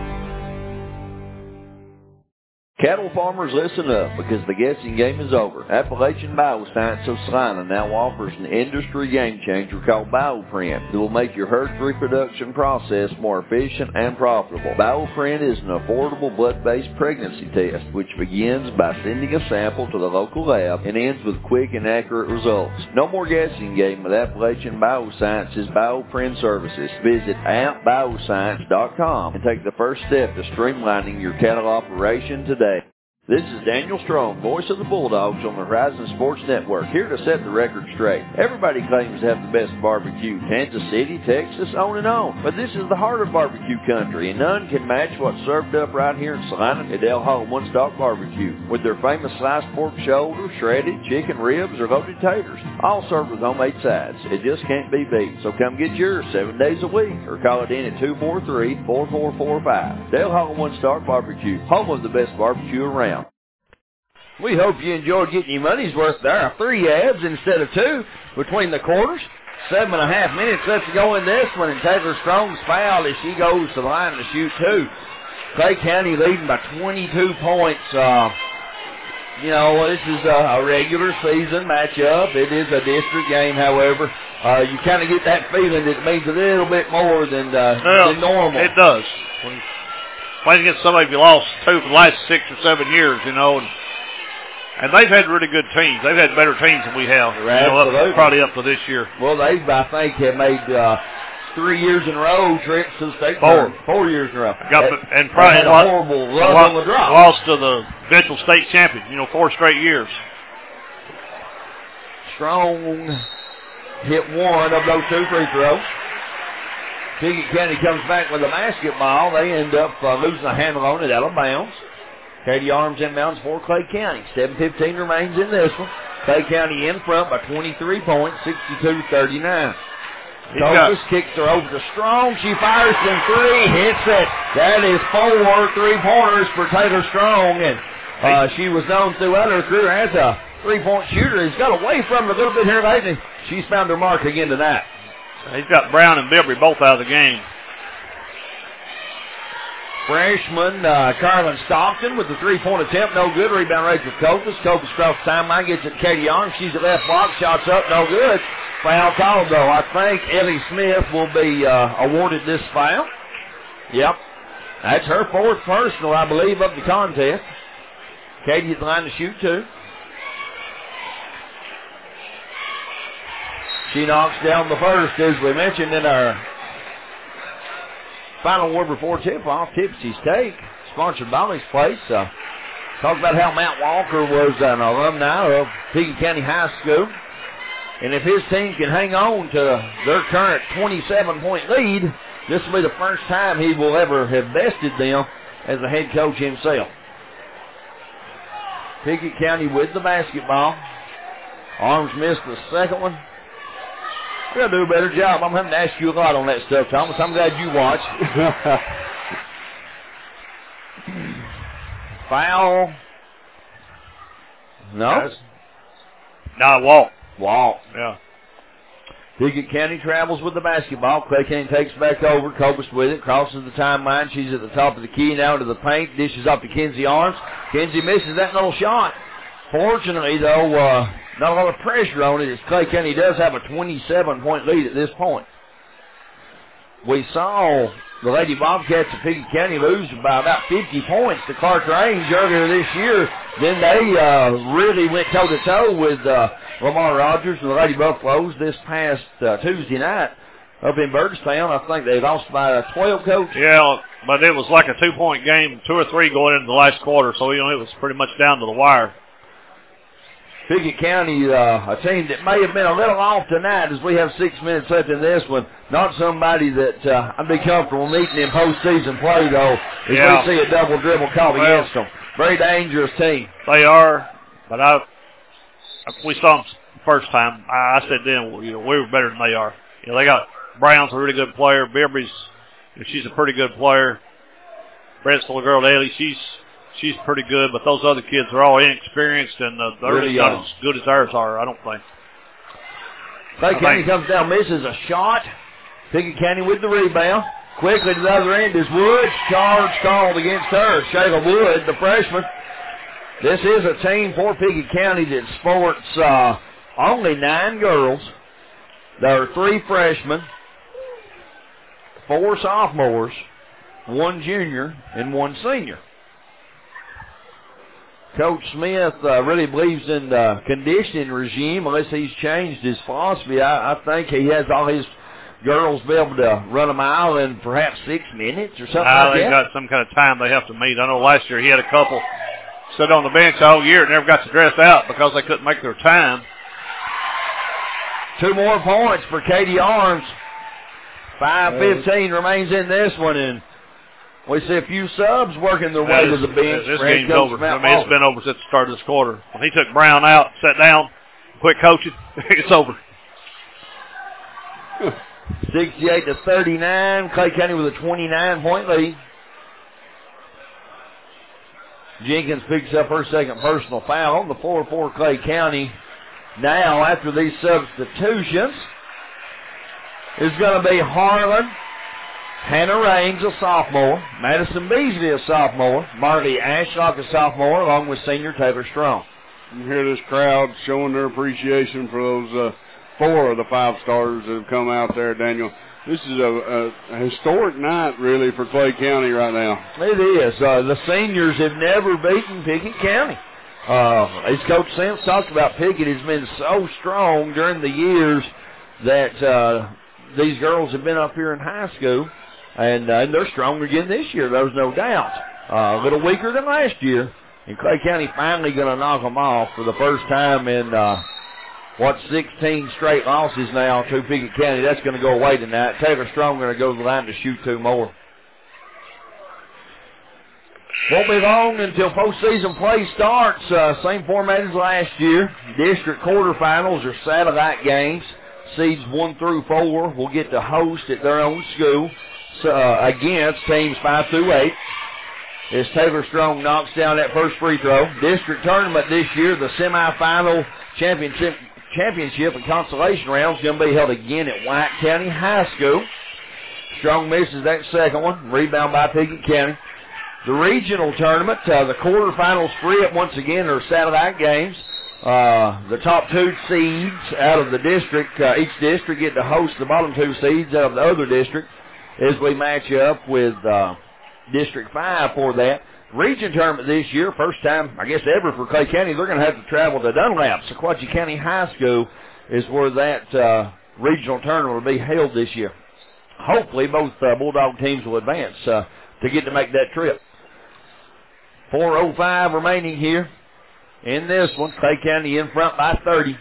Cattle farmers, listen up, because the guessing game is over. Appalachian Bioscience of Salina now offers an industry game changer called BioFriend that will make your herd's reproduction process more efficient and profitable. BioFriend is an affordable blood-based pregnancy test which begins by sending a sample to the local lab and ends with quick and accurate results. No more guessing game with Appalachian Bioscience's BioFriend services. Visit appbioscience.com and take the first step to streamlining your cattle operation today. This is Daniel Strong, voice of the Bulldogs on the Horizon Sports Network, here to set the record straight. Everybody claims to have the best barbecue, Kansas City, Texas, on and on. But this is the heart of barbecue country, and none can match what's served up right here in Salina at Del Hall One Stop Barbecue, with their famous sliced pork shoulder, shredded chicken ribs, or loaded taters, all served with homemade sides. It just can't be beat. So come get yours 7 days a week, or call it in at 243-4445. Del Hall One Stop Barbecue, home of the best barbecue around. We hope you enjoyed getting your money's worth there. 3 abs instead of 2 between the quarters. 7.5 minutes left to go in this one, and Taylor Strong's fouled as she goes to the line to shoot 2. Clay County leading by 22 points. This is a regular season matchup. It is a district game, however. You kind of get that feeling that it means a little bit more than normal. It does. Playing against somebody you lost 2 for the last 6 or 7 years, and they've had really good teams. They've had better teams than we have. Probably up to this year. Well, they, I think, have made 3 years in a row trips to the state. 4 years in a row. And probably had a horrible run on the drop. Lost to the eventual state champion. 4 straight years. Strong hit 1 of those 2 free throws. Pickett County comes back with a basketball. They end up losing a handle on it out of bounds. Katie Arms inbounds for Clay County. 7:15 remains in this one. Clay County in front by 23 points, 62-39. Tokus kicks her over to Strong. She fires from 3, hits it. That is 4 3-pointers for Taylor Strong, and she was known throughout her career as a 3-point shooter. He's got away from her a little bit here lately. She's found her mark again tonight. He's got Brown and Bilbrey both out of the game. Freshman Carlin Stockton with the 3-point attempt, no good. Rebound Rachel Copas. Copas across the timeline, gets it to Katie Arms. She's at left block, shots up, no good. Foul called, though. I think Ellie Smith will be awarded this foul. Yep. That's her 4th personal, I believe, of the contest. Katie at the line to shoot 2. She knocks down the first, as we mentioned in our final word before tip-off. Tipsy's Steak, sponsored by this place. Talk about how Matt Walker was an alumni of Pickett County High School. And if his team can hang on to their current 27-point lead, this will be the first time he will ever have bested them as a head coach himself. Pickett County with the basketball. Arms missed the second one. We'll do a better job. I'm having to ask you a lot on that stuff, Thomas. I'm glad you watched. Foul. No. Walk. Walk. Yeah. Pickett County travels with the basketball. Clay County takes back over. Copas with it. Crosses the timeline. She's at the top of the key now to the paint. Dishes off to Kenzie Arms. Kenzie misses that little shot. Fortunately, though, not a lot of pressure on it, as Clay County does have a 27-point lead at this point. We saw the Lady Bobcats of Pickett County lose by about 50 points to Clark Range earlier this year. Then they really went toe-to-toe with Lamar Rogers and the Lady Buffaloes this past Tuesday night up in Burgestown. I think they lost by 12, Coach. Yeah, but it was like a 2-point game, 2 or 3 going into the last quarter, so it was pretty much down to the wire. Pickett County, a team that may have been a little off tonight as we have 6 minutes left in this one. Not somebody that I'd be comfortable meeting in postseason play, though, as we see a double dribble called against them. Very dangerous team. They are, but we saw them the first time. I said then, we were better than they are. They got Brown's a really good player. Bilbrey's, she's a pretty good player. Brett's little girl, Ellie, she's pretty good, but those other kids are all inexperienced, and they're really not as good as ours are, I don't think. Clay County comes down, misses a shot. Pickett County with the rebound. Quickly to the other end is Woods. Charge called against her. Shayla Wood, the freshman. This is a team for Pickett County that sports only 9 girls. There are 3 freshmen, 4 sophomores, 1 junior, and 1 senior. Coach Smith really believes in the conditioning regime unless he's changed his philosophy. I think he has all his girls be able to run a mile in perhaps 6 minutes or something like that. They've got some kind of time they have to meet. I know last year he had a couple sat on the bench all year and never got to dress out because they couldn't make their time. 2 more points for Katie Arms. 5:15 remains in this one, and we see a few subs working their way to the bench. This game's over. I mean, it's been over since the start of this quarter. When he took Brown out, sat down, quit coaching, it's over. 68-39. Clay County with a 29-point lead. Jenkins picks up her second personal foul on the floor for Clay County. Now, after these substitutions, is going to be Harlan, Hannah Raines, a sophomore, Madison Beasley, a sophomore, Marley Ashlock, a sophomore, along with senior Taylor Strong. You hear this crowd showing their appreciation for those 4 of the 5 starters that have come out there, Daniel. This is a historic night, really, for Clay County right now. It is. The seniors have never beaten Pickett County. As Coach Sims talked about, Pickett has been so strong during the years that these girls have been up here in high school, and they're stronger again this year, there's no doubt. A little weaker than last year, and Clay County finally going to knock them off for the first time in 16 straight losses now to Pickett County. That's going to go away tonight. Taylor Strong going to go to the line to shoot 2 more. Won't be long until postseason play starts. Same format as last year. District quarterfinals are satellite games. Seeds 1 through 4 will get to host at their own school against teams 5 through 8. As Taylor Strong knocks down that first free throw. District tournament this year, the semifinal championship and consolation round is going to be held again at White County High School. Strong misses that second one. Rebound by Pickett County. The regional tournament, the quarterfinals for it, once again, are satellite games. The top 2 seeds out of the district, each district get to host the bottom 2 seeds out of the other district as we match up with District 5 for that. Region tournament this year, first time, I guess, ever for Clay County, they're going to have to travel to Dunlap. Sequatchie County High School is where that regional tournament will be held this year. Hopefully, both Bulldog teams will advance to get to make that trip. 4:05 remaining here in this one. Clay County in front by 30.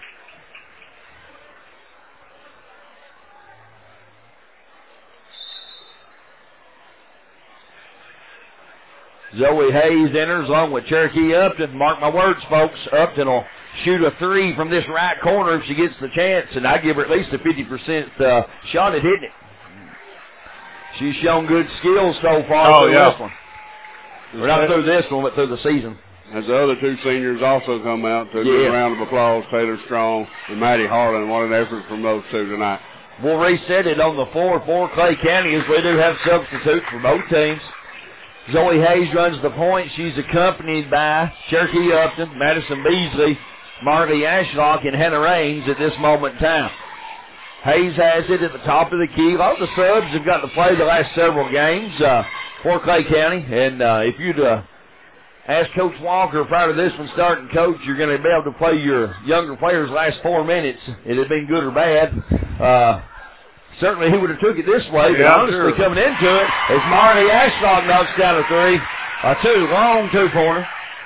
Zoe Hayes enters along with Cherokee Upton. Mark my words, folks. Upton will shoot a 3 from this right corner if she gets the chance, and I give her at least a 50% shot at hitting it. She's shown good skills so far through this one. We're not through this one, but through the season. As the other 2 seniors also come out to a good round of applause, Taylor Strong and Maddie Harlan. What an effort from those 2 tonight. We'll reset it on the floor for Clay County as we do have substitutes for both teams. Zoe Hayes runs the point. She's accompanied by Cherokee Upton, Madison Beasley, Marty Ashlock, and Hannah Raines at this moment in time. Hayes has it at the top of the key. A lot of the subs have got to play the last several games for Clay County. And if you'd ask Coach Walker prior to this one starting, Coach, you're going to be able to play your younger players the last 4 minutes. It had been good or bad. Certainly he would have took it this way, but honestly coming into it, as Marty Ashlock knocks down a 3, a 2, long 2-pointer.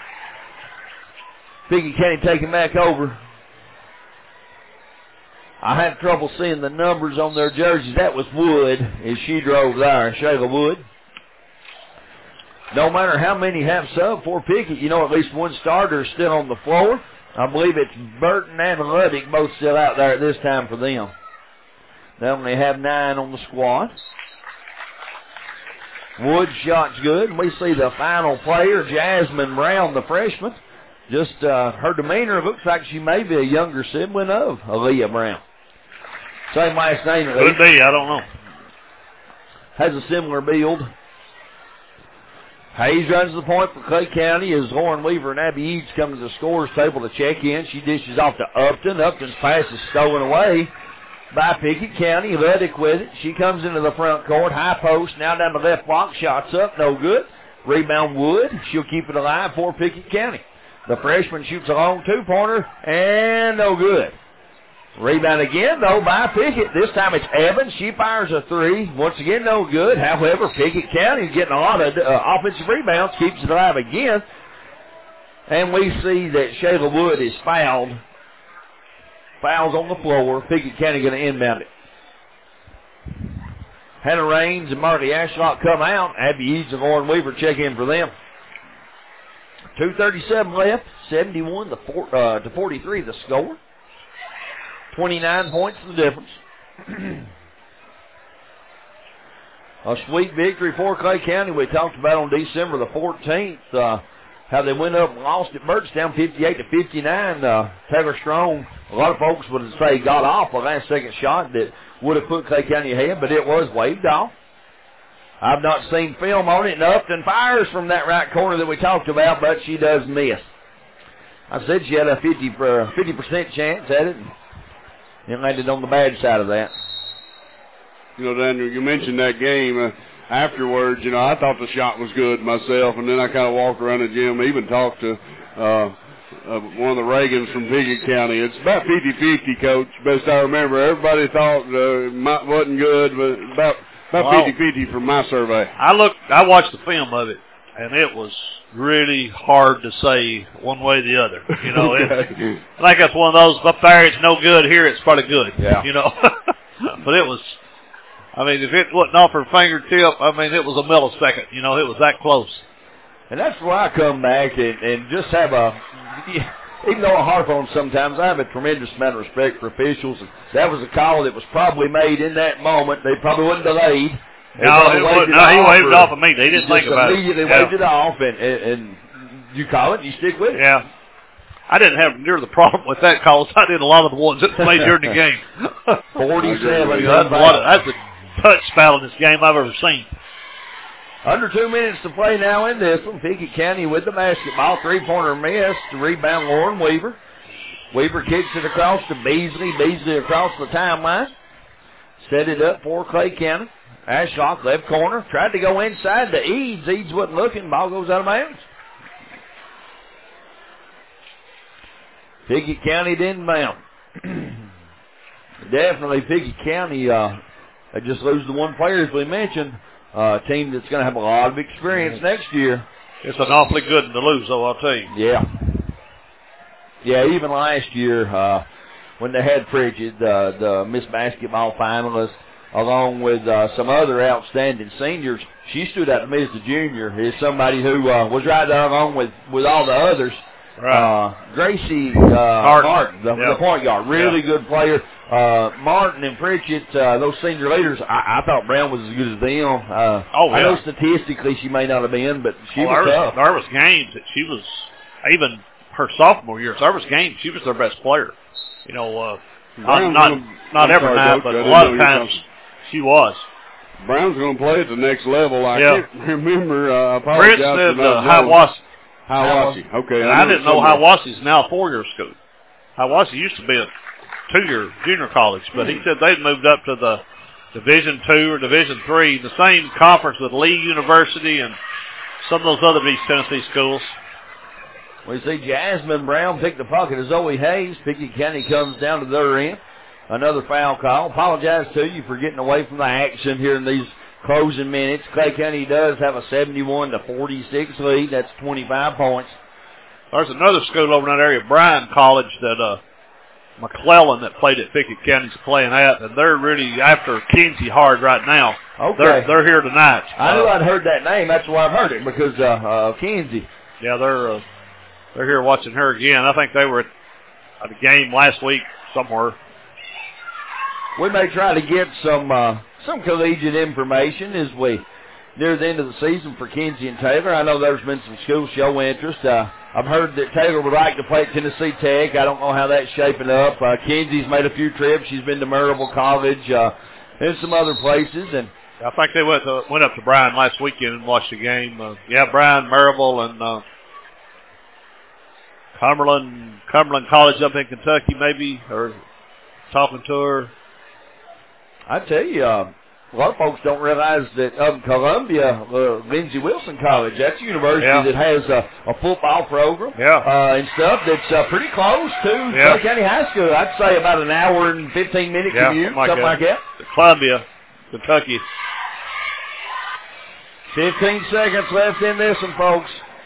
Pickett County taking back over. I had trouble seeing the numbers on their jerseys. That was Wood as she drove there, Shayla Wood. No matter how many have sub for Pickett, you know at least one starter is still on the floor. I believe it's Burton and Luddick both still out there at this time for them. They only have 9 on the squad. Wood's shot's good. And we see the final player, Jasmine Brown, the freshman. Just her demeanor looks like she may be a younger sibling of Aaliyah Brown. Same last name. Could be, I don't know. Has a similar build. Hayes runs the point for Clay County as Lauren Weaver and Abby Eads come to the scorer's table to check in. She dishes off to Upton. Upton's pass is stolen away by Pickett County. Luddick with it. She comes into the front court. High post. Now down the left block. Shots up. No good. Rebound Wood. She'll keep it alive for Pickett County. The freshman shoots a long 2-pointer. And no good. Rebound again, though, by Pickett. This time it's Evans. She fires a 3. Once again, no good. However, Pickett County is getting a lot of offensive rebounds. Keeps it alive again. And we see that Shayla Wood is fouled. Fouls on the floor. Pickett County going to inbound it. Hannah Raines and Marty Ashlock come out. Abby Eads and Lauren Weaver check in for them. 2:37 left. 71 to 43 the score. 29 points the difference. A sweet victory for Clay County. We talked about on December the 14th how they went up and lost at Birchtown 58-59. Taylor Strong, a lot of folks would say got off a last second shot that would have put Clay County ahead, but it was waved off. I've not seen film on it, and Upton fires from that right corner that we talked about, but she does miss. I said she had a 50% chance at it, and it landed on the bad side of that. You know, Daniel, you mentioned that game. Afterwards, you know, I thought the shot was good myself, and then I kind of walked around the gym, even talked to one of the Reagans from Pickett County. It's about 50-50, Coach, best I remember. Everybody thought it wasn't good, but about 50-50 from my survey. I watched the film of it, and it was really hard to say one way or the other. You know, okay. I think that's one of those, up there it's no good, here it's probably good. Yeah. You know, but it was, I mean, if it wasn't off her fingertip, I mean, it was a millisecond. You know, it was that close. And that's where I come back and just have even though I harp on sometimes, I have a tremendous amount of respect for officials. That was a call that was probably made in that moment. They probably wasn't delayed. No, he waved it off of me. They didn't think about it. Immediately waved it off, and you call it, and you stick with it. Yeah. I didn't have near the problem with that call as I did a lot of the ones that played during the game. 47. That's a touch foul in this game I've ever seen. Under 2 minutes to play now in this one. Pickett County with the basketball. Three-pointer miss to rebound Lauren Weaver. Weaver kicks it across to Beasley. Beasley across the timeline. Set it up for Clay County. Ashlock, left corner. Tried to go inside to Eads. Eads wasn't looking. Ball goes out of bounds. Pickett County didn't bounce. Definitely Pickett County, they just lose the one player, as we mentioned. Team that's going to have a lot of experience next year. It's an awfully good one to lose, though, I'll tell you. Yeah. Yeah, even last year when they had Pritchett, the Miss Basketball finalist, along with some other outstanding seniors, she stood out to me as a junior, as somebody who was right there along with all the others. Right. Gracie Martin, the point guard, really good player. Martin and Pritchett, those senior leaders, I thought Brown was as good as them. I know statistically she may not have been, but she was tough. There was games that she was, even her sophomore year, there was games she was their best player. You know, not every night, but a lot of times she was. Brown's going to play at the next level. I can't remember. I apologize. Brent said Hiawassee. Hiawassee, okay. And I didn't know Hiawassee's now a 4-year school. Hiawassee used to be a 2-year junior college, but he said they'd moved up to the Division II or Division III, the same conference with Lee University and some of those other East Tennessee schools. We see Jasmine Brown pick the pocket of Zoe Hayes. Pickett County comes down to their end. Another foul call. Apologize to you for getting away from the action here in these closing minutes. Clay County does have a 71-46 lead. That's 25 points. There's another school over in that area, Bryan College, that McClellan that played at Pickett County's playing at, and they're really after Kinsey hard right now. Okay. They're here tonight. I knew I'd heard that name. That's why I've heard it, because Kinsey. Yeah, they're here watching her again. I think they were at a game last week somewhere. We may try to get some collegiate information as we near the end of the season for Kinsey and Taylor. I know there's been some schools show interest. I've heard that Taylor would like to play at Tennessee Tech. I don't know how that's shaping up. Kinsey's made a few trips. She's been to Maryville College and some other places. And I think they went up to Bryan last weekend and watched the game. Bryan, Maryville, and Cumberland College up in Kentucky maybe, or talking to her. I tell you, a lot of folks don't realize that up in Columbia, Lindsey Wilson College, that's a university that has a football program and stuff that's pretty close to Clay County High School. I'd say about an hour and 15-minute commute, something like that. Columbia, Kentucky. 15 seconds left in this one, folks.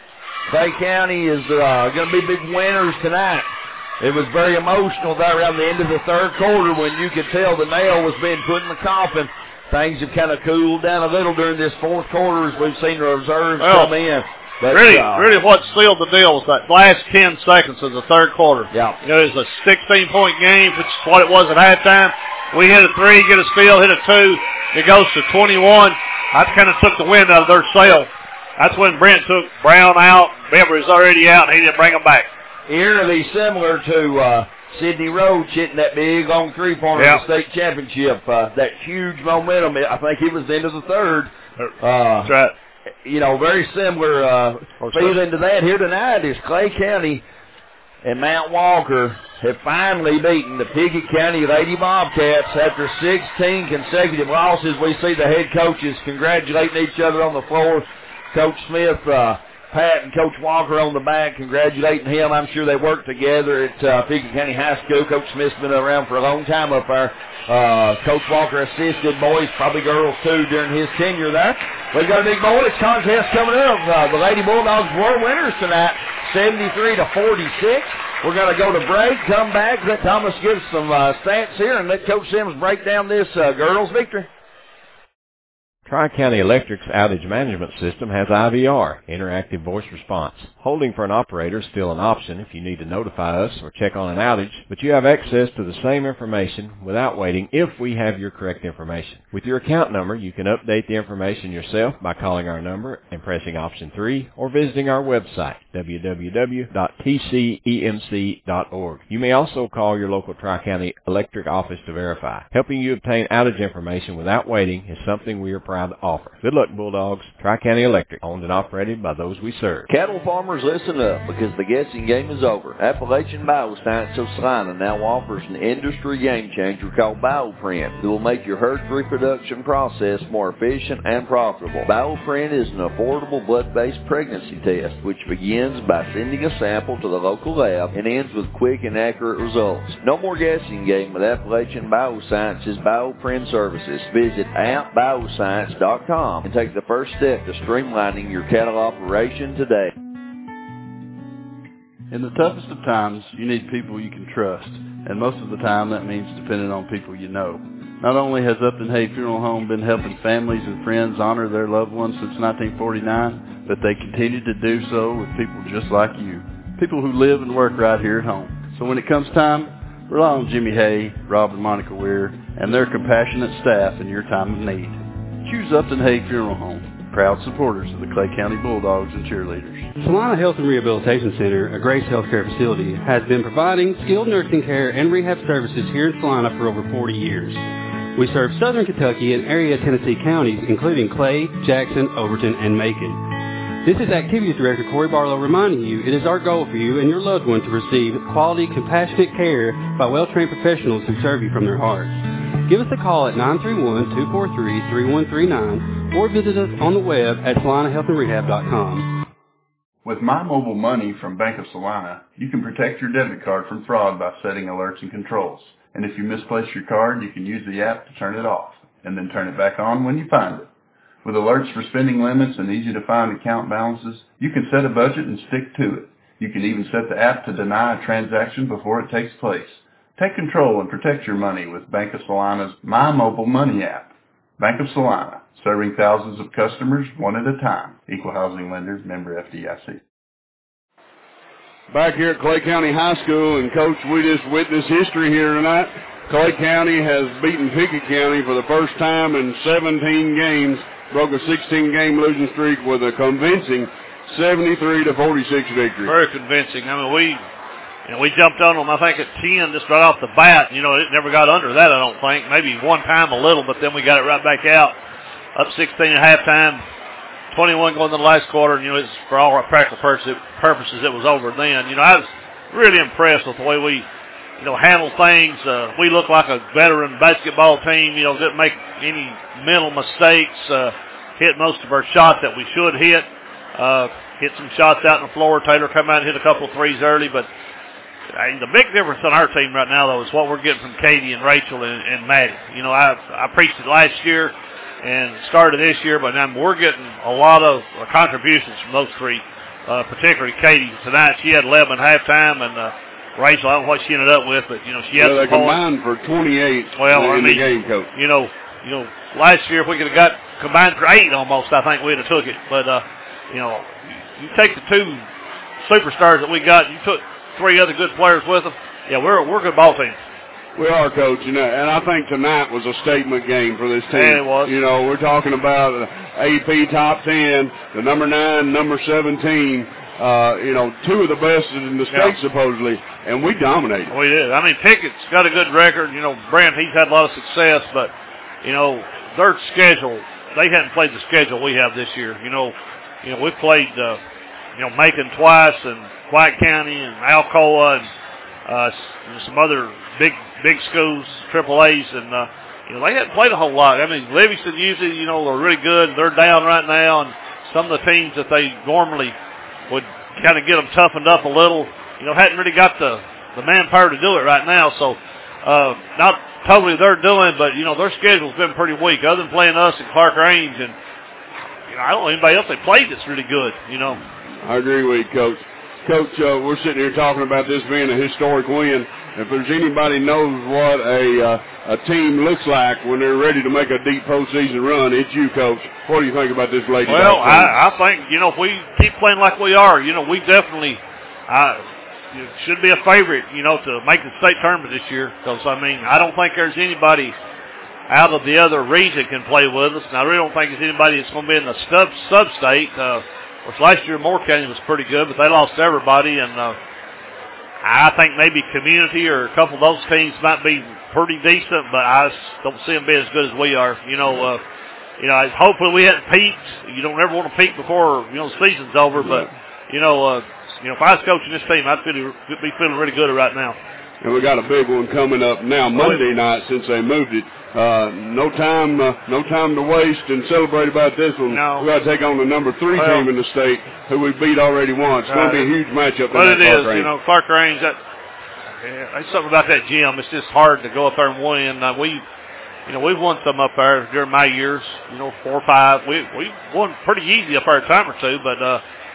Clay County is going to be big winners tonight. It was very emotional there around the end of the third quarter when you could tell the nail was being put in the coffin. Things have kind of cooled down a little during this fourth quarter as we've seen the reserves come in. But, really what sealed the deal was that last 10 seconds of the third quarter. Yeah. It was a 16-point game, which is what it was at halftime. We hit a 3, get a steal, hit a 2. It goes to 21. That kind of took the wind out of their sail. That's when Brent took Brown out. Beverly was already out, and he didn't bring them back. Eerily similar to Sidney Roach hitting that big long three-pointer in the state championship. That huge momentum. I think it was the end of the third. That's right. You know, very similar feeling to that. Here tonight is Clay County and Mount Walker have finally beaten the Pickett County Lady Bobcats after 16 consecutive losses. We see the head coaches congratulating each other on the floor. Coach Smith, Pat, and Coach Walker on the back congratulating him. I'm sure they work together at Pickett County High School. Coach Smith's been around for a long time up there. Coach Walker assisted boys, probably girls too, during his tenure there. We've got a big boys contest coming up. The Lady Bulldogs were winners tonight, 73-46. We're going to go to break, come back, let Thomas give some stats here, and let Coach Sims break down this girls' victory. Tri-County Electric's outage management system has IVR, interactive voice response. Holding for an operator is still an option if you need to notify us or check on an outage, but you have access to the same information without waiting if we have your correct information. With your account number, you can update the information yourself by calling our number and pressing option 3 or visiting our website, www.tcemc.org. You may also call your local Tri-County Electric office to verify. Helping you obtain outage information without waiting is something we are proud to offer. Good luck, Bulldogs. Tri-County Electric, owned and operated by those we serve. Cattle farmers, listen up, because the guessing game is over. Appalachian Bioscience of Salina now offers an industry game changer called BioPrint that will make your herd's reproduction process more efficient and profitable. BioPrint is an affordable blood-based pregnancy test, which begins by sending a sample to the local lab and ends with quick and accurate results. No more guessing game with Appalachian Bioscience's BioPrint services. Visit appbioscience.com and take the first step to streamlining your cattle operation today. In the toughest of times, you need people you can trust, and most of the time that means depending on people you know. Not only has Upton Hay Funeral Home been helping families and friends honor their loved ones since 1949, but they continue to do so with people just like you, people who live and work right here at home. So when it comes time, rely on Jimmy Hay, Rob and Monica Weir, and their compassionate staff in your time of need. Choose Upton Hay Funeral Home, proud supporters of the Clay County Bulldogs and cheerleaders. Salina Health and Rehabilitation Center, a Grace Healthcare facility, has been providing skilled nursing care and rehab services here in Salina for over 40 years. We serve southern Kentucky and area Tennessee counties, including Clay, Jackson, Overton, and Macon. This is Activities Director Corey Barlow reminding you it is our goal for you and your loved one to receive quality, compassionate care by well-trained professionals who serve you from their hearts. Give us a call at 931-243-3139 or visit us on the web at salinahealthandrehab.com. With My Mobile Money from Bank of Salina, you can protect your debit card from fraud by setting alerts and controls. And if you misplace your card, you can use the app to turn it off and then turn it back on when you find it. With alerts for spending limits and easy-to-find account balances, you can set a budget and stick to it. You can even set the app to deny a transaction before it takes place. Take control and protect your money with Bank of Salina's My Mobile Money app. Bank of Salina, serving thousands of customers one at a time. Equal housing lender, member FDIC. Back here at Clay County High School, and Coach, we just witnessed history here tonight. Clay County has beaten Pickett County for the first time in 17 games, broke a 16-game losing streak with a convincing 73-46 victory. Very convincing. I mean, we jumped on them, I think, at 10 just right off the bat. You know, it never got under that, I don't think. Maybe one time a little, but then we got it right back out. Up 16 at halftime, 21 going to the last quarter. And, it's for all practical purposes, it was over then. I was really impressed with the way we, handle things. We look like a veteran basketball team. Didn't make any mental mistakes. Hit most of our shots that we should hit. Hit some shots out on the floor. Taylor come out and hit a couple of threes early, but the big difference on our team right now, though, is what we're getting from Katie and Rachel and Maddie. I preached it last year and started this year, but now we're getting a lot of contributions from those three particularly Katie tonight. She had 11 at halftime, and Rachel, I don't know what she ended up with, but she had. They combined for 28 in the game, Coach. Last year if we could have got combined for 8 almost, I think we'd have took it. But you take the 2 superstars that we got, you took 3 other good players with them. Yeah, we're a good ball team. We are, Coach, and I think tonight was a statement game for this team. Yeah, it was. We're talking about AP top 10, the number 9, number 17. 2 of the best in the state, supposedly, and we dominated. We did. I mean, Pickett's got a good record. Brent, he's had a lot of success, but, their schedule, they hadn't played the schedule we have this year. We played, Macon twice, and White County, and Alcoa, and some other big schools, AAAs, and, they hadn't played a whole lot. I mean, Livingston usually, are really good. They're down right now, and some of the teams that they normally would kind of get them toughened up a little. Hadn't really got the manpower to do it right now. So, not totally they're doing, but, their schedule's been pretty weak. Other than playing us and Clark Range, and, I don't know anybody else they played that's really good, I agree with you, Coach. Coach, we're sitting here talking about this being a historic win. If there's anybody knows what a team looks like when they're ready to make a deep postseason run, it's you, Coach. What do you think about this lady? Well, I think, if we keep playing like we are, we definitely should be a favorite, to make the state tournament this year. Because, I don't think there's anybody out of the other region can play with us. And I really don't think there's anybody that's going to be in the sub-state. Which last year Moore County was pretty good, but they lost everybody. And I think maybe Community or a couple of those teams might be pretty decent, but I don't see them being as good as we are. Hopefully we hadn't peaked. You don't ever want to peak before, the season's over, but, if I was coaching this team, I'd be feeling really good right now. And we got a big one coming up now Monday night since they moved it. No time to waste and celebrate about this one. No. We got to take on the number 3 team in the state, who we beat already once. It's going to be a huge matchup. But it is, Clark Range. There's something about that gym. It's just hard to go up there and win. We've won some up there during my years. 4 or 5. We won pretty easy up there a time or 2, but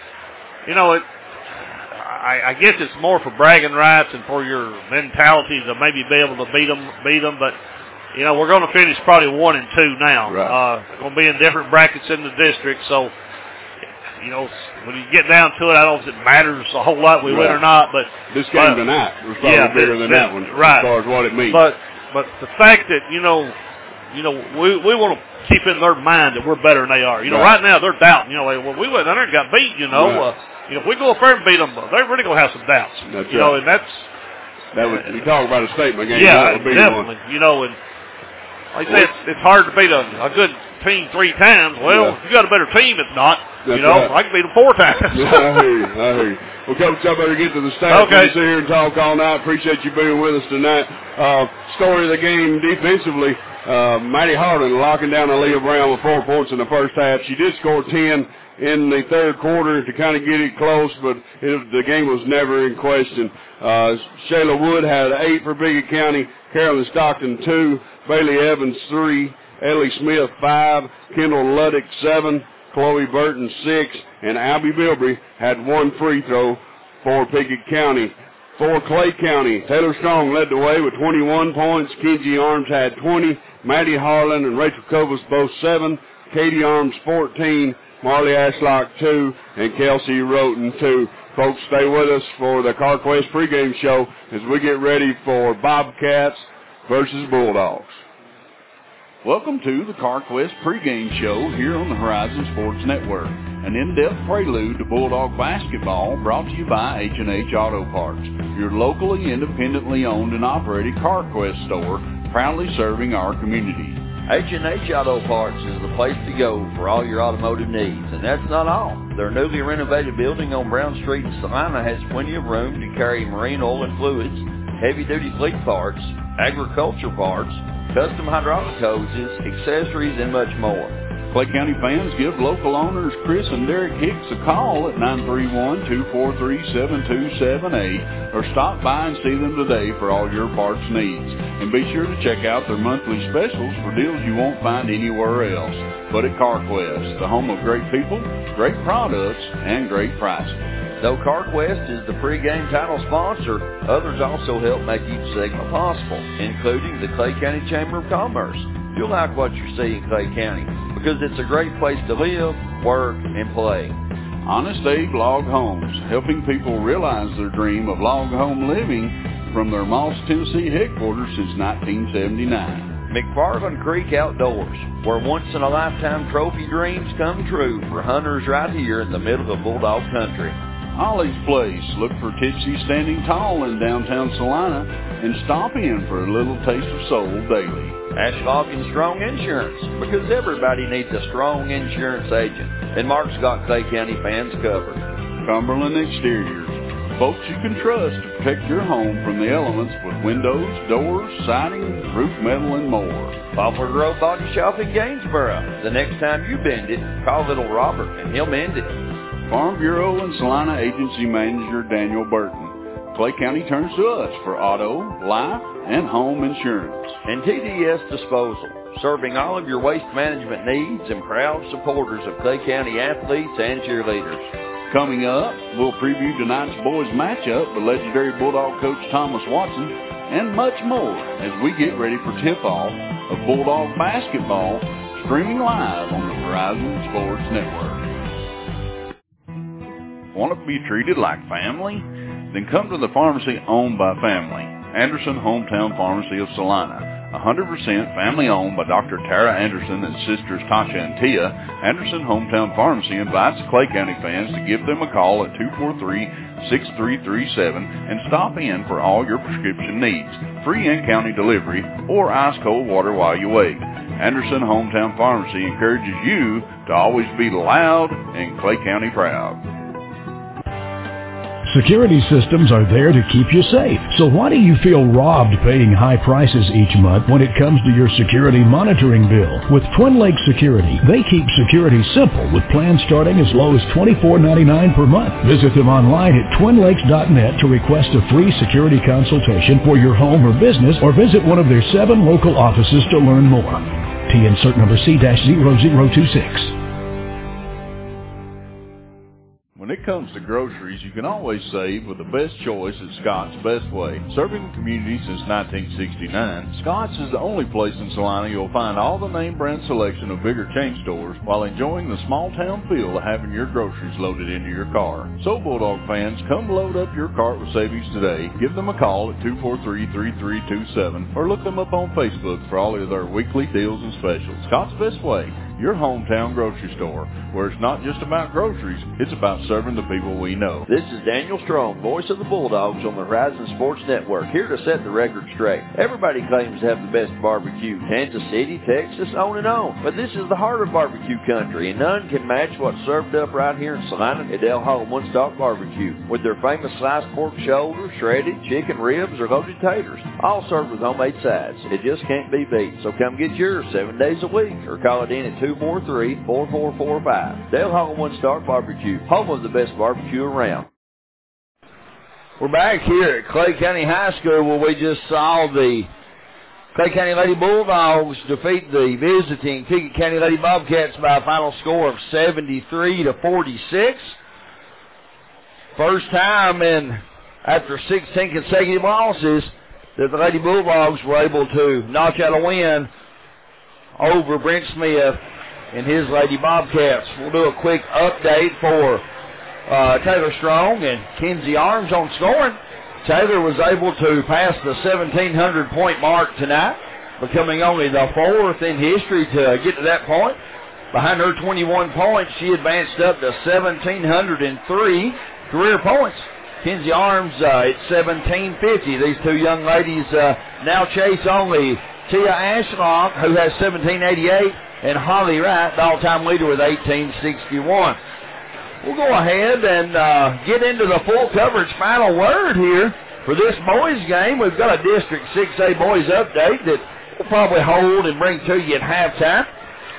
I guess it's more for bragging rights and for your mentality to maybe be able to beat them. But we're going to finish probably 1 and 2 now. Right. Going to be in different brackets in the district, so when you get down to it, I don't know if it matters a whole lot we win or not. But this game tonight was probably bigger than that one, right, as far as what it means. But the fact that we want to keep in their mind that we're better than they are. Right now they're doubting. Well, we went down there and got beat. Right. If we go up there and beat them, they're really going to have some doubts. That's right. And that's you talk about a statement game. Yeah, that would be definitely. One. And like I said, it's hard to beat a good team 3 times. Well, if you got a better team, it's not. That's right. I can beat them 4 times. I hear you. Well, Coach, I better get to the stats. Okay. We sit here and talk all night. Appreciate you being with us tonight. Story of the game defensively, Maddie Harlan locking down Aaliyah Brown with 4 points in the first half. She did score 10 in the third quarter to kind of get it close, but the game was never in question. Shayla Wood had 8 for Bigot County, Carolyn Stockton 2, Bailey Evans 3, Ellie Smith 5, Kendall Luddick 7, Chloe Burton 6, and Abby Bilbrey had 1 free throw for Pickett County. For Clay County, Taylor Strong led the way with 21 points. Kenzie Arms had 20. Maddie Harlan and Rachel Kovas both 7. Katie Arms 14. Marley Ashlock 2. And Kelsey Roten 2. Folks, stay with us for the CarQuest pregame show as we get ready for Bobcats versus Bulldogs. Welcome to the CarQuest pregame show here on the Horizon Sports Network. An in-depth prelude to Bulldog basketball brought to you by H&H Auto Parts, your locally independently owned and operated CarQuest store, proudly serving our community. H&H Auto Parts is the place to go for all your automotive needs, and that's not all. Their newly renovated building on Brown Street in Salina has plenty of room to carry marine oil and fluids, heavy-duty fleet parts, agriculture parts, custom hydraulic hoses, accessories, and much more. Clay County fans, give local owners Chris and Derek Hicks a call at 931-243-7278 or stop by and see them today for all your parts needs. And be sure to check out their monthly specials for deals you won't find anywhere else but at CarQuest, the home of great people, great products, and great pricing. Though CarQuest is the pregame title sponsor, others also help make each segment possible, including the Clay County Chamber of Commerce. You'll like what you see in Clay County because it's a great place to live, work, and play. Honest Abe Log Homes, helping people realize their dream of log home living from their Moss, Tennessee headquarters since 1979. McFarland Creek Outdoors, where once-in-a-lifetime trophy dreams come true for hunters right here in the middle of Bulldog Country. Ollie's Place. Look for Tipsy Standing Tall in downtown Salina and stop in for a little taste of soul daily. Ashlock and Strong Insurance, because everybody needs a strong insurance agent. And Mark's got Clay County fans covered. Cumberland Exteriors. Folks you can trust to protect your home from the elements with windows, doors, siding, roof metal, and more. Poplar Grove Body Shop in Gainsboro. The next time you bend it, call little Robert and he'll mend it. Farm Bureau and Salina Agency Manager Daniel Burton. Clay County turns to us for auto, life, and home insurance. And TDS Disposal, serving all of your waste management needs and proud supporters of Clay County athletes and cheerleaders. Coming up, we'll preview tonight's boys matchup with legendary Bulldog coach Thomas Watson and much more as we get ready for tip-off of Bulldog basketball streaming live on the Horizon Sports Network. Want to be treated like family? Then come to the pharmacy owned by family, Anderson Hometown Pharmacy of Salina. 100% family owned by Dr. Tara Anderson and sisters Tasha and Tia. Anderson Hometown Pharmacy invites Clay County fans to give them a call at 243-6337 and stop in for all your prescription needs, free in-county delivery, or ice-cold water while you wait. Anderson Hometown Pharmacy encourages you to always be loud and Clay County proud. Security systems are there to keep you safe. So why do you feel robbed paying high prices each month when it comes to your security monitoring bill? With Twin Lakes Security, they keep security simple with plans starting as low as $24.99 per month. Visit them online at twinlakes.net to request a free security consultation for your home or business, or visit one of their 7 local offices to learn more. T insert number C-0026. When it comes to groceries, you can always save with the best choice at Scott's Best Way. Serving the community since 1969, Scott's is the only place in Salina you'll find all the name brand selection of bigger chain stores while enjoying the small town feel of having your groceries loaded into your car. So Bulldog fans, come load up your cart with savings today. Give them a call at 243-3327 or look them up on Facebook for all of their weekly deals and specials. Scott's Best Way, your hometown grocery store, where it's not just about groceries, it's about serving the people we know. This is Daniel Strong, voice of the Bulldogs on the Horizon Sports Network, here to set the record straight. Everybody claims to have the best barbecue, Kansas City, Texas, on and on. But this is the heart of barbecue country, and none can match what's served up right here in Salina at Del Hall One Stop Barbecue, with their famous sliced pork shoulder, shredded chicken ribs, or loaded taters, all served with homemade sides. It just can't be beat. So come get yours 7 days a week, or call it in at 243-4445. Del Hall One Stop Barbecue, home of the best barbecue around. We're back here at Clay County High School, where we just saw the Clay County Lady Bulldogs defeat the visiting Pickett County Lady Bobcats by a final score of 73-46. First time after 16 consecutive losses that the Lady Bulldogs were able to knock out a win over Brent Smith and his Lady Bobcats. We'll do a quick update for Taylor Strong and Kenzie Arms on scoring. Taylor was able to pass the 1,700-point mark tonight, becoming only the 4th in history to get to that point. Behind her 21 points, she advanced up to 1,703 career points. Kenzie Arms at 1,750. These two young ladies now chase only Tia Ashlock, who has 1,788, and Holly Wright, the all-time leader, with 1,861. We'll go ahead and get into the full coverage final word here for this boys game. We've got a District 6A boys update that we'll probably hold and bring to you at halftime.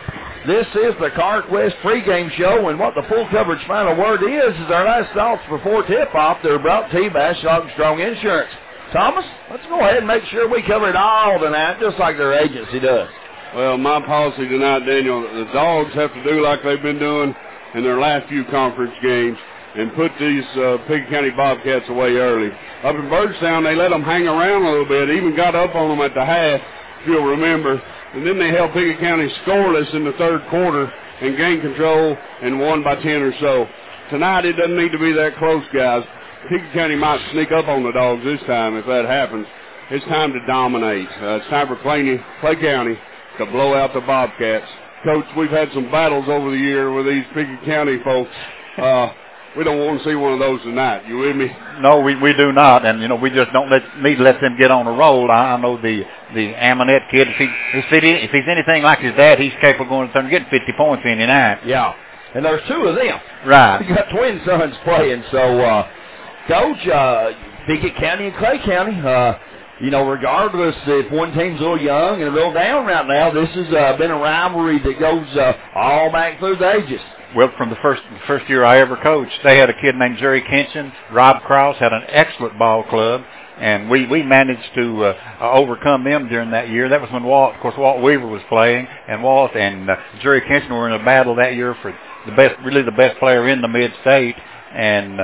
This is the CarQuest pregame show, and what the full coverage final word is our last thoughts before tip-off. They're brought to you by Ashlock Strong Insurance. Thomas, let's go ahead and make sure we cover it all tonight, just like their agency does. Well, my policy tonight, Daniel, the Dogs have to do like they've been doing in their last few conference games and put these Pickett County Bobcats away early. Up in Bardstown, they let them hang around a little bit, even got up on them at the half, if you'll remember. And then they held Pickett County scoreless in the third quarter and gained control and won by 10 or so. Tonight, it doesn't need to be that close, guys. Pickett County might sneak up on the Dogs this time if that happens. It's time to dominate. It's time for Clay County to blow out the Bobcats. Coach, we've had some battles over the year with these Pickett County folks. We don't want to see one of those tonight. You with me? No, we do not, and we just don't need to let them get on a roll. I know the Amonette kid. If he's anything like his dad, he's capable of going and getting 50 points any night. Yeah, and there's two of them. Right. You got twin sons playing, so Coach, Pickett County and Clay County. Regardless if one team's a little young and a little down right now, this has been a rivalry that goes all back through the ages. Well, from the first year I ever coached, they had a kid named Jerry Kenshin. Rob Krause had an excellent ball club, and we managed to overcome them during that year. That was when Walt Weaver was playing, and Walt and Jerry Kenshin were in a battle that year for the best player in the mid-state. And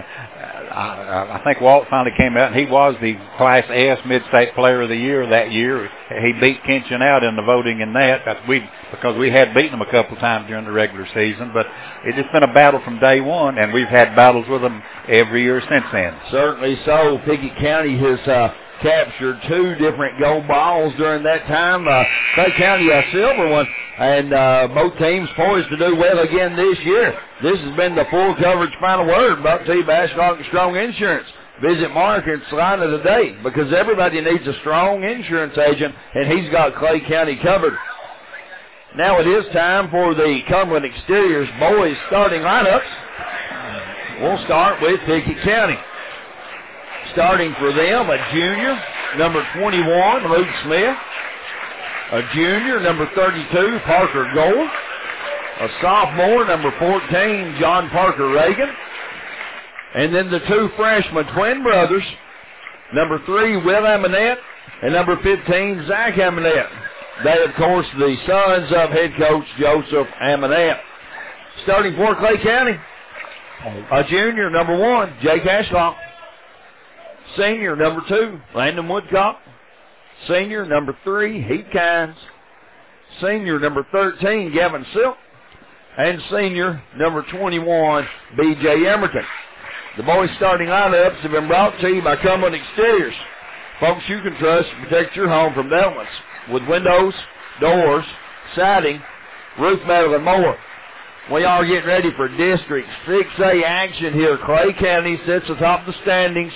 I think Walt finally came out, and he was the Class S Mid-State Player of the Year that year. He beat Kenshin out in the voting in that because we had beaten them a couple of times during the regular season. But it's been a battle from day one, and we've had battles with them every year since then. Certainly so. Pickett County has captured two different gold balls during that time. Clay County a silver one, and both teams poised to do well again this year. This has been the full coverage final word brought to you by Ashlock Strong Insurance. Visit Mark in Salina today because everybody needs a strong insurance agent, and he's got Clay County covered. Now it is time for the Cumberland Exteriors boys starting lineups. We'll start with Pickett County. Starting for them, a junior, number 21, Luke Smith. A junior, number 32, Parker Gold. A sophomore, number 14, John Parker Reagan. And then the two freshmen, twin brothers, number 3, Will Amonette, and number 15, Zach Amonette. They, of course, the sons of head coach Joseph Amonette. Starting for Clay County, a junior, number 1, Jake Ashlock. Senior, number 2, Landon Woodcock. Senior, number 3, Heath Kynes. Senior, number 13, Gavin Silk. And senior, number 21, B.J. Emerton. The boys' starting lineups have been brought to you by Cumberland Exteriors. Folks you can trust to protect your home from elements with windows, doors, siding, roof metal, and more. We are getting ready for District 6A action here. Clay County sits atop the standings.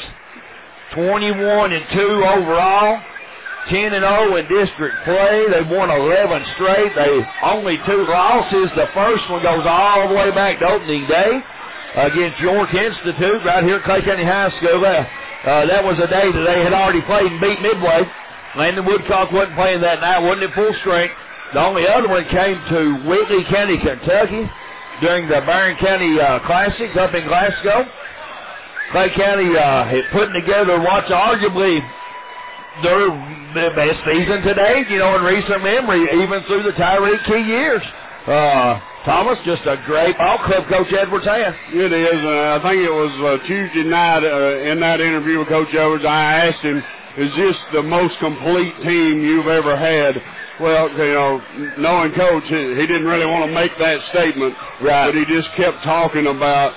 21-2 overall, 10-0 in district play. They've won 11 straight. They only 2 losses. The first one goes all the way back to opening day against York Institute right here at Clay County High School. That was a day that they had already played and beat Midway. Landon Woodcock wasn't playing that night, wasn't at full strength. The only other one came to Whitley County, Kentucky during the Barron County Classic up in Glasgow. Clay County had putting together what's arguably their best season to date, in recent memory, even through the Tyree Key years. Thomas, just a great ball club Coach Edwards has. It is. I think it was Tuesday night in that interview with Coach Edwards, I asked him, is this the most complete team you've ever had? Well, knowing Coach, he didn't really want to make that statement, right, but he just kept talking about,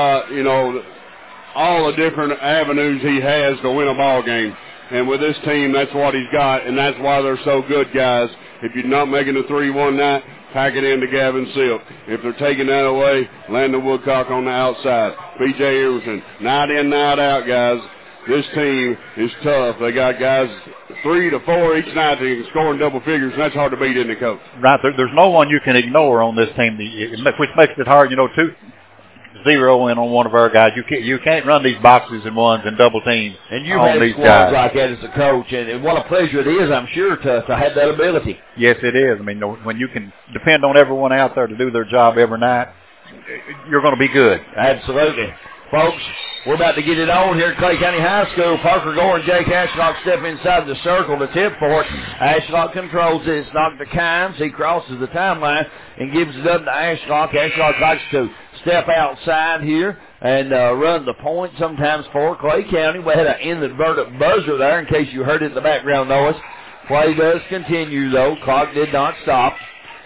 all the different avenues he has to win a ball game. And with this team, that's what he's got, and that's why they're so good, guys. If you're not making the 3 one night, pack it into Gavin Silk. If they're taking that away, Landon Woodcock on the outside. B.J. Everton, night in, night out, guys. This team is tough. They got guys 3 to 4 each night that can score in double figures, and that's hard to beat, isn't it, Coach? Right. There's no one you can ignore on this team, which makes it hard, zero in on one of our guys. You can't run these boxes and ones and double teams and you've on had these squads guys like that as a coach, and what a pleasure it is, I'm sure, to have that ability. Yes, it is. I mean, when you can depend on everyone out there to do their job every night, you're going to be good. Absolutely. Folks, we're about to get it on here at Clay County High School. Parker Gore and Jake Ashlock step inside the circle to tip for it. Ashlock controls it. It's knocked to Kimes. He crosses the timeline and gives it up to Ashlock. Ashlock likes to step outside here and run the point sometimes for Clay County. We had an inadvertent buzzer there in case you heard it in the background noise. Play does continue, though. Clock did not stop.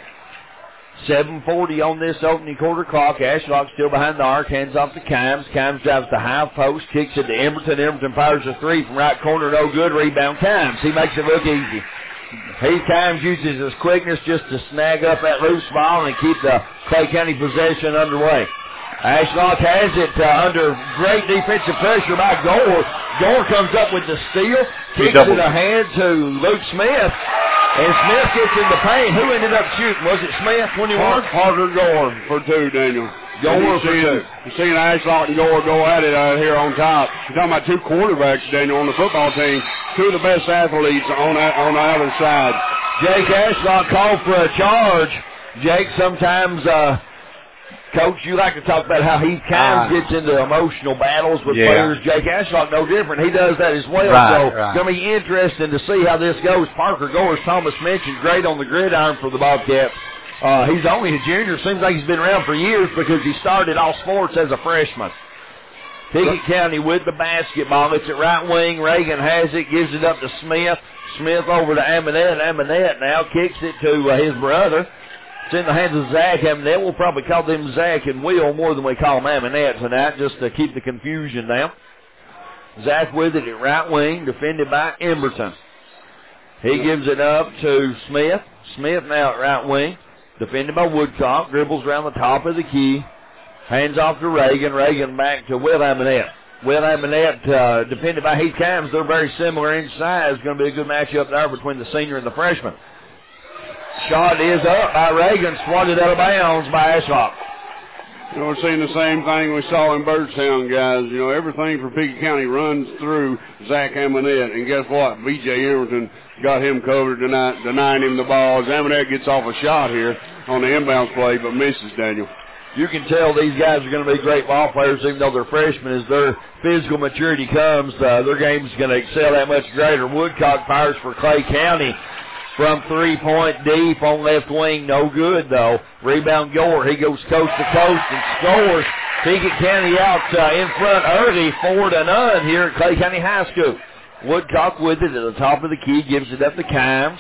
7:40 on this opening quarter clock. Ashlock still behind the arc. Hands off to Kimes. Kimes drives the high post. Kicks it to Emberton. Emberton fires a three from right corner. No good. Rebound Kimes. He makes it look easy. Kimes uses his quickness just to snag up that loose ball and keep the Clay County possession underway. Ashlock has it under great defensive pressure by Gore. Gore comes up with the steal. Kicks it ahead to Luke Smith. And Smith gets in the paint. Who ended up shooting? Was it Smith, 21? Parker Gore for two, Daniel. Gore for two. You're seeing Ashlock and Gore go at it out here on top. You're talking about two quarterbacks, Daniel, on the football team. Two of the best athletes on the other side. Jake Ashlock called for a charge. Jake, sometimes, Coach, you like to talk about how he kind of gets into emotional battles with players. Jake Ashlock, no different. He does that as well. So it's going to be interesting to see how this goes. Parker Gore, as Thomas mentioned, great on the gridiron for the Bobcats. He's only a junior. Seems like he's been around for years because he started all sports as a freshman. Pickett County with the basketball. It's at right wing. Reagan has it, gives it up to Smith. Smith over to Amonette. Amonette now kicks it to his brother. It's in the hands of Zach Amonette. We'll probably call them Zach and Will more than we call them Amonette tonight, just to keep the confusion down. Zach with it at right wing, defended by Emberton. He gives it up to Smith. Smith now at right wing, defended by Woodcock. Dribbles around the top of the key. Hands off to Reagan. Reagan back to Will Amonette. Will Amonette, defended by Heath Kimes. They're very similar in size. Going to be a good matchup there between the senior and the freshman. Shot is up by Reagan, swatted out of bounds by Ashlock. You know, we're seeing the same thing we saw in Birdstown, guys. You know, everything for Pickett County runs through Zach Amonette. And guess what? B.J. Emberton got him covered tonight, denying him the ball. As Amonette gets off a shot here on the inbounds play, but misses, Daniel. You can tell these guys are going to be great ball players, even though they're freshmen. As their physical maturity comes, their game is going to excel that much greater. Woodcock fires for Clay County from 3-point deep on left wing. No good, though. Rebound Gore. He goes coast to coast and scores. Pickett County out in front early, 4-0 here at Clay County High School. Woodcock with it at the top of the key, gives it up to Kimes.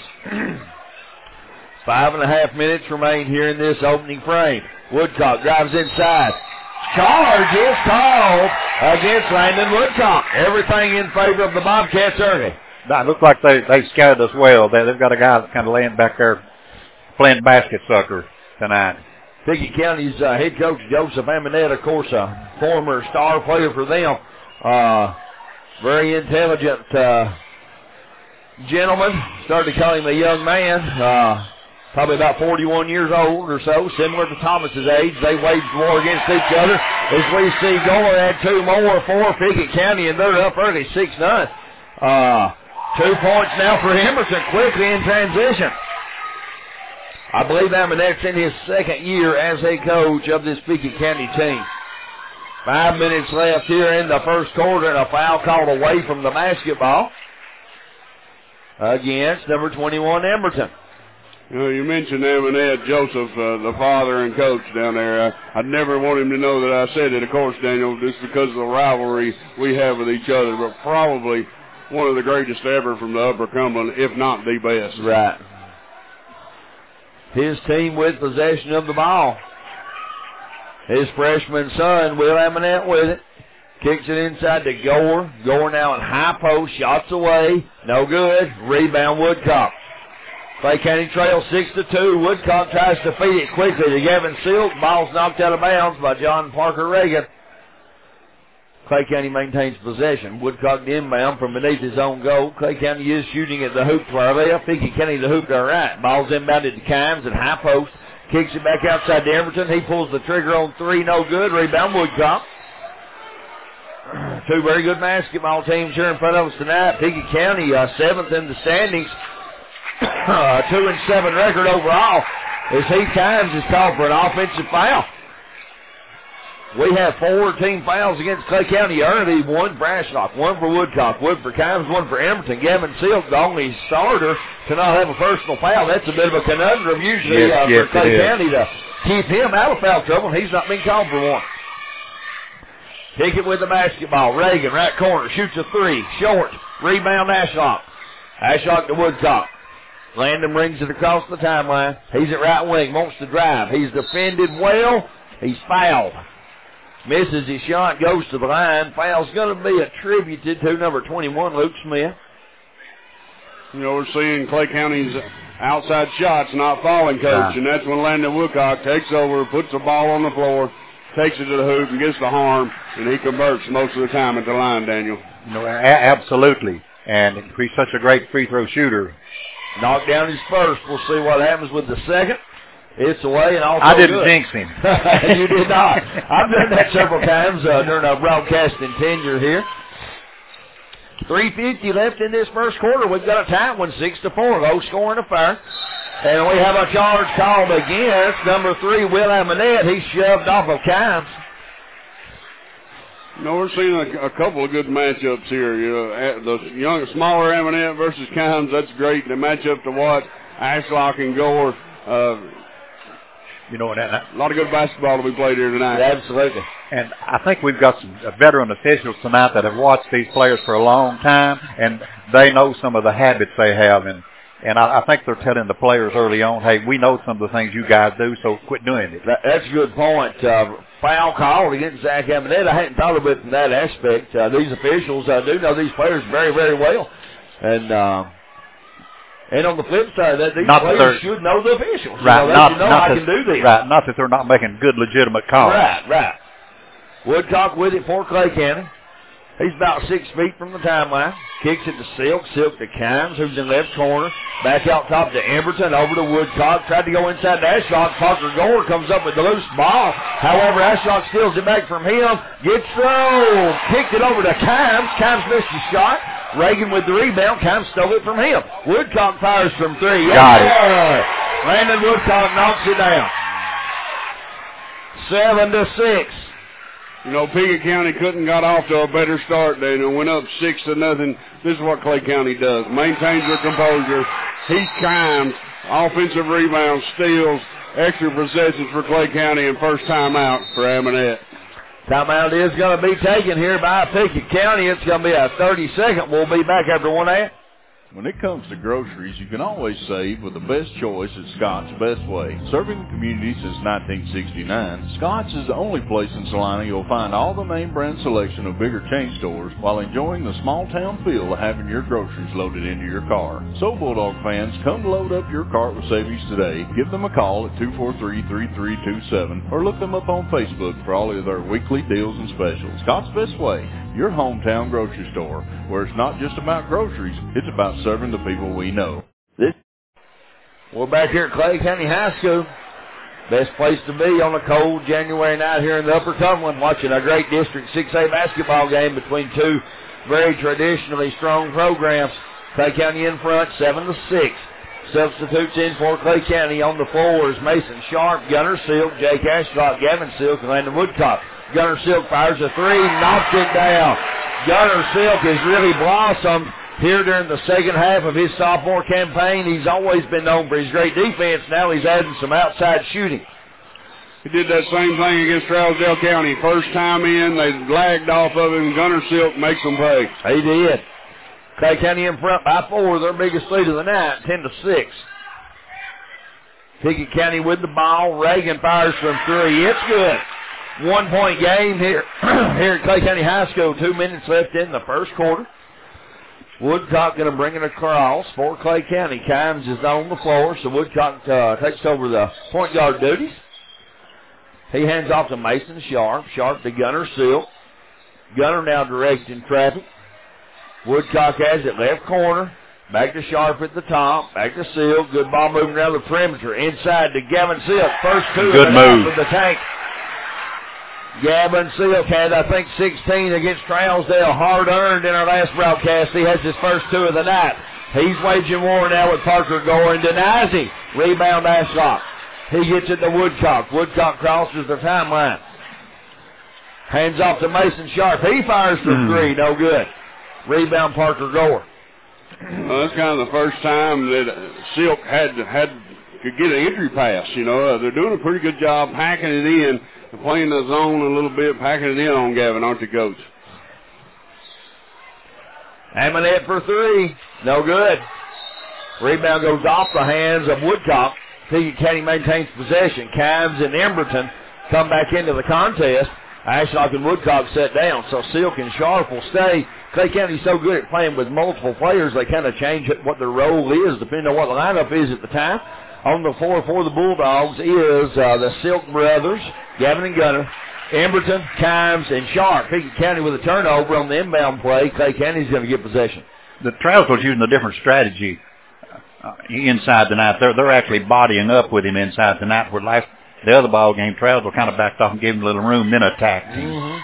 5.5 minutes remain here in this opening frame. Woodcock drives inside. Charge is called against Landon Woodcock. Everything in favor of the Bobcats early. It looks like they scouted us well. They've got a guy that's kind of laying back there playing basket sucker tonight. Pickett County's head coach, Joseph Amonette, of course, a former star player for them. Very intelligent gentleman. Started to call him a young man. Probably about 41 years old or so, similar to Thomas's age. They waged war against each other. As we see Gore add two more for Pickett County, and they're up early, 6-0. 2 points now for Emerson, quickly in transition. I believe Amonette's in his second year as head coach of this Pickett County team. 5 minutes left here in the first quarter, and a foul called away from the basketball against number 21, Emberton. You know, you mentioned Amonette, Joseph, the father and coach down there. I'd never want him to know that I said it, of course, Daniel, just because of the rivalry we have with each other, but probably one of the greatest ever from the Upper Cumberland, if not the best. Right. His team with possession of the ball. His freshman son, Will Amonette, with it. Kicks it inside to Gore. Gore now in high post. Shots away. No good. Rebound Woodcock. Clay County trails 6-2. Woodcock tries to feed it quickly to Gavin Silk. Ball's knocked out of bounds by John Parker Reagan. Clay County maintains possession. Woodcock inbound from beneath his own goal. Clay County is shooting at the hoop to our left. Pickett County the hoop to our right. Ball's inbounded to Kimes and high post. Kicks it back outside to Emberton. He pulls the trigger on three. No good. Rebound Woodcock. Two very good basketball teams here in front of us tonight. Pekin County, 7th in the standings. 2-7 record overall. As Heath Kimes is called for an offensive foul. We have 4 team fouls against Clay County early. 1 for Ashlock, 1 for Woodcock, 1 for Kimes, 1 for Emberton. Gavin Silk, the only starter to not have a personal foul. That's a bit of a conundrum usually for Clay County to keep him out of foul trouble, and he's not been called for one. Pickett with the basketball. Reagan, right corner, shoots a 3. Short. Rebound Ashlock. Ashlock to Woodcock. Landon brings it across the timeline. He's at right wing, wants to drive. He's defended well. He's fouled. Misses his shot, goes to the line. Foul's going to be attributed to number 21, Luke Smith. You know, we're seeing Clay County's outside shots not falling, Coach, and that's when Landon Woodcock takes over, puts the ball on the floor, takes it to the hoop and gets the harm, and he converts most of the time at the line, Daniel. You know, absolutely. And he's such a great free throw shooter. Knocked down his first. We'll see what happens with the second. It's away and also I didn't good. jinx him. You did not. I've done that several times during our broadcasting tenure here. 3:50 left in this first quarter. We've got a tight one, 6-4. Low scoring affair. And we have a charge called against number 3, Will Amonette. He's shoved off of Kimes. You know, we're seeing a couple of good matchups here. You know, the smaller Amonette versus Kimes, that's great. The matchup to watch, Ashlock and Gore. You know, a lot of good basketball to be played here tonight. Absolutely. And I think we've got some veteran officials tonight that have watched these players for a long time, and they know some of the habits they have. And I think they're telling the players early on, hey, we know some of the things you guys do, so quit doing it. That's a good point. Foul called against Zach Amonette. I hadn't thought of it from that aspect. These officials do know these players very, very well. And on the flip side of that, these players should know the officials. Right, I can do this. Right, not that they're not making good, legitimate calls. Right. Woodcock with it for Clay County. He's about 6 feet from the timeline. Kicks it to Silk. Silk to Kimes, who's in left corner. Back out top to Emberton. Over to Woodcock. Tried to go inside to Ashlock. Parker Gore comes up with the loose ball. However, Ashlock steals it back from him. Gets through. Kicked it over to Kimes. Kimes missed his shot. Reagan with the rebound. Kimes stole it from him. Woodcock fires from 3. Got it. Landon Woodcock knocks it down. 7-6. You know, Pekin County couldn't got off to a better start. They went up 6-0. This is what Clay County does. Maintains their composure. Heath Kimes, offensive rebounds, steals, extra possessions for Clay County, and first timeout for Amonette. Timeout is going to be taken here by Pekin County. It's going to be a 30-second. We'll be back after 1 half. When it comes to groceries, you can always save with the best choice at Scott's Best Way. Serving the community since 1969, Scott's is the only place in Salina you'll find all the name brand selection of bigger chain stores while enjoying the small town feel of having your groceries loaded into your car. So Bulldog fans, come load up your cart with savings today. Give them a call at 243-3327 or look them up on Facebook for all of their weekly deals and specials. Scott's Best Way, your hometown grocery store, where it's not just about groceries, it's about serving the people we know. We're back here at Clay County High School. Best place to be on a cold January night here in the Upper Cumberland, watching a great District 6A basketball game between two very traditionally strong programs. Clay County in front, 7-6. Substitutes in for Clay County on the floor is Mason Sharp, Gunner Silk, Jake Ashlock, Gavin Silk, and Landon Woodcock. Gunner Silk fires a 3, knocks it down. Gunner Silk has really blossomed here during the second half of his sophomore campaign. He's always been known for his great defense. Now he's adding some outside shooting. He did that same thing against Trousdale County. First time in, they lagged off of him. Gunner Silk makes them pay. He did. Clay County in front by 4, their biggest lead of the night, 10-6. Pickett County with the ball. Reagan fires from 3. It's good. 1-point game here at Clay County High School. 2 minutes left in the first quarter. Woodcock going to bring it across for Clay County. Kimes is on the floor, so Woodcock takes over the point guard duties. He hands off to Mason Sharp. Sharp to Gunner Silk. Gunner now directing traffic. Woodcock has it left corner. Back to Sharp at the top. Back to Silk. Good ball moving around the perimeter. Inside to Gavin Silk. First two Good of the move night from the tank. Gavin Silk had, I think, 16 against Trousdale. Hard earned in our last broadcast. He has his first two of the night. He's waging war now with Parker Gore. Denies him. Rebound Ashlock. He gets it to Woodcock. Woodcock crosses the timeline. Hands off to Mason Sharp. He fires for three. No good. Rebound Parker Gore. Well, that's kind of the first time that Silk could get an entry pass. You know, they're doing a pretty good job packing it in, playing the zone a little bit, packing it in on Gavin, aren't you, Coach? Amonette for three. No good. Rebound goes off the hands of Woodcock. Pickett County maintains possession. Kimes and Emberton come back into the contest. Ashlock and Woodcock set down, so Silk and Sharp will stay. Clay County's so good at playing with multiple players, they kind of change what their role is depending on what the lineup is at the time. On the floor for the Bulldogs is the Silk brothers, Gavin and Gunner, Emberton, Kimes, and Sharp. Pickett County with a turnover on the inbound play. Clay County's going to get possession. The Trousdale's using a different strategy inside tonight. They're actually bodying up with him inside tonight, where the other ball game, Trousdale kind of backed off and gave him a little room, then attacked him.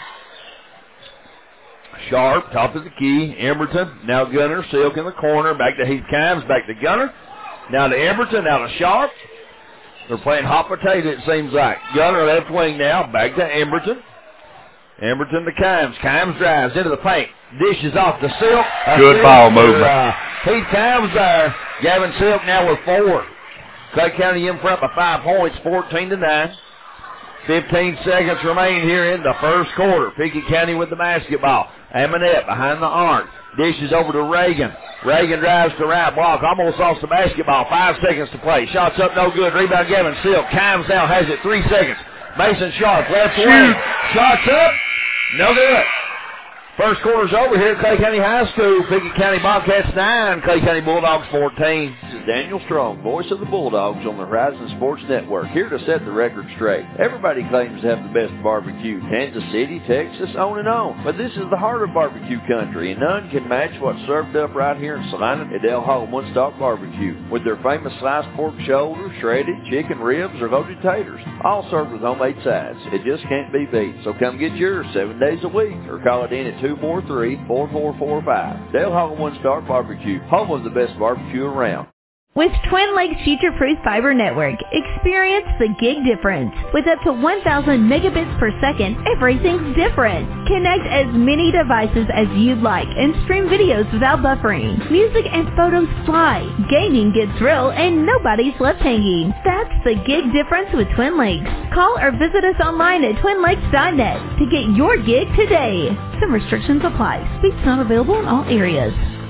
Sharp, top of the key. Emberton, now Gunner. Silk in the corner. Back to Heath Kimes. Back to Gunner. Now to Emberton. Now to Sharp. They're playing hot potato, it seems like. Gunner left wing now. Back to Emberton. Emberton to Kimes. Kimes drives into the paint. Dishes off to Silk. Good ball movement. Heath Kimes there. Gavin Silk now with 4. Clay County in front by 5 points, 14-9. 15 seconds remain here in the first quarter. Pickett County with the basketball. Amonette behind the arc. Dishes over to Reagan. Reagan drives to right block. Almost lost the basketball. 5 seconds to play. Shots up, no good. Rebound Gavin Silk. Kimes now has it. 3 seconds. Mason Sharp left wing. Shots up. No good. First quarter's over here at Clay County High School. Pickett County Bobcats 9, Clay County Bulldogs 14. This is Daniel Strong, voice of the Bulldogs on the Horizon Sports Network, here to set the record straight. Everybody claims to have the best barbecue. Kansas City, Texas, on and on. But this is the heart of barbecue country, and none can match what's served up right here in Salina at Del Hall One Stop Barbecue. With their famous sliced pork shoulder, shredded chicken ribs, or loaded taters, all served with homemade sides. It just can't be beat. So come get yours 7 days a week, or call it in at 243-4445. Dale Hall One Star Barbecue, home of the best barbecue around. With Twin Lakes Future-Proof Fiber Network, experience the gig difference. With up to 1,000 megabits per second, everything's different. Connect as many devices as you'd like and stream videos without buffering. Music and photos fly, gaming gets real, and nobody's left hanging. That's the gig difference with Twin Lakes. Call or visit us online at twinlakes.net to get your gig today. Some restrictions apply. Speeds not available in all areas.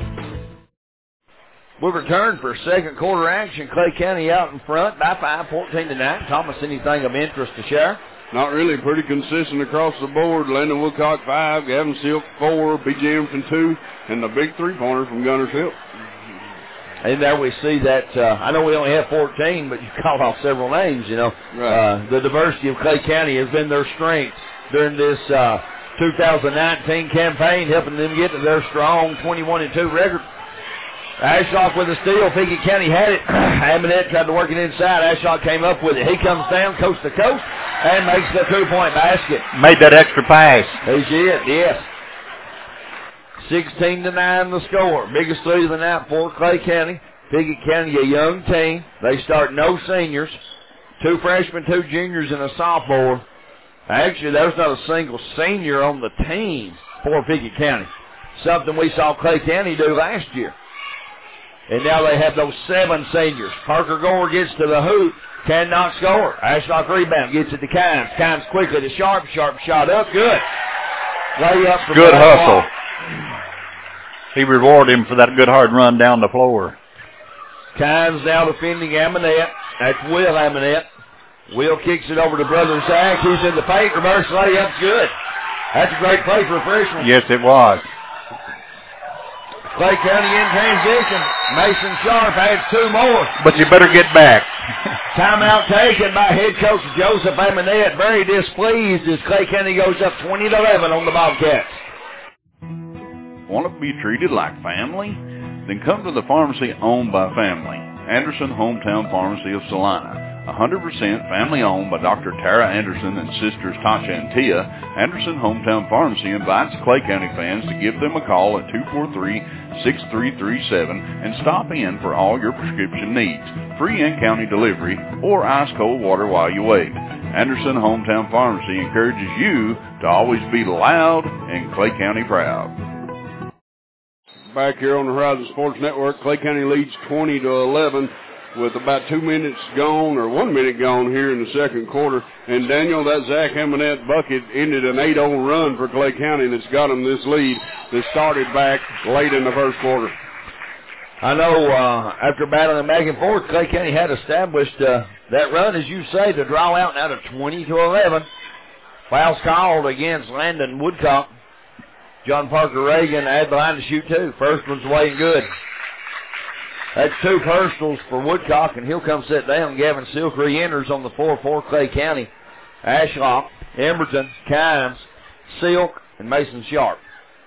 We return for second quarter action. Clay County out in front by 5, 14-9. Thomas, anything of interest to share? Not really. Pretty consistent across the board. Landon Woodcock 5, Gavin Silk 4, B.J. Emerson 2, and the big three-pointer from Gunner Silk. And there we see that, I know we only have 14, but you called off several names, you know. Right. The diversity of Clay County has been their strength during this 2019 campaign, helping them get to their strong 21-2 record. Ashlock with a steal. Pickett County had it. Amonette tried to work it inside. Ashlock came up with it. He comes down coast to coast and makes the 2-point basket. Made that extra pass. He did, yes. 16-9 the score. Biggest lead of the night for Clay County. Pickett County, a young team. They start no seniors. 2 freshmen, 2 juniors, and a sophomore. Actually, there's not a single senior on the team for Pickett County. Something we saw Clay County do last year. And now they have those 7 seniors. Parker Gore gets to the hoop, cannot score. Ashlock rebound, gets it to Kimes. Kimes quickly to Sharp. Sharp shot up, good. Lay up for good hustle. He rewarded him for that good hard run down the floor. Kimes now defending Amonette. That's Will Amonette. Will kicks it over to Brother Zach. He's in the paint. Reverse layup's good. That's a great play for a freshman. Yes, it was. Clay County in transition. Mason Sharp adds 2 more. But you better get back. Timeout taken by head coach Joseph Amonette. Very displeased as Clay County goes up 20-11 on the Bobcats. Want to be treated like family? Then come to the pharmacy owned by family, Anderson Hometown Pharmacy of Salina. 100% family owned by Dr. Tara Anderson and sisters Tasha and Tia, Anderson Hometown Pharmacy invites Clay County fans to give them a call at 243-6337 and stop in for all your prescription needs, free in-county delivery, or ice-cold water while you wait. Anderson Hometown Pharmacy encourages you to always be loud and Clay County proud. Back here on the Horizon Sports Network, Clay County leads 20-11 with about 2 minutes gone, or 1 minute gone here in the second quarter. And Daniel, that Zach Eminette bucket ended an 8-0 run for Clay County that's got them this lead that started back late in the first quarter. I know after battling back and forth, Clay County had established that run, as you say, to draw out now to 20-11. Fouls called against Landon Woodcock. John Parker Reagan had the line to shoot two. First one's away and good. That's two personals for Woodcock, and he'll come sit down. Gavin Silkery enters on the floor for Clay County. Ashlock, Emberton, Kimes, Silk, and Mason Sharp.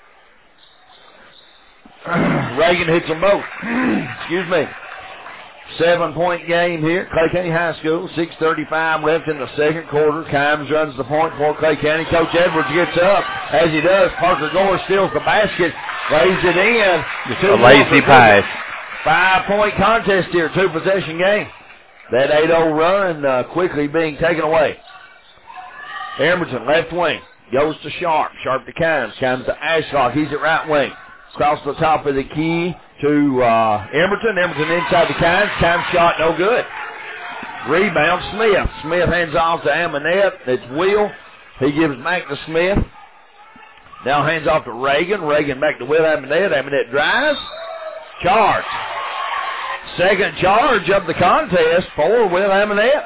Reagan hits them both. Excuse me. 7-point game here. Clay County High School. 6:35 left in the second quarter. Kimes runs the point for Clay County. Coach Edwards gets up. As he does, Parker Gore steals the basket, lays it in. Just a lazy pass. 5-point contest here. 2-possession game. That 8-0 run quickly being taken away. Emerson, left wing. Goes to Sharp. Sharp to Kimes. Kimes to Ashlock. He's at right wing. Across the top of the key to Emberton. Emberton inside the Kimes. Kimes shot no good. Rebound Smith. Smith hands off to Amonette. It's Will. He gives back to Smith. Now hands off to Reagan. Reagan back to Will Amonette. Amonette drives. Charge. Second charge of the contest for Will Amonette.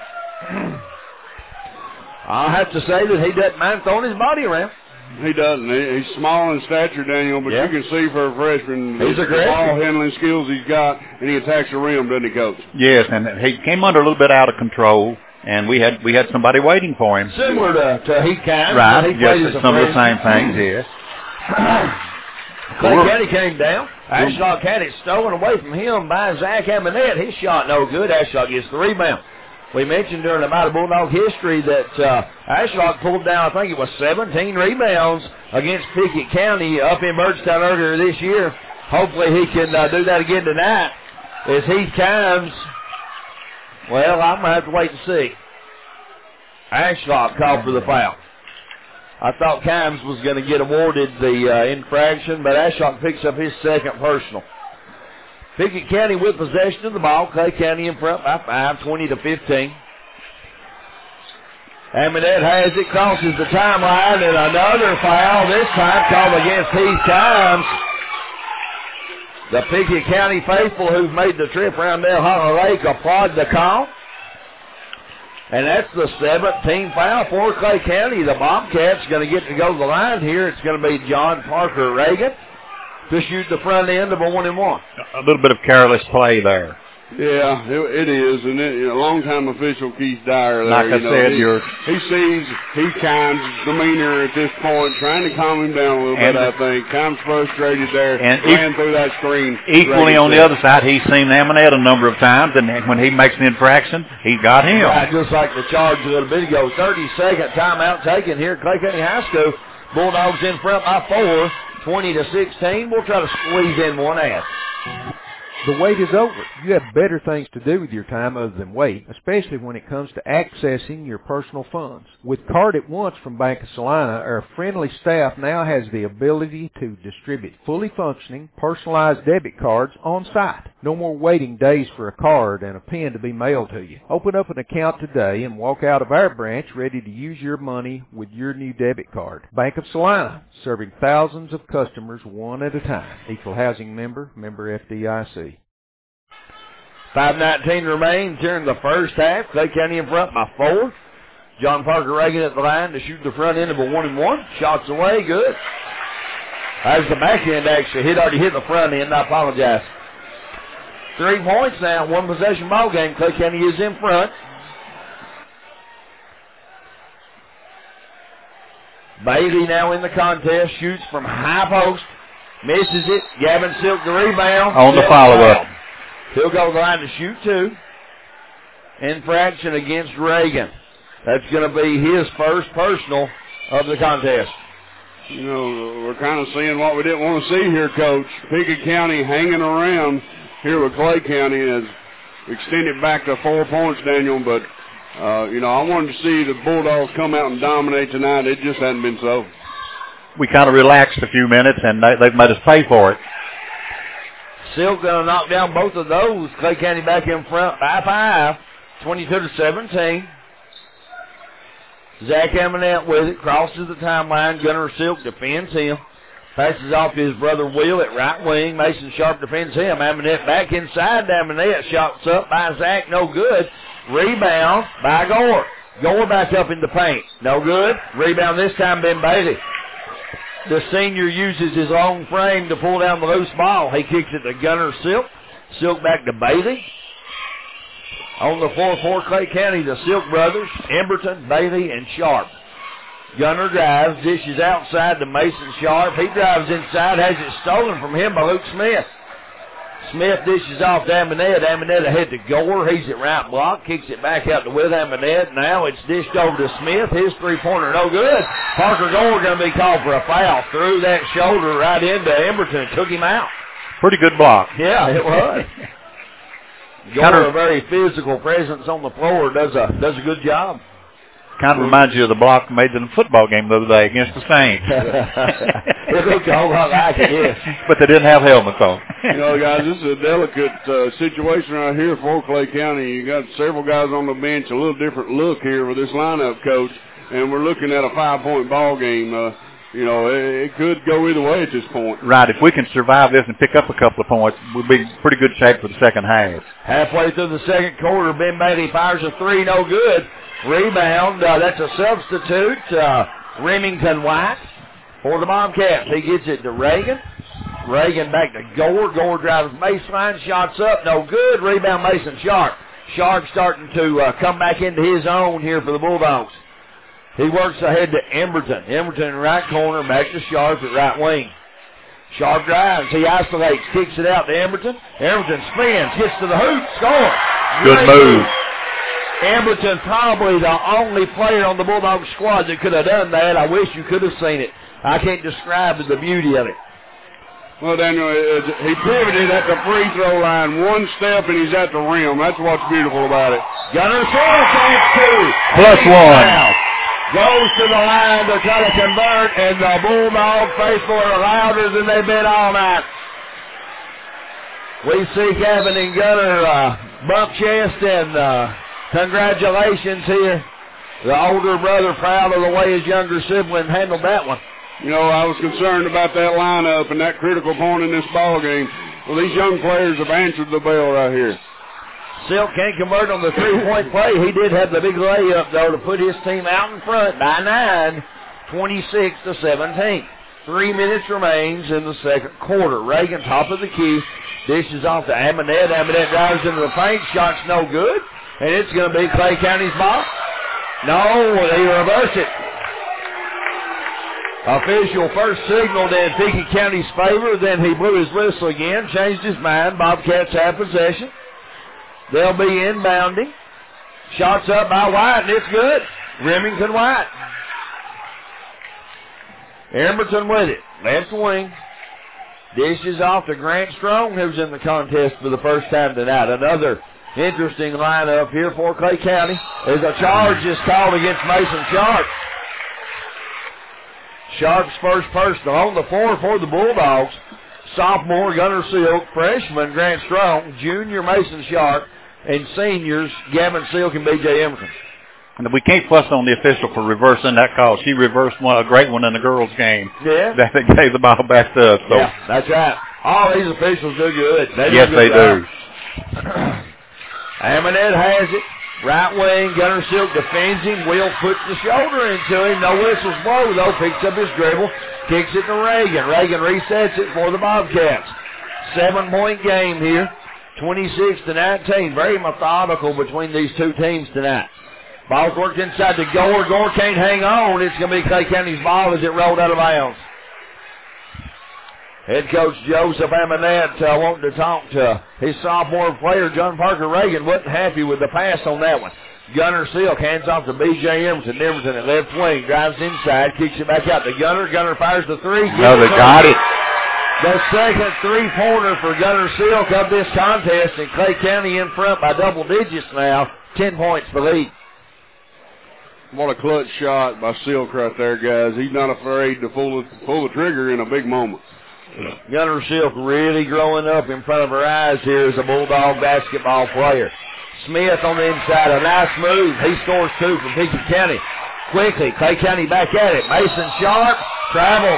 I'll have to say that he doesn't mind throwing his body around. He doesn't. He's small in stature, Daniel, but you can see for a freshman he's the ball handling skills he's got, and he attacks the rim, doesn't he, Coach? Yes, and he came under a little bit out of control, and we had somebody waiting for him. Similar to Heath Kimes. Right, yes, some of the same things, yes. Clay County came down. Ashlock had it stolen away from him by Zach Amonette. His shot no good. Ashlock gets the rebound. We mentioned during the Mighty Bulldog history that Ashlock pulled down, I think it was 17 rebounds against Pickett County up in Burdstown earlier this year. Hopefully he can do that again tonight. As Heath Kimes, well, I'm going to have to wait and see. Ashlock called for the foul. I thought Kimes was going to get awarded the infraction, but Ashlock picks up his second personal. Pickett County with possession of the ball. Clay County in front by 5, 20-15. Amonette has it, crosses the timeline, and another foul, this time called against Heath Kimes. The Pickett County faithful who've made the trip around Del Hollow Lake applaud the call. And that's the 17th foul for Clay County. The Bobcats going to get to go to the line here. It's going to be John Parker Reagan to shoot the front end of a 1-and-1. A little bit of careless play there. Yeah, it is, and a long-time official, Keith Dyer. There, like I said, he sees Heath Kimes' demeanor at this point, trying to calm him down a little bit. I think Kimes frustrated there, and ran through that screen. Equally on the other side, he's seen Amonette a number of times, and when he makes an infraction, he got him. Right, just like the charge a little bit ago. 30-second timeout taken here at Clay County High School. Bulldogs in front by 4, 20-16. We'll try to squeeze in one ad. The wait is over. You have better things to do with your time other than wait, especially when it comes to accessing your personal funds. With Card at Once from Bank of Salina, our friendly staff now has the ability to distribute fully functioning, personalized debit cards on site. No more waiting days for a card and a PIN to be mailed to you. Open up an account today and walk out of our branch ready to use your money with your new debit card. Bank of Salina, serving thousands of customers one at a time. Equal housing member, member FDIC. 5:19 remains here in the first half. Clay County in front by 4. John Parker Reagan at the line to shoot the front end of a 1-and-1. Shots away, good. As the back end actually, he'd already hit the front end. I apologize. 3 points now, 1-possession ball game. Clay County is in front. Bailey now in the contest, shoots from high post. Misses it. Gavin Silk the rebound. On the follow-up. He'll go to the line to shoot 2. Infraction against Reagan. That's going to be his first personal of the contest. You know, we're kind of seeing what we didn't want to see here, Coach. Pickett County hanging around here with Clay County has extended back to 4 points, Daniel, but, you know, I wanted to see the Bulldogs come out and dominate tonight. It just hadn't been so. We kind of relaxed a few minutes, and they've made us pay for it. Silk going to knock down both of those. Clay County back in front by 5, 22-17. Zach Eminette with it, crosses the timeline. Gunnar Silk defends him. Passes off to his brother Will at right wing. Mason Sharp defends him. Eminette back inside to Eminette. Shots up by Zach, no good. Rebound by Gore. Gore back up in the paint. No good. Rebound this time Ben Bailey. The senior uses his long frame to pull down the loose ball. He kicks it to Gunnar Silk. Silk back to Bailey. On the floor for Clay County, the Silk brothers, Emberton, Bailey, and Sharp. Gunner drives, dishes outside to Mason Sharp. He drives inside, has it stolen from him by Luke Smith. Smith dishes off to Amanette. Amanette ahead to Gore. He's at right block, kicks it back out to with Amanette. Now it's dished over to Smith. His three-pointer no good. Parker Gore going to be called for a foul. Threw that shoulder right into Emberton, took him out. Pretty good block. Yeah, it was. Gore, a very physical presence on the floor, does a good job. Kind of reminds you of the block made in the football game the other day against the Saints. It looked a whole lot like it, yes. But they didn't have helmets on. You know, guys, this is a delicate situation right here for Clay County. You got several guys on the bench, a little different look here with this lineup, Coach, and we're looking at a 5-point ball game. You know, it could go either way at this point. Right. If we can survive this and pick up a couple of points, we'll be in pretty good shape for the second half. Halfway through the second quarter, Ben Bailey fires a three, no good. Rebound, that's a substitute, Remington White for the Bobcats. He gets it to Reagan. Reagan back to Gore. Gore drives baseline, shots up, no good. Rebound Mason Sharp. Sharp starting to come back into his own here for the Bulldogs. He works ahead to Emberton. Emberton in right corner, back to Sharp at right wing. Sharp drives, he isolates, kicks it out to Emberton. Emberton spins, gets to the hoop, scores. Good move. Emberton probably the only player on the Bulldog squad that could have done that. I wish you could have seen it. I can't describe the beauty of it. Well, Daniel, he pivoted at the free throw line one step, and he's at the rim. That's what's beautiful about it. Gunner Silk takes 2. +1. Goes to the line to try to convert, and the Bulldog faithful are louder than they've been all night. We see Gavin and Gunner bump chest, and congratulations here. The older brother proud of the way his younger sibling handled that one. You know, I was concerned about that lineup and that critical point in this ball game. Well, these young players have answered the bell right here. Silk can't convert on the three-point play. He did have the big layup, though, to put his team out in front by 9, 26-17. 3 minutes remains in the second quarter. Reagan, top of the key, dishes off to Amanette. Amanette drives into the paint. Shot's no good, and it's going to be Clay County's ball. No, they reverse it. Official first signaled in Pickett County's favor, then he blew his whistle again, changed his mind. Bobcats have possession. They'll be inbounding. Shots up by White, and it's good. Remington White. Emberton with it. Left wing. Dishes off to Grant Strong, who's in the contest for the first time tonight. Another interesting lineup here for Clay County. There's a charge just called against Mason Sharp. Sharp's first personal on the floor for the Bulldogs. Sophomore Gunner Silk, freshman Grant Strong, junior Mason Sharp, and seniors Gavin Silk and B.J. Emerson. And we can't fuss on the official for reversing that call. She reversed a great one in the girls' game. Yeah. That they gave the ball back to us. So. Yeah, that's right. All these officials do good. Yes, they do. Amanette has it. Right wing, Gunner Silk defends him. Will puts the shoulder into him. No whistles blow, though. Picks up his dribble. Kicks it to Reagan. Reagan resets it for the Bobcats. 7-point game here. 26-19. Very methodical between these two teams tonight. Ball's worked inside to Gore. Gore can't hang on. It's going to be Clay County's ball as it rolled out of bounds. Head coach Joseph Amonette wanting to talk to his sophomore player, John Parker Reagan. Wasn't happy with the pass on that one. Gunner Silk hands off to B.J. Emerson. Emerson at left wing, drives inside, kicks it back out to Gunner. Gunner fires the three. No, they got it. The second three-pointer for Gunner Silk of this contest, and Clay County in front by double digits now. 10 points for lead. What a clutch shot by Silk right there, guys. He's not afraid to pull the trigger in a big moment. Gunner Silk really growing up in front of her eyes here as a Bulldog basketball player. Smith on the inside, a nice move. He scores 2 for Pickett County. Quickly, Clay County back at it. Mason Sharp travels.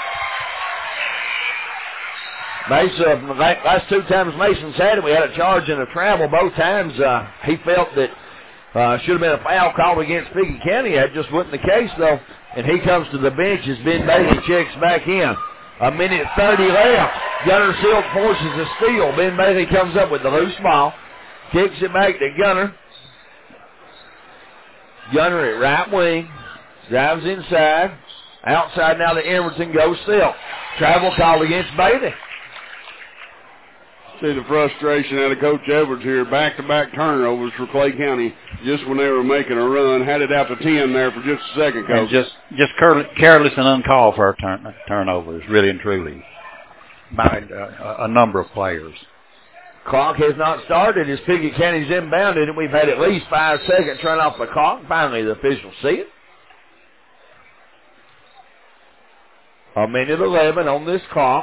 Mason, last 2 times Mason's had it, we had a charge and a travel. Both times he felt that should have been a foul called against Pickett County. That just wasn't the case, though. And he comes to the bench as Ben Bailey checks back in. 1:30 left. Gunner Silk forces a steal. Ben Bailey comes up with the loose ball. Kicks it back to Gunner. Gunner at right wing. Drives inside. Outside now to Emerson. Goes Silk. Travel called against Bailey. See the frustration out of Coach Edwards here. Back-to-back turnovers for Clay County just when they were making a run. Had it out to 10 there for just a second, Coach. And just careless and uncalled for turnovers, really and truly, by a number of players. Clock has not started as Pickett County's inbounded, and we've had at least 5 seconds run off the clock. Finally, the officials see it. 1:11 on this clock.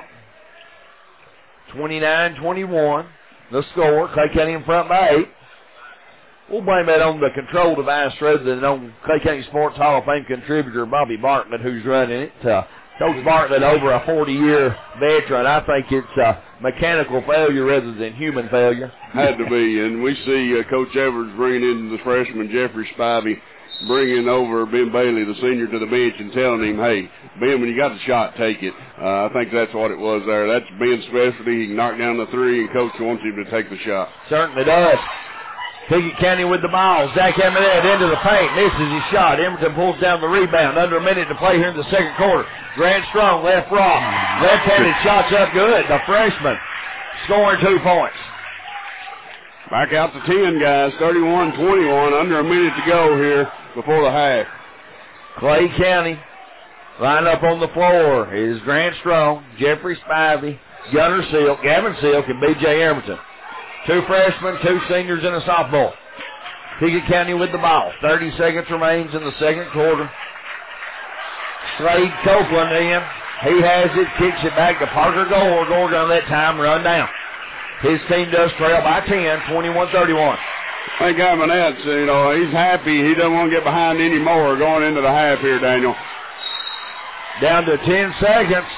29-21, the score. Clay County in front by 8. We'll blame that on the control device rather than on Clay County Sports Hall of Fame contributor Bobby Bartlett, who's running it. Coach Bartlett, over a 40-year veteran. I think it's mechanical failure rather than human failure. Had to be, and we see Coach Edwards bringing in the freshman Jeffrey Spivey, bringing over Ben Bailey, the senior, to the bench and telling him, hey, Ben, when you got the shot, take it. I think that's what it was there. That's Ben's specialty. He can knock down the three, and Coach wants him to take the shot. Certainly does. Pickett County with the ball. Zach Amonette into the paint. Misses his shot. Emerson pulls down the rebound. Under a minute to play here in the second quarter. Grant Strong, left rock. Left-handed shots up good. The freshman scoring 2 points. Back out to 10, guys. 31-21. Under a minute to go here before the half. Clay County line up on the floor is Grant Strong, Jeffrey Spivey, Gunner Silk, Gavin Silk, and B.J. Emerson. 2 freshmen, 2 seniors, and a sophomore. Pickett County with the ball. 30 seconds remains in the second quarter. Slade Copeland in. He has it, kicks it back to Parker Gore. Gore going to let time run down. His team does trail by 10, 21-31. I think Amonette, he's happy. He doesn't want to get behind anymore going into the half here, Daniel. Down to 10 seconds.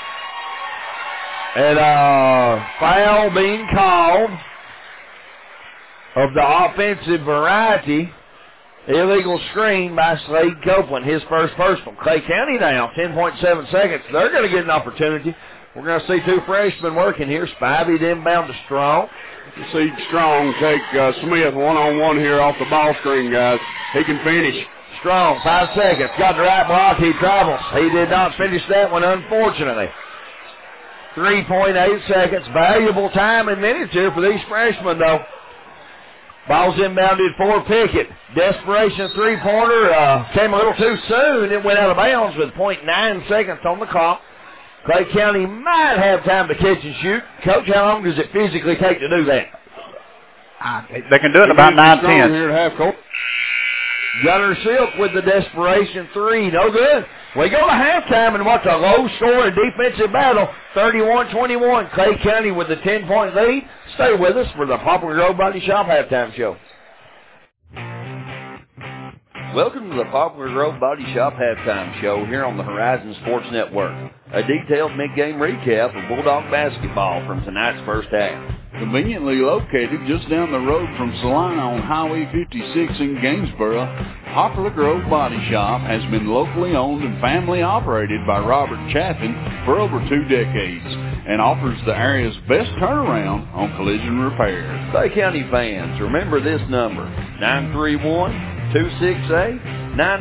And foul being called of the offensive variety. Illegal screen by Slade Copeland, his first personal. Clay County now, 10.7 seconds. They're going to get an opportunity. We're going to see 2 freshmen working here. Spivey inbound to Strong. You see Strong take Smith one-on-one here off the ball screen, guys. He can finish. Strong, 5 seconds. Got the right block. He travels. He did not finish that one, unfortunately. 3.8 seconds. Valuable time and minutes here for these freshmen, though. Ball's inbounded for Pickett. Desperation three-pointer came a little too soon. It went out of bounds with 0.9 seconds on the clock. Clay County might have time to catch and shoot. Coach, how long does it physically take to do that? They can do it in about 9 tenths. Here at half court. Gunner Silk with the desperation three. No good. We go to halftime and watch a low-scoring defensive battle. 31-21. Clay County with the 10-point lead. Stay with us for the Poplar Grove Body Shop halftime show. Welcome to the Poplar Grove Body Shop halftime show here on the Horizon Sports Network. A detailed mid-game recap of Bulldog basketball from tonight's first half. Conveniently located just down the road from Salina on Highway 56 in Gainesboro, Poplar Grove Body Shop has been locally owned and family operated by Robert Chaffin for over 2 decades and offers the area's best turnaround on collision repairs. Clay County fans, remember this number,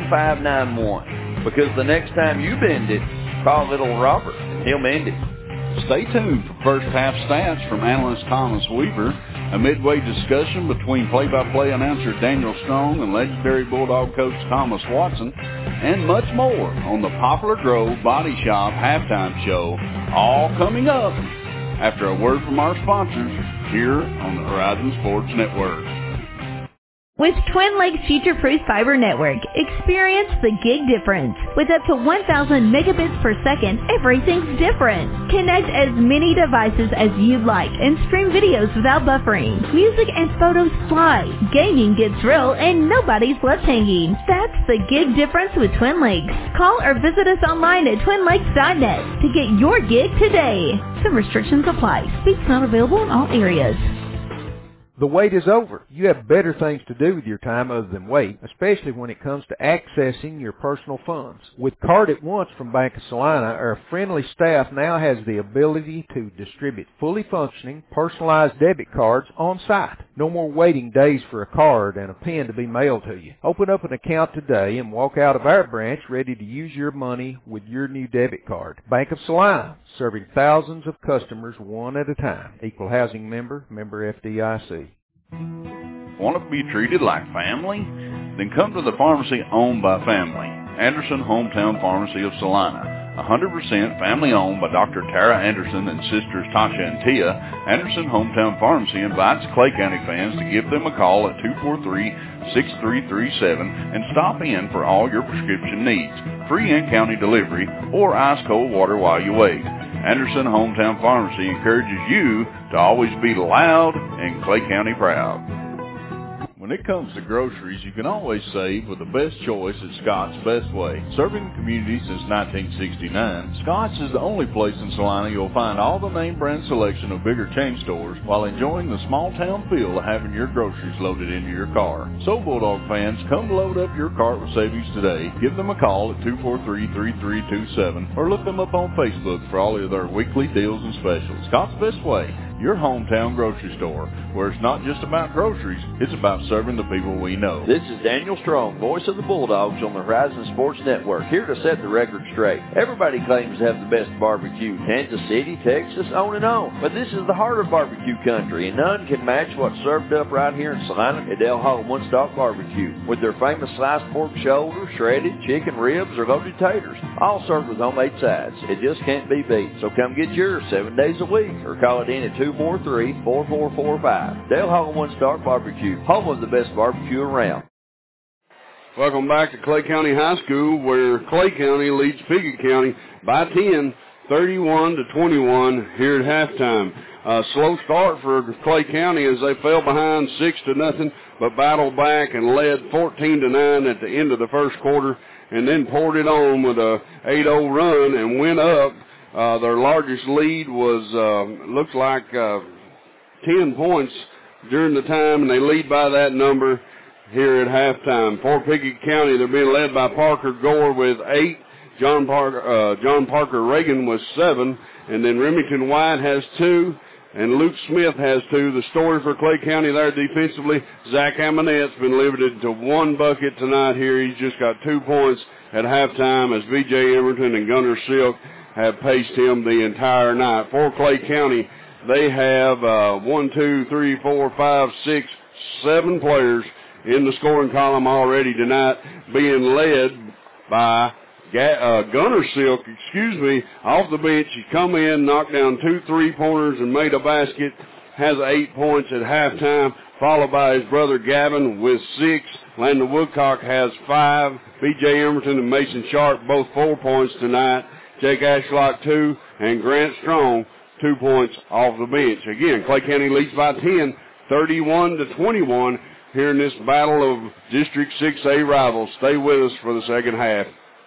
931-268-9591, because the next time you bend it, call little Robert and he'll mend it. Stay tuned for first half stats from analyst Thomas Weaver, a midway discussion between play-by-play announcer Daniel Strong and legendary Bulldog coach Thomas Watson, and much more on the Poplar Grove Body Shop Halftime Show, all coming up after a word from our sponsors here on the Horizon Sports Network. With Twin Lakes Future-Proof Fiber Network, experience the gig difference. With up to 1,000 megabits per second, everything's different. Connect as many devices as you'd like and stream videos without buffering. Music and photos fly. Gaming gets real and nobody's left hanging. That's the gig difference with Twin Lakes. Call or visit us online at twinlakes.net to get your gig today. Some restrictions apply. Speeds not available in all areas. The wait is over. You have better things to do with your time other than wait, especially when it comes to accessing your personal funds. With Card at Once from Bank of Salina, our friendly staff now has the ability to distribute fully functioning, personalized debit cards on site. No more waiting days for a card and a pen to be mailed to you. Open up an account today and walk out of our branch ready to use your money with your new debit card. Bank of Salina, serving thousands of customers one at a time. Equal housing member, member FDIC. Want to be treated like family? Then come to the pharmacy owned by family, Anderson Hometown Pharmacy of Salina. 100% family owned by Dr. Tara Anderson and sisters Tasha and Tia. Anderson Hometown Pharmacy invites Clay County fans to give them a call at 243-6337 and stop in for all your prescription needs, free in-county delivery, or ice-cold water while you wait. Anderson Hometown Pharmacy encourages you to always be loud and Clay County proud. When it comes to groceries, you can always save with the best choice at Scott's Best Way. Serving the community since 1969, Scott's is the only place in Salina you'll find all the name brand selection of bigger chain stores while enjoying the small town feel of having your groceries loaded into your car. So Bulldog fans, come load up your cart with savings today. Give them a call at 243-3327 or look them up on Facebook for all of their weekly deals and specials. Scott's Best Way, your hometown grocery store, where it's not just about groceries, it's about serving the people we know. This is Daniel Strong, voice of the Bulldogs on the Horizon Sports Network, here to set the record straight. Everybody claims to have the best barbecue, Kansas City, Texas, on and on. But this is the heart of barbecue country, and none can match what's served up right here in Salina at Del Hall One Stop Barbecue, with their famous sliced pork shoulder, shredded chicken ribs, or loaded taters, all served with homemade sides. It just can't be beat. So come get yours 7 days a week, or call it in at 243-4445. Dale Hall One Star Barbecue, home of the best barbecue around. Welcome back to Clay County High School, where Clay County leads Pickett County by 10, 31-21 here at halftime. A slow start for Clay County as they fell behind 6-0, but battled back and led 14-9 at the end of the first quarter, and then poured it on with a 8-0 run and went up. Their largest lead was, looks like 10 points during the time, and they lead by that number here at halftime. For Pickett County, they're being led by Parker Gore with 8, John Parker Reagan with 7, and then Remington White has 2, and Luke Smith has 2. The story for Clay County there defensively, Zach Amonette's been limited to 1 bucket tonight here. He's just got 2 points at halftime as B.J. Emerton and Gunnar Silk have paced him the entire night. For Clay County, they have 7 players in the scoring column already tonight, being led by Gunnar Silk, off the bench. He come in, knocked down 2 3-pointers and made a basket, has 8 points at halftime, followed by his brother Gavin with 6. Landon Woodcock has 5. B.J. Emerton and Mason Sharp both 4 points tonight. Jake Ashlock 2, and Grant Strong 2 points off the bench. Again, Clay County leads by 10, 31-21 here in this battle of District 6A rivals. Stay with us for the second half.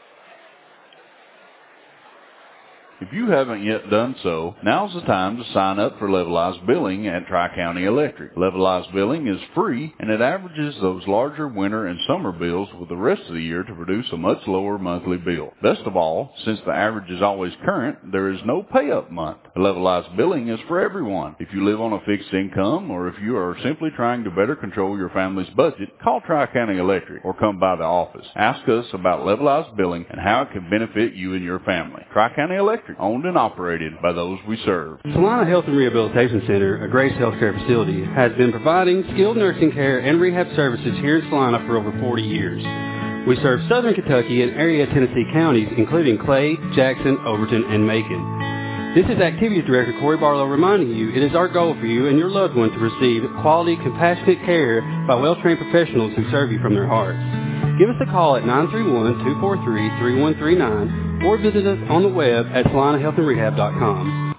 If you haven't yet done so, now's the time to sign up for Levelized Billing at Tri-County Electric. Levelized Billing is free, and it averages those larger winter and summer bills with the rest of the year to produce a much lower monthly bill. Best of all, since the average is always current, there is no pay-up month. Levelized Billing is for everyone. If you live on a fixed income, or if you are simply trying to better control your family's budget, call Tri-County Electric or come by the office. Ask us about Levelized Billing and how it can benefit you and your family. Tri-County Electric, owned and operated by those we serve. Salina Health and Rehabilitation Center, a Grace Healthcare facility, has been providing skilled nursing care and rehab services here in Salina for over 40 years. We serve southern Kentucky and area Tennessee counties, including Clay, Jackson, Overton, and Macon. This is Activities Director Corey Barlow reminding you it is our goal for you and your loved one to receive quality, compassionate care by well-trained professionals who serve you from their hearts. Give us a call at 931-243-3139 or visit us on the web at salinahealthandrehab.com.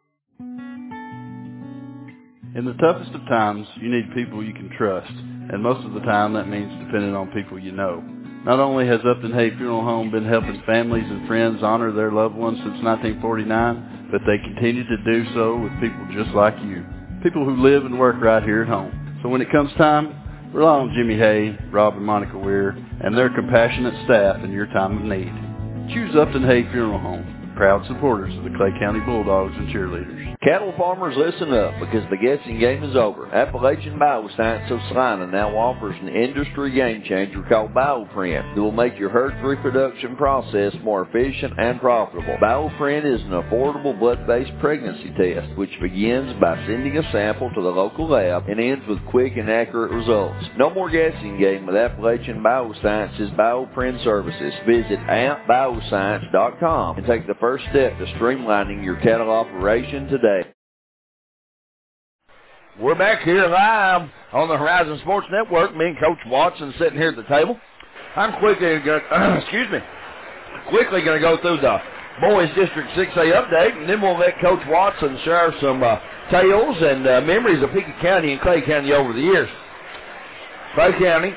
In the toughest of times, you need people you can trust, and most of the time that means depending on people you know. Not only has Upton Hay Funeral Home been helping families and friends honor their loved ones since 1949, but they continue to do so with people just like you, people who live and work right here at home. So when it comes time, rely on Jimmy Hay, Rob and Monica Weir, and their compassionate staff in your time of need. Choose Upton Hay Funeral Home, proud supporters of the Clay County Bulldogs and cheerleaders. Cattle farmers, listen up, because the guessing game is over. Appalachian Bioscience of Salina now offers an industry game changer called BioFriend that will make your herd's reproduction process more efficient and profitable. BioFriend is an affordable blood-based pregnancy test, which begins by sending a sample to the local lab and ends with quick and accurate results. No more guessing game with Appalachian Bioscience's BioFriend services. Visit appbioscience.com and take the first step to streamlining your cattle operation today. We're back here live on the Horizon Sports Network. Me and Coach Watson sitting here at the table. I'm quickly going to go through the boys District 6A update, and then we'll let Coach Watson share some tales and memories of Pickett County and Clay County over the years. Clay County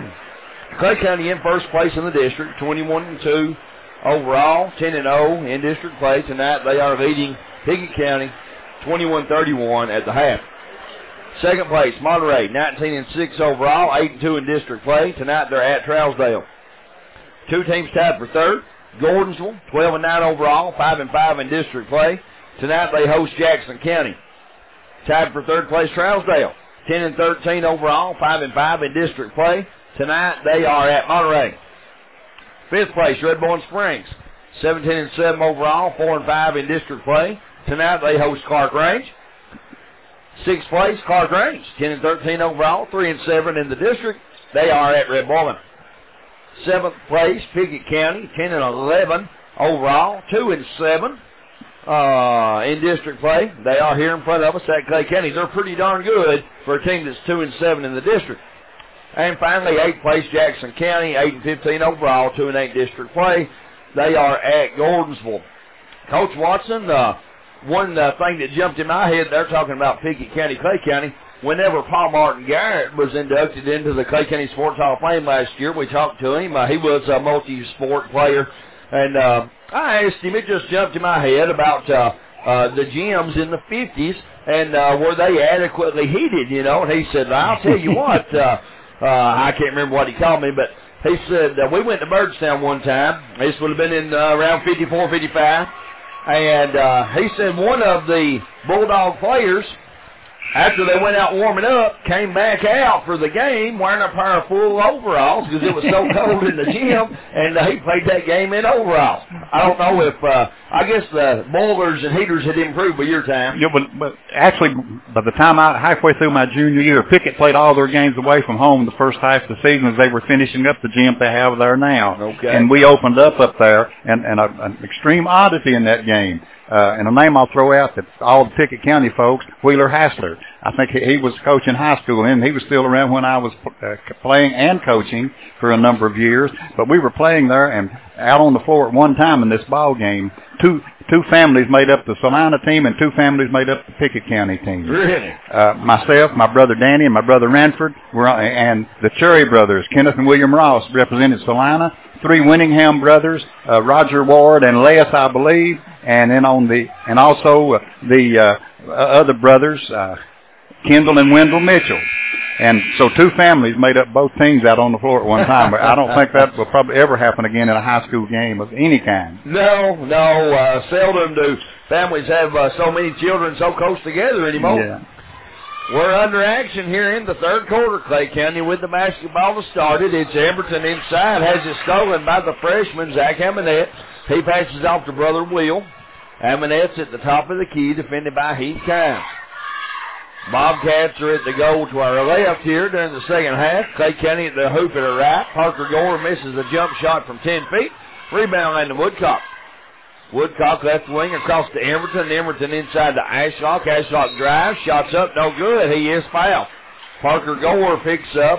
in first place in the district, 21-2 overall, 10-0 in district play. Tonight they are leading Pickett County 21-31 at the half. Second place, Monterey, 19-6 overall, 8-2 in district play. Tonight they're at Trousdale. Two teams tied for third. Gordonsville, 12-9 overall, 5-5 in district play. Tonight they host Jackson County. Tied for third place, Trousdale, 10-13 overall, 5-5 in district play. Tonight they are at Monterey. Fifth place, Red Bowling Springs, 17-7 overall, 4-5 in district play. Tonight they host Clark Range. Sixth place, Clark Range, 10-13 overall, 3-7 in the district. They are at Red Bowling. Seventh place, Pickett County, 10-11 overall, 2-7 in district play. They are here in front of us at Clay County. They're pretty darn good for a team that's 2-7 in the district. And finally, eighth place, Jackson County, 8-15 overall, 2-8 district play. They are at Gordonsville. Coach Watson, one thing that jumped in my head, they're talking about Pickett County, Clay County. Whenever Paul Martin Garrett was inducted into the Clay County Sports Hall of Fame last year, we talked to him. He was a multi-sport player. And I asked him, it just jumped in my head about the gyms in the 50s and were they adequately heated, you know. And he said, I'll tell you what, I can't remember what he called me, but he said, we went to Birdstown one time. This would have been in around 54, 55. And he said one of the Bulldog players, after they went out warming up, came back out for the game wearing a pair of full overalls because it was so cold in the gym, and he played that game in overalls. I don't know if, I guess the boilers and heaters had improved by your time. Yeah, but actually, by the time halfway through my junior year, Pickett played all their games away from home the first half of the season as they were finishing up the gym they have there now. Okay. And we opened up there, and an extreme oddity in that game. And a name I'll throw out that all the Pickett County folks, Wheeler Hassler. I think he was coaching high school, and he was still around when I was playing and coaching for a number of years. But we were playing there, and out on the floor at one time in this ball game, two families made up the Salina team, and two families made up the Pickett County team. Really? Myself, my brother Danny, and my brother Ranford, and the Cherry brothers, Kenneth and William Ross, represented Salina. Three Winningham brothers, Roger Ward and Les, I believe, and then also the other brothers, Kendall and Wendell Mitchell. And so two families made up both teams out on the floor at one time. But I don't think that will probably ever happen again in a high school game of any kind. No. Seldom do families have so many children so close together anymore. Yeah. We're under action here in the third quarter. Clay County with the basketball to start it. It's Emberton inside. Has it stolen by the freshman, Zach Hamanette. He passes off to brother Will. Aminette's at the top of the key, defended by Heath Kimes. Bobcats are at the goal to our left here during the second half. Clay County at the hoop at her right. Parker Gore misses a jump shot from 10 feet. Rebound into Woodcock. Woodcock left wing across to Emerton. Emerton inside to Ashlock. Ashlock drives. Shots up. No good. He is fouled. Parker Gore picks up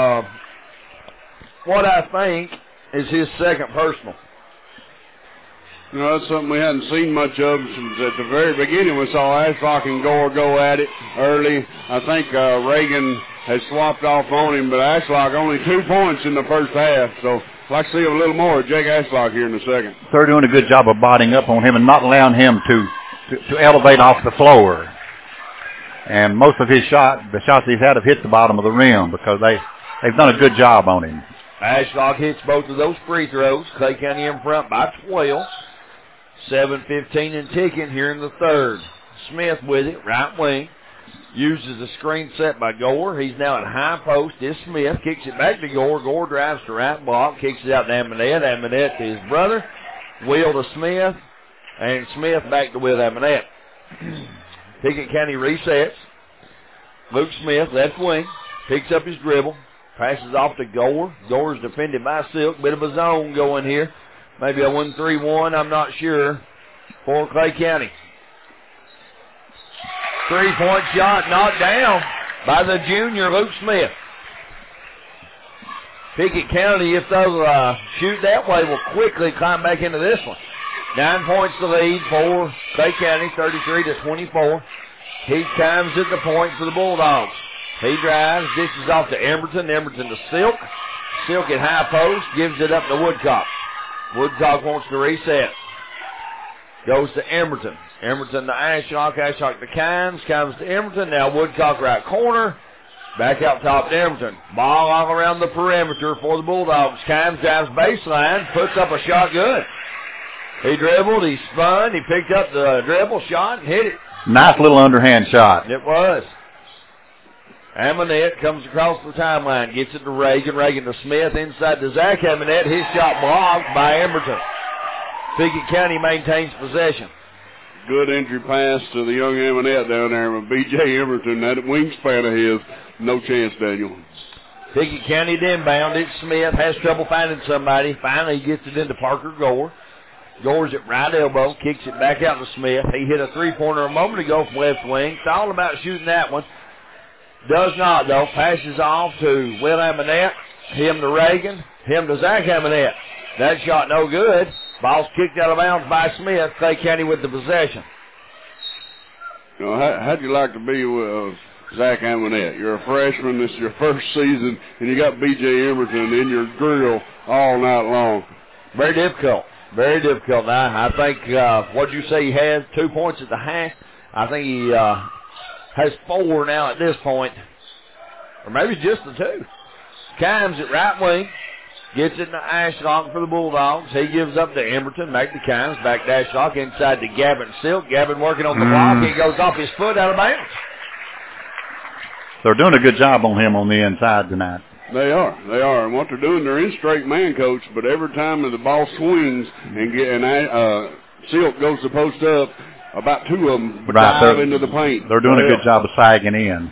what I think is his second personal. You know, that's something we hadn't seen much of since at the very beginning. We saw Ashlock and Gore go at it early. I think Reagan has swapped off on him, but Ashlock only 2 points in the first half. So I'd like to see a little more of Jake Ashlock here in a second. They're doing a good job of botting up on him and not allowing him to elevate off the floor. And most of the shots he's had have hit the bottom of the rim because they've done a good job on him. Ashlock hits both of those free throws. Clay County in front by 12. 7:15 and ticking here in the third. Smith with it, right wing. Uses a screen set by Gore. He's now at high post. Is Smith. Kicks it back to Gore. Gore drives to right block. Kicks it out to Aminette. Aminette to his brother. Wheel to Smith. And Smith back to with Aminette. Pickett County resets. Luke Smith, left wing. Picks up his dribble. Passes off to Gore. Gore's defended by Silk. Bit of a zone going here. Maybe a 1-3-1, I'm not sure, for Clay County. 3-point shot knocked down by the junior, Luke Smith. Pickett County, if they'll shoot that way, will quickly climb back into this one. 9 points to lead for Clay County, 33-24. Heath Kimes at the point for the Bulldogs. He drives, dishes off to Emerton. Emerton to Silk. Silk at high post, gives it up to Woodcock. Woodcock wants to reset. Goes to Emerton. Emerton to Ashlock. Ashlock to Kimes. Kimes to Emerton. Now Woodcock right corner. Back out top to Emerton. Ball all around the perimeter for the Bulldogs. Kimes drives baseline. Puts up a shot good. He dribbled. He spun. He picked up the dribble shot and hit it. Nice little underhand shot. It was. Aminette comes across the timeline, gets it to Reagan. Reagan to Smith, inside to Zach Aminette. His shot blocked by Emerton. Pickett County maintains possession. Good entry pass to the young Aminette down there with B.J. Emerton. That wingspan of his, no chance, Daniel. Pickett County to inbound. It's Smith, has trouble finding somebody. Finally gets it into Parker Gore. Gore's at right elbow, kicks it back out to Smith. He hit a three-pointer a moment ago from left wing. It's all about shooting that one. Does not, though. Passes off to Will Aminette. Him to Reagan. Him to Zach Aminette. That shot no good. Ball's kicked out of bounds by Smith. Clay County with the possession. You know, how'd you like to be with Zach Aminette? You're a freshman. This is your first season, and you got B.J. Emerton in your grill all night long. Very difficult. Very difficult. Now, I think, what'd you say he had? 2 points at the half? I think he has 4 now at this point. Or maybe just the 2. Kimes at right wing. Gets it to Ashlock for the Bulldogs. He gives up to Emerton. Back to Kimes. Back to Ashlock. Inside to Gavin Silk. Gavin working on the block. He goes off his foot out of bounds. They're doing a good job on him on the inside tonight. They are. And what they're doing, they're in straight man, Coach, but every time the ball swings and Silk goes to post up, about 2 of them dive into the paint. They're doing a good job of sagging in.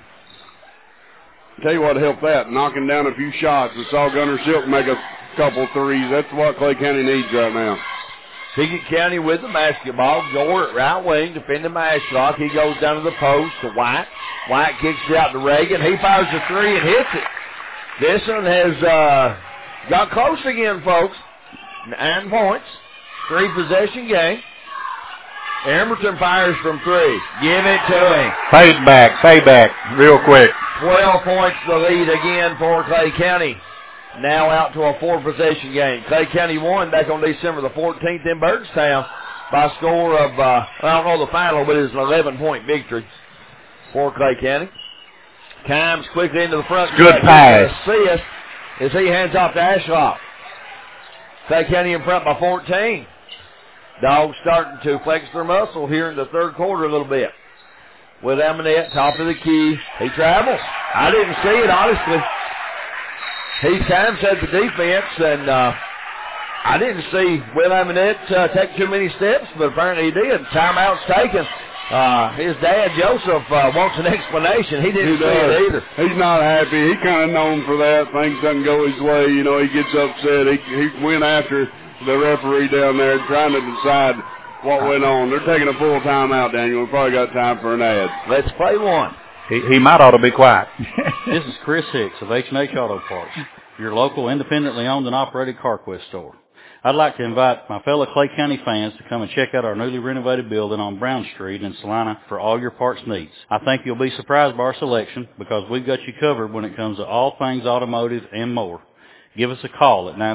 Tell you what helped that, knocking down a few shots. We saw Gunner Silk make a couple threes. That's what Clay County needs right now. Pickett County with the basketball. Gore at right wing, defending by Ashlock. He goes down to the post to White. White kicks it out to Reagan. He fires a 3 and hits it. This one has got close again, folks. 9 points. 3-possession game. Emerton fires from 3. Give it to him. Payback, real quick. 12 points the lead again for Clay County. Now out to a 4-possession game. Clay County won back on December the 14th in Burgestown by a score of, I don't know the final, but it's an 11-point victory for Clay County. Kimes quickly into the front. Good pass. Assist as he hands off to Ashlock. Clay County in front by 14. Dogs starting to flex their muscle here in the third quarter a little bit. With Aminette, top of the key. He travels. I didn't see it, honestly. He Kimes had the defense, and I didn't see Will Amonette take too many steps, but apparently he did. Timeout's taken. His dad, Joseph, wants an explanation. He didn't see it either. He's not happy. He kind of known for that. Things doesn't go his way. You know, he gets upset. He went after the referee down there trying to decide what went on. They're taking a full timeout, Daniel. We probably got time for an ad. Let's play one. He might ought to be quiet. This is Chris Hicks of H&H Auto Parts, your local independently owned and operated CarQuest store. I'd like to invite my fellow Clay County fans to come and check out our newly renovated building on Brown Street in Salina for all your parts needs. I think you'll be surprised by our selection because we've got you covered when it comes to all things automotive and more. Give us a call at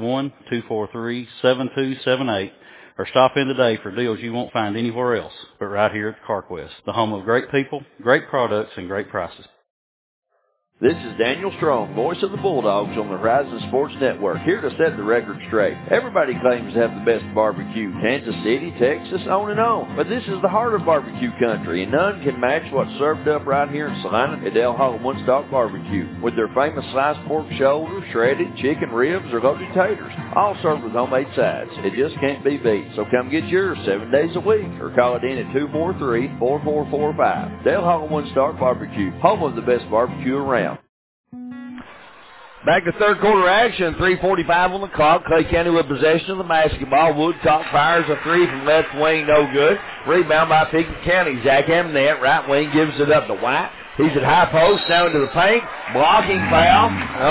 931-243-7278 or stop in today for deals you won't find anywhere else but right here at CarQuest, the home of great people, great products, and great prices. This is Daniel Strong, voice of the Bulldogs on the Horizon Sports Network, here to set the record straight. Everybody claims to have the best barbecue, Kansas City, Texas, on and on. But this is the heart of barbecue country, and none can match what's served up right here in Salina at Del Hall One Stock Barbecue, with their famous sliced pork shoulder, shredded chicken ribs, or loaded taters, all served with homemade sides. It just can't be beat, so come get yours 7 days a week, or call it in at 243-4445. Del Hall One Stock Barbecue, home of the best barbecue around. Back to third quarter action, 3:45 on the clock. Clay County with possession of the basketball. Woodcock fires a three from left wing, no good. Rebound by Pickett County. Zach Amonette, right wing, gives it up to White. He's at high post, down into the paint. Blocking foul.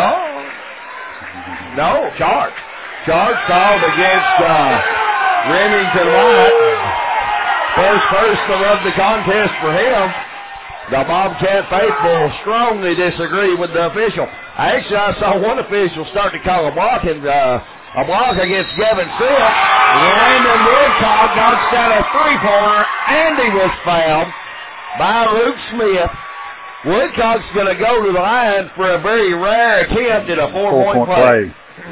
No, charge. Charge called against Remington White. First personal of the contest for him. The Bobcat faithful strongly disagree with the official. I saw one official start to call a block against Gavin Silk. Landon Woodcock knocks down a three-pointer, and he was fouled by Luke Smith. Woodcock's going to go to the line for a very rare attempt at a four-point play.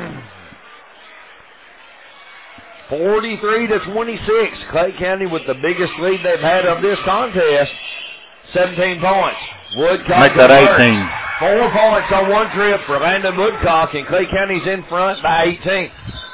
43-26. Clay County with the biggest lead they've had of this contest. 17 points. Woodcock make that 18. 4 points on one trip for Landon Woodcock, and Clay County's in front by 18.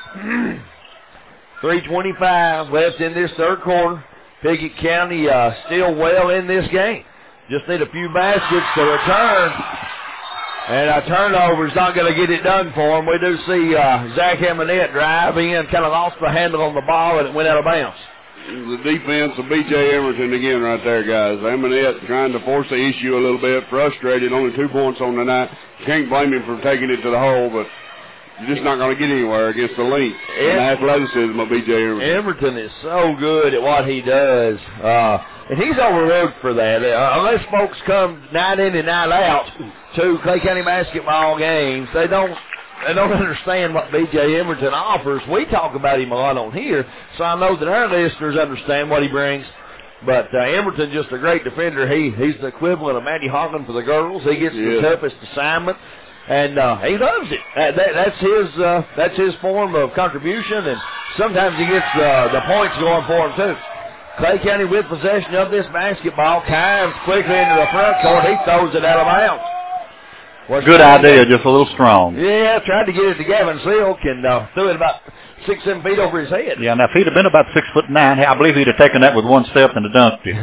3:25 left in this third quarter. Pickett County still well in this game. Just need a few baskets to return. And a turnover is not going to get it done for them. We do see Zach Amonette drive in, kind of lost the handle on the ball, and it went out of bounds. The defense of B.J. Emerton again right there, guys. Amonette trying to force the issue a little bit, frustrated, only 2 points on the night. Can't blame him for taking it to the hole, but you're just not going to get anywhere against the length and the athleticism of B.J. Emerton. Emerton is so good at what he does, and he's overlooked for that. Unless folks come night in and night out to Clay County basketball games, they don't understand what B.J. Emerton offers. We talk about him a lot on here, so I know that our listeners understand what he brings. But Emerton, just a great defender. He's the equivalent of Matty Harlan for the girls. He gets the toughest assignment, and he loves it. That's his form of contribution, and sometimes he gets the points going for him too. Clay County with possession of this basketball. Kimes quickly into the front court. He throws it out of bounds. Good idea, just a little strong. Yeah, tried to get it to Gavin Silk and threw it about 6-7 feet over his head. Yeah, now if he'd have been about 6'9", I believe he'd have taken that with one step and dunked it.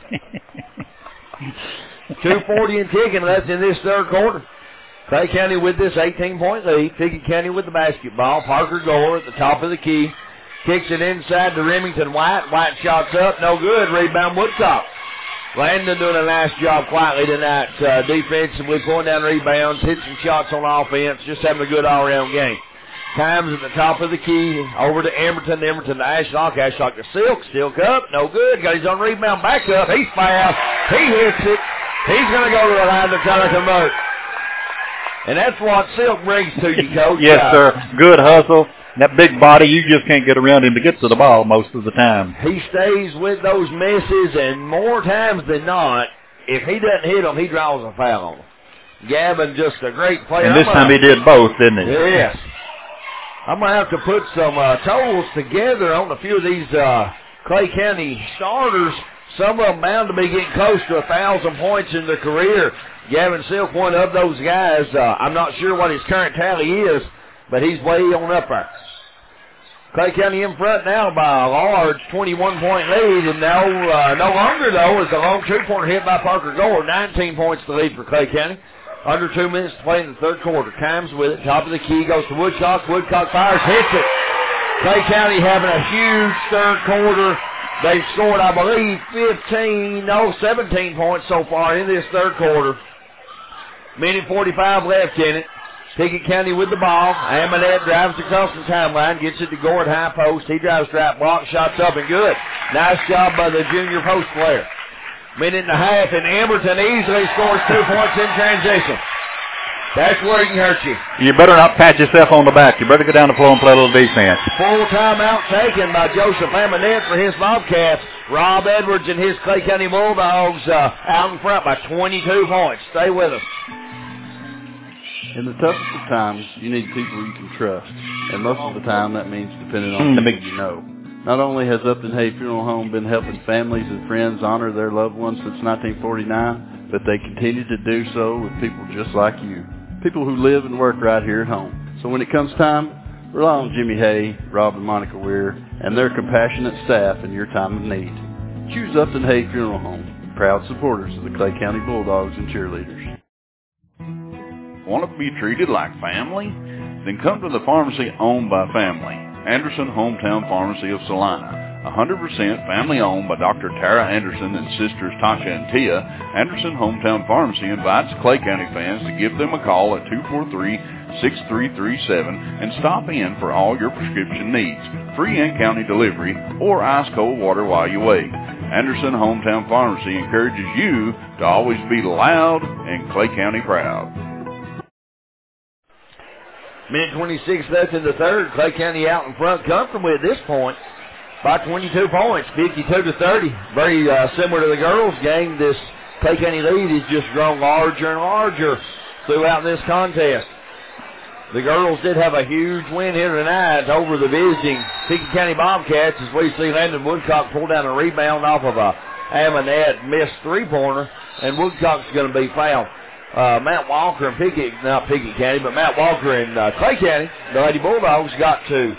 2:40 and ticking left in this third quarter. Clay County with this 18-point lead. Pickett County with the basketball. Parker Gore at the top of the key. Kicks it inside to Remington White. White shots up, no good. Rebound Woodcock. Landon doing a nice job quietly tonight defensively, pulling down rebounds, hitting some shots on offense, just having a good all-around game. Times at the top of the key, over to Emerton to Ashlock to Silk. Silk up, no good. Got his own rebound back up. He's fouled. He hits it. He's going to go to the line to try to convert. And that's what Silk brings to you, Coach. Yes, sir. Good hustle. That big body, you just can't get around him to get to the ball most of the time. He stays with those misses, and more times than not, if he doesn't hit them, he draws a foul on them. Gavin, just a great player. And this time he did both, didn't he? Yes. I'm going to have to put some totals together on a few of these Clay County starters. Some of them bound to be getting close to 1,000 points in their career. Gavin Silk, one of those guys. I'm not sure what his current tally is, but he's way on up there. Clay County in front now by a large 21-point lead, and no longer, though, is a long two-pointer hit by Parker Gore. 19 points to lead for Clay County. Under 2 minutes to play in the third quarter. Kimes with it. Top of the key goes to Woodcock. Woodcock fires, hits it. Clay County having a huge third quarter. They've scored, I believe, 17 points so far in this third quarter. Minute 45 left in it. Pickett County with the ball. Amonette drives across the timeline, gets it to Gore at high post. He drives strap block, shots up and good. Nice job by the junior post player. Minute and a half, and Emberton easily scores 2 points in transition. That's where he can hurt you. You better not pat yourself on the back. You better go down the floor and play a little defense. Full timeout taken by Joseph Amonette for his Bobcats. Rob Edwards and his Clay County Bulldogs out in front by 22 points. Stay with us. In the toughest of times, you need people you can trust. And most of the time, that means depending on people you know. Not only has Upton Hay Funeral Home been helping families and friends honor their loved ones since 1949, but they continue to do so with people just like you. People who live and work right here at home. So when it comes time, rely on Jimmy Hay, Rob and Monica Weir, and their compassionate staff in your time of need. Choose Upton Hay Funeral Home, proud supporters of the Clay County Bulldogs and cheerleaders. Want to be treated like family? Then come to the pharmacy owned by family, Anderson Hometown Pharmacy of Salina. 100% family-owned by Dr. Tara Anderson and sisters Tasha and Tia, Anderson Hometown Pharmacy invites Clay County fans to give them a call at 243-6337 and stop in for all your prescription needs, free in-county delivery, or ice-cold water while you wait. Anderson Hometown Pharmacy encourages you to always be loud and Clay County proud. Minute 26 left in the third. Clay County out in front comfortably at this point by 22 points, 52-30. Very similar to the girls' game. This Clay County lead has just grown larger and larger throughout this contest. The girls did have a huge win here tonight over the visiting Pickett County Bobcats as we see Landon Woodcock pull down a rebound off of a Amonette missed three-pointer, and Woodcock's going to be fouled. Matt Walker and not Pickett County, but Matt Walker and Clay County, the Lady Bulldogs, got to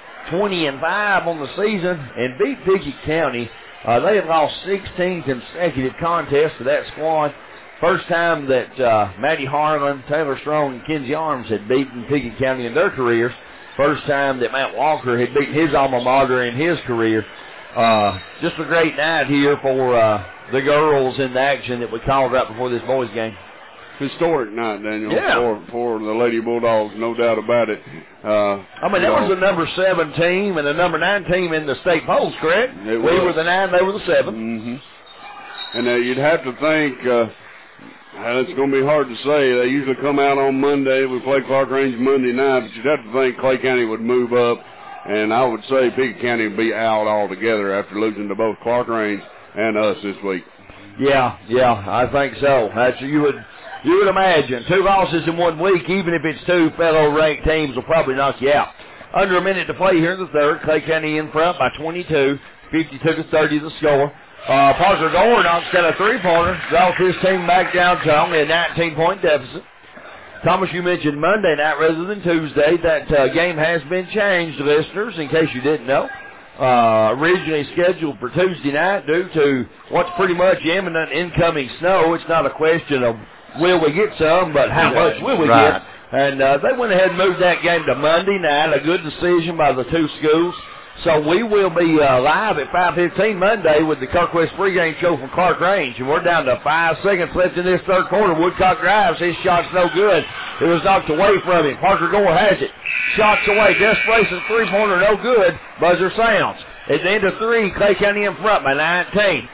20-5 on the season and beat Pickett County. They have lost 16 consecutive contests to that squad. First time that Maddie Harlan, Taylor Strong, and Kenzie Arms had beaten Pickett County in their careers. First time that Matt Walker had beaten his alma mater in his career. Just a great night here for the girls in the action that we called right before this boys game. Historic night, Daniel, yeah. for the Lady Bulldogs, no doubt about it. That was the number 7 team and the number 9 team in the state polls, correct? We were the 9, they were the 7. Mm-hmm. And you'd have to think, it's going to be hard to say. They usually come out on Monday. We play Clark Range Monday night, but you'd have to think Clay County would move up. And I would say Pickett County would be out altogether after losing to both Clark Range and us this week. Yeah, I think so. That's you would imagine. 2 losses in 1 week, even if it's 2 fellow ranked teams, will probably knock you out. Under a minute to play here in the third. Clay County in front by 22, 52-30 the score. Parker Gore knocks down a three-pointer, draws his team back down to only a 19-point deficit. Thomas, you mentioned Monday night rather than Tuesday. That game has been changed, listeners, in case you didn't know. Originally scheduled for Tuesday night due to what's pretty much imminent incoming snow. It's not a question of will we get some, but how much will we get? And they went ahead and moved that game to Monday night, a good decision by the 2 schools. So we will be live at 5:15 Monday with the Carquest pregame show from Clark Range. And we're down to 5 seconds left in this third quarter. Woodcock drives. His shot's no good. It was knocked away from him. Parker Gore has it. Shots away. Desperation three-pointer, no good. Buzzer sounds. At the end of 3, Clay County in front by 19.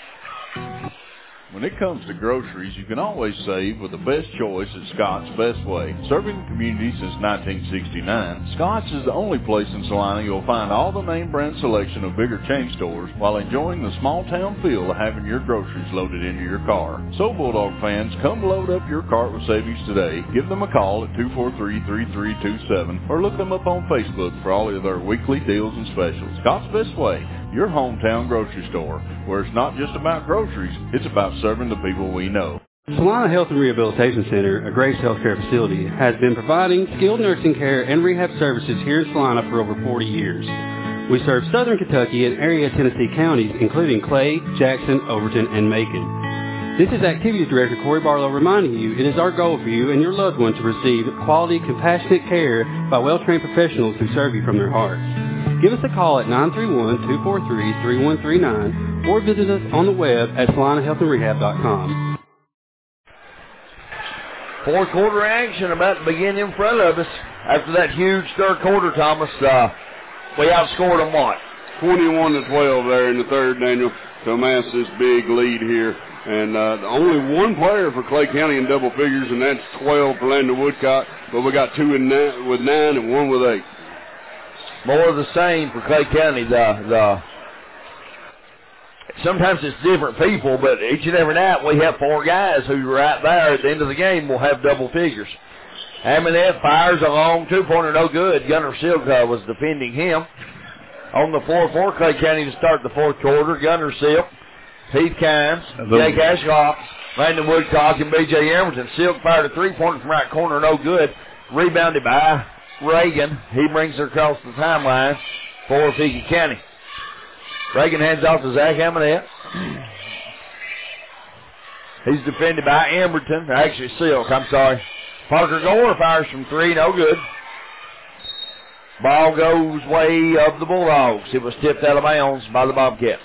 When it comes to groceries, you can always save with the best choice at Scott's Best Way. Serving the community since 1969, Scott's is the only place in Salina you'll find all the name brand selection of bigger chain stores while enjoying the small town feel of having your groceries loaded into your car. So Bulldog fans, come load up your cart with savings today. Give them a call at 243-3327 or look them up on Facebook for all of their weekly deals and specials. Scott's Best Way, your hometown grocery store, where it's not just about groceries, it's about serving the people we know. Salina Health and Rehabilitation Center, a Grace Healthcare facility, has been providing skilled nursing care and rehab services here in Salina for over 40 years. We serve southern Kentucky and area Tennessee counties, including Clay, Jackson, Overton, and Macon. This is Activities Director Corey Barlow reminding you it is our goal for you and your loved one to receive quality, compassionate care by well-trained professionals who serve you from their hearts. Give us a call at 931-243-3139 or visit us on the web at salinahealthandrehab.com. Fourth quarter action about to begin in front of us. After that huge third quarter, Thomas, we outscored them what? 21-12 there in the third, Daniel, to amass this big lead here. And only one player for Clay County in double figures, and that's 12 for Landon Woodcock. But we got two with 9 and one with 8. More of the same for Clay County. Sometimes it's different people, but each and every night we have 4 guys who right there at the end of the game will have double figures. Aminette fires a long two-pointer, no good. Gunnar Silk was defending him. On the floor for Clay County to start the fourth quarter, Gunnar Silk, Heath Kimes, Jake Ashlock, Landon Woodcock, and B.J. Emerson. Silk fired a three-pointer from right corner, no good. Rebounded by Reagan. He brings her across the timeline for Pekin County. Reagan hands off to Zach Aminette. He's defended by Emberton. Actually, Silk, I'm sorry. Parker Gore fires from 3, no good. Ball goes way of the Bulldogs. It was tipped out of bounds by the Bobcats.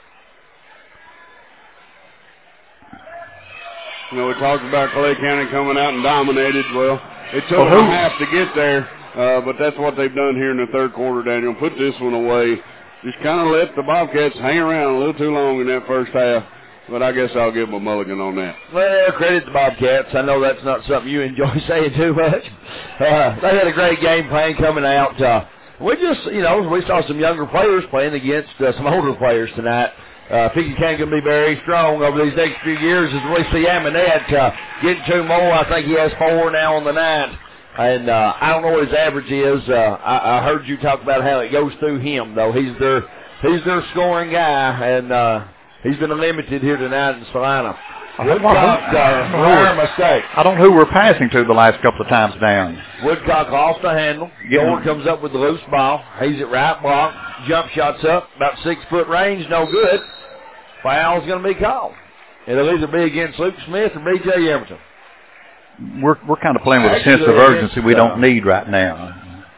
You know, we talked about Clay County coming out and dominated. Well, it took them a half to get there, but that's what they've done here in the third quarter, Daniel. Put this one away. Just kind of let the Bobcats hang around a little too long in that first half, but I guess I'll give them a mulligan on that. Well, credit the Bobcats. I know that's not something you enjoy saying too much. They had a great game plan coming out. We just, we saw some younger players playing against some older players tonight. Pekin County going to be very strong over these next few years as we see Aminette getting 2 more. I think he has 4 now on the night. And I don't know what his average is. I heard you talk about how it goes through him, though. He's their scoring guy, and he's been limited here tonight in Salina. Woodcock, rare mistake. I don't know who we're passing to the last couple of times down. Woodcock off the handle. Gore comes up with the loose ball. He's at right block. Jump shots up. About 6-foot range. No good. Foul's going to be called. It'll either be against Luke Smith or B.J. Emerson. We're kind of playing with a sense of urgency we don't need right now.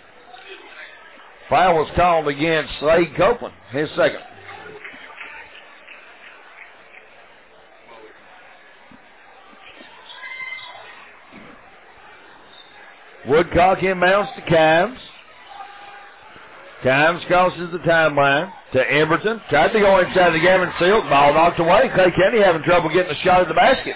Foul was called against Slade Copeland. His second. Woodcock inbounds to Kimes. Kimes crosses the timeline to Emberton. Tried to go inside the Gavin Silk. Ball knocked away. Clay County having trouble getting a shot at the basket.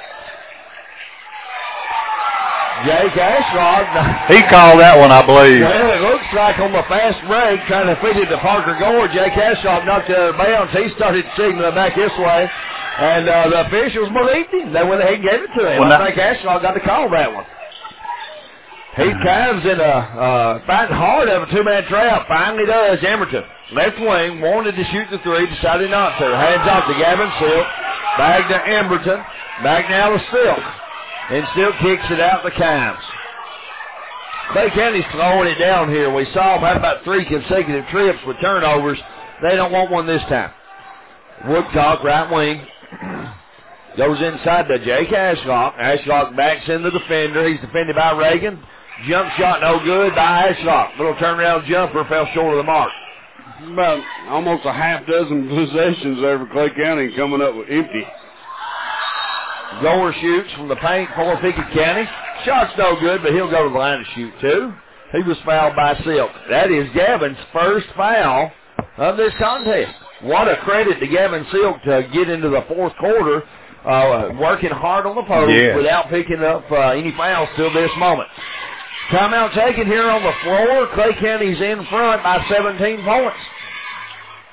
Jake Ashlock. He called that one, I believe. Well, it looks like on the fast break, trying to feed it to Parker Gore. Jake Ashlock knocked it out of bounds. He started signaling back this way. And the officials believed him. They went ahead and gave it to him. I think Ashlock got to call that one. Heath Kimes in a fighting hard of a 2-man trap. Finally does. Emerton, left wing, wanted to shoot the 3, decided not to. Hands off to Gavin Silk. Back to Emberton. Back now to Silk. And Silk kicks it out to Kimes. Clay County's throwing it down here. We saw them have about 3 consecutive trips with turnovers. They don't want one this time. Woodcock, right wing. Goes inside to Jake Ashlock. Ashlock backs in the defender. He's defended by Reagan. Jump shot no good by Ashlock. Little turnaround jumper fell short of the mark. About almost a half dozen possessions there for Clay County coming up with empty. Gore shoots from the paint for Pekin County. Shot's no good, but he'll go to the line to shoot too. He was fouled by Silk. That is Gavin's first foul of this contest. What a credit to Gavin Silk to get into the fourth quarter, working hard on the post without picking up any fouls till this moment. Timeout taken here on the floor. Clay County's in front by 17 points.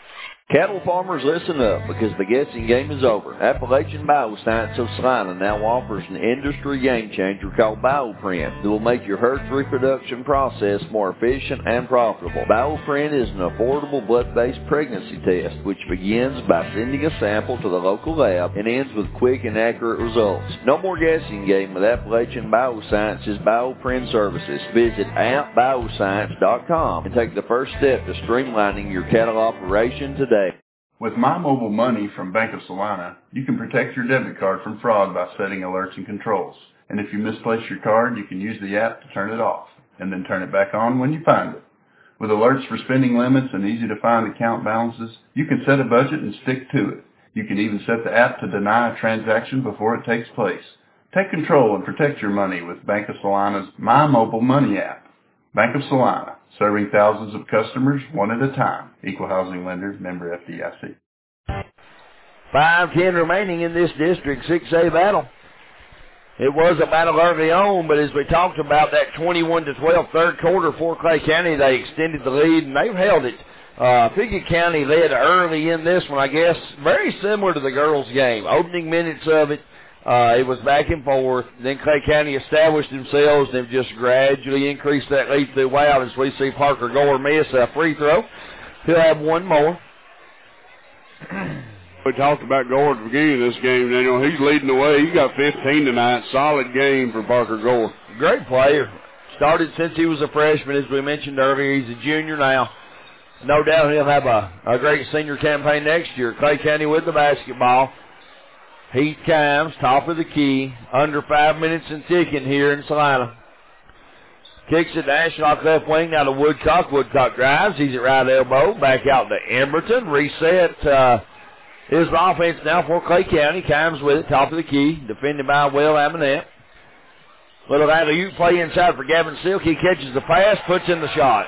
Cattle farmers, listen up, because the guessing game is over. Appalachian Bioscience of Salina now offers an industry game changer called BioPrint that will make your herd's reproduction process more efficient and profitable. BioPrint is an affordable blood-based pregnancy test which begins by sending a sample to the local lab and ends with quick and accurate results. No more guessing game with Appalachian Bioscience's BioPrint services. Visit appbioscience.com and take the first step to streamlining your cattle operation today. With My Mobile Money from Bank of Salina, you can protect your debit card from fraud by setting alerts and controls. And if you misplace your card, you can use the app to turn it off, and then turn it back on when you find it. With alerts for spending limits and easy-to-find account balances, you can set a budget and stick to it. You can even set the app to deny a transaction before it takes place. Take control and protect your money with Bank of Salina's My Mobile Money app. Bank of Salina, serving thousands of customers one at a time. Equal housing lender, member FDIC. 5:10 remaining in this District 6A battle. It was a battle early on, but as we talked about that 21-12 third quarter for Clay County, they extended the lead, and they've held it. Pickett County led early in this one, I guess, very similar to the girls' game. Opening minutes of it, it was back and forth. Then Clay County established themselves and have just gradually increased that lead throughout as we see Parker Gore miss a free throw. He'll have one more. We talked about Gore at the beginning of this game, Daniel. He's leading the way. He got 15 tonight. Solid game for Parker Gore. Great player. Started since he was a freshman, as we mentioned earlier. He's a junior now. No doubt he'll have a great senior campaign next year. Clay County with the basketball. Heath Kimes, top of the key. Under 5 minutes and ticking here in Salina. Kicks it to Ashlock left wing. Now to Woodcock. Woodcock drives. He's at right elbow. Back out to Emberton. Reset his offense now for Clay County. Kimes with it. Top of the key. Defended by Will Amonette. Little alley-oop play inside for Gavin Silk. He catches the pass. Puts in the shot.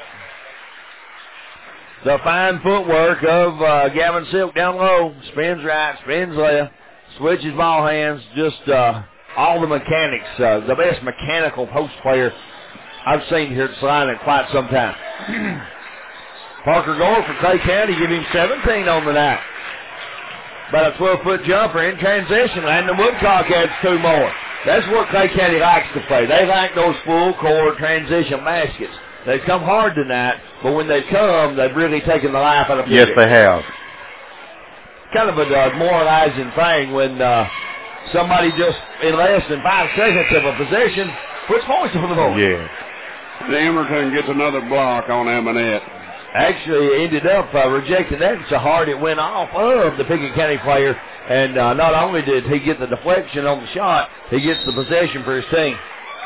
The fine footwork of Gavin Silk down low. Spins right. Spins left. Switches ball hands. Just all the mechanics. The best mechanical post player I've seen here at Salina in quite some time. Parker Gore for Clay County, give him 17 on the night. About a 12-foot jumper in transition. Landon Woodcock adds two more. That's what Clay County likes to play. They like those full-court transition baskets. They've come hard tonight, but when they come, they've really taken the life out of people. Yes, they have. Kind of a demoralizing thing when somebody just, in less than 5 seconds of a possession, puts points on the board. Yeah. Emberton gets another block on Amonette. Actually ended up rejecting that so hard it went off of the Pickett County player. And not only did he get the deflection on the shot, he gets the possession for his team.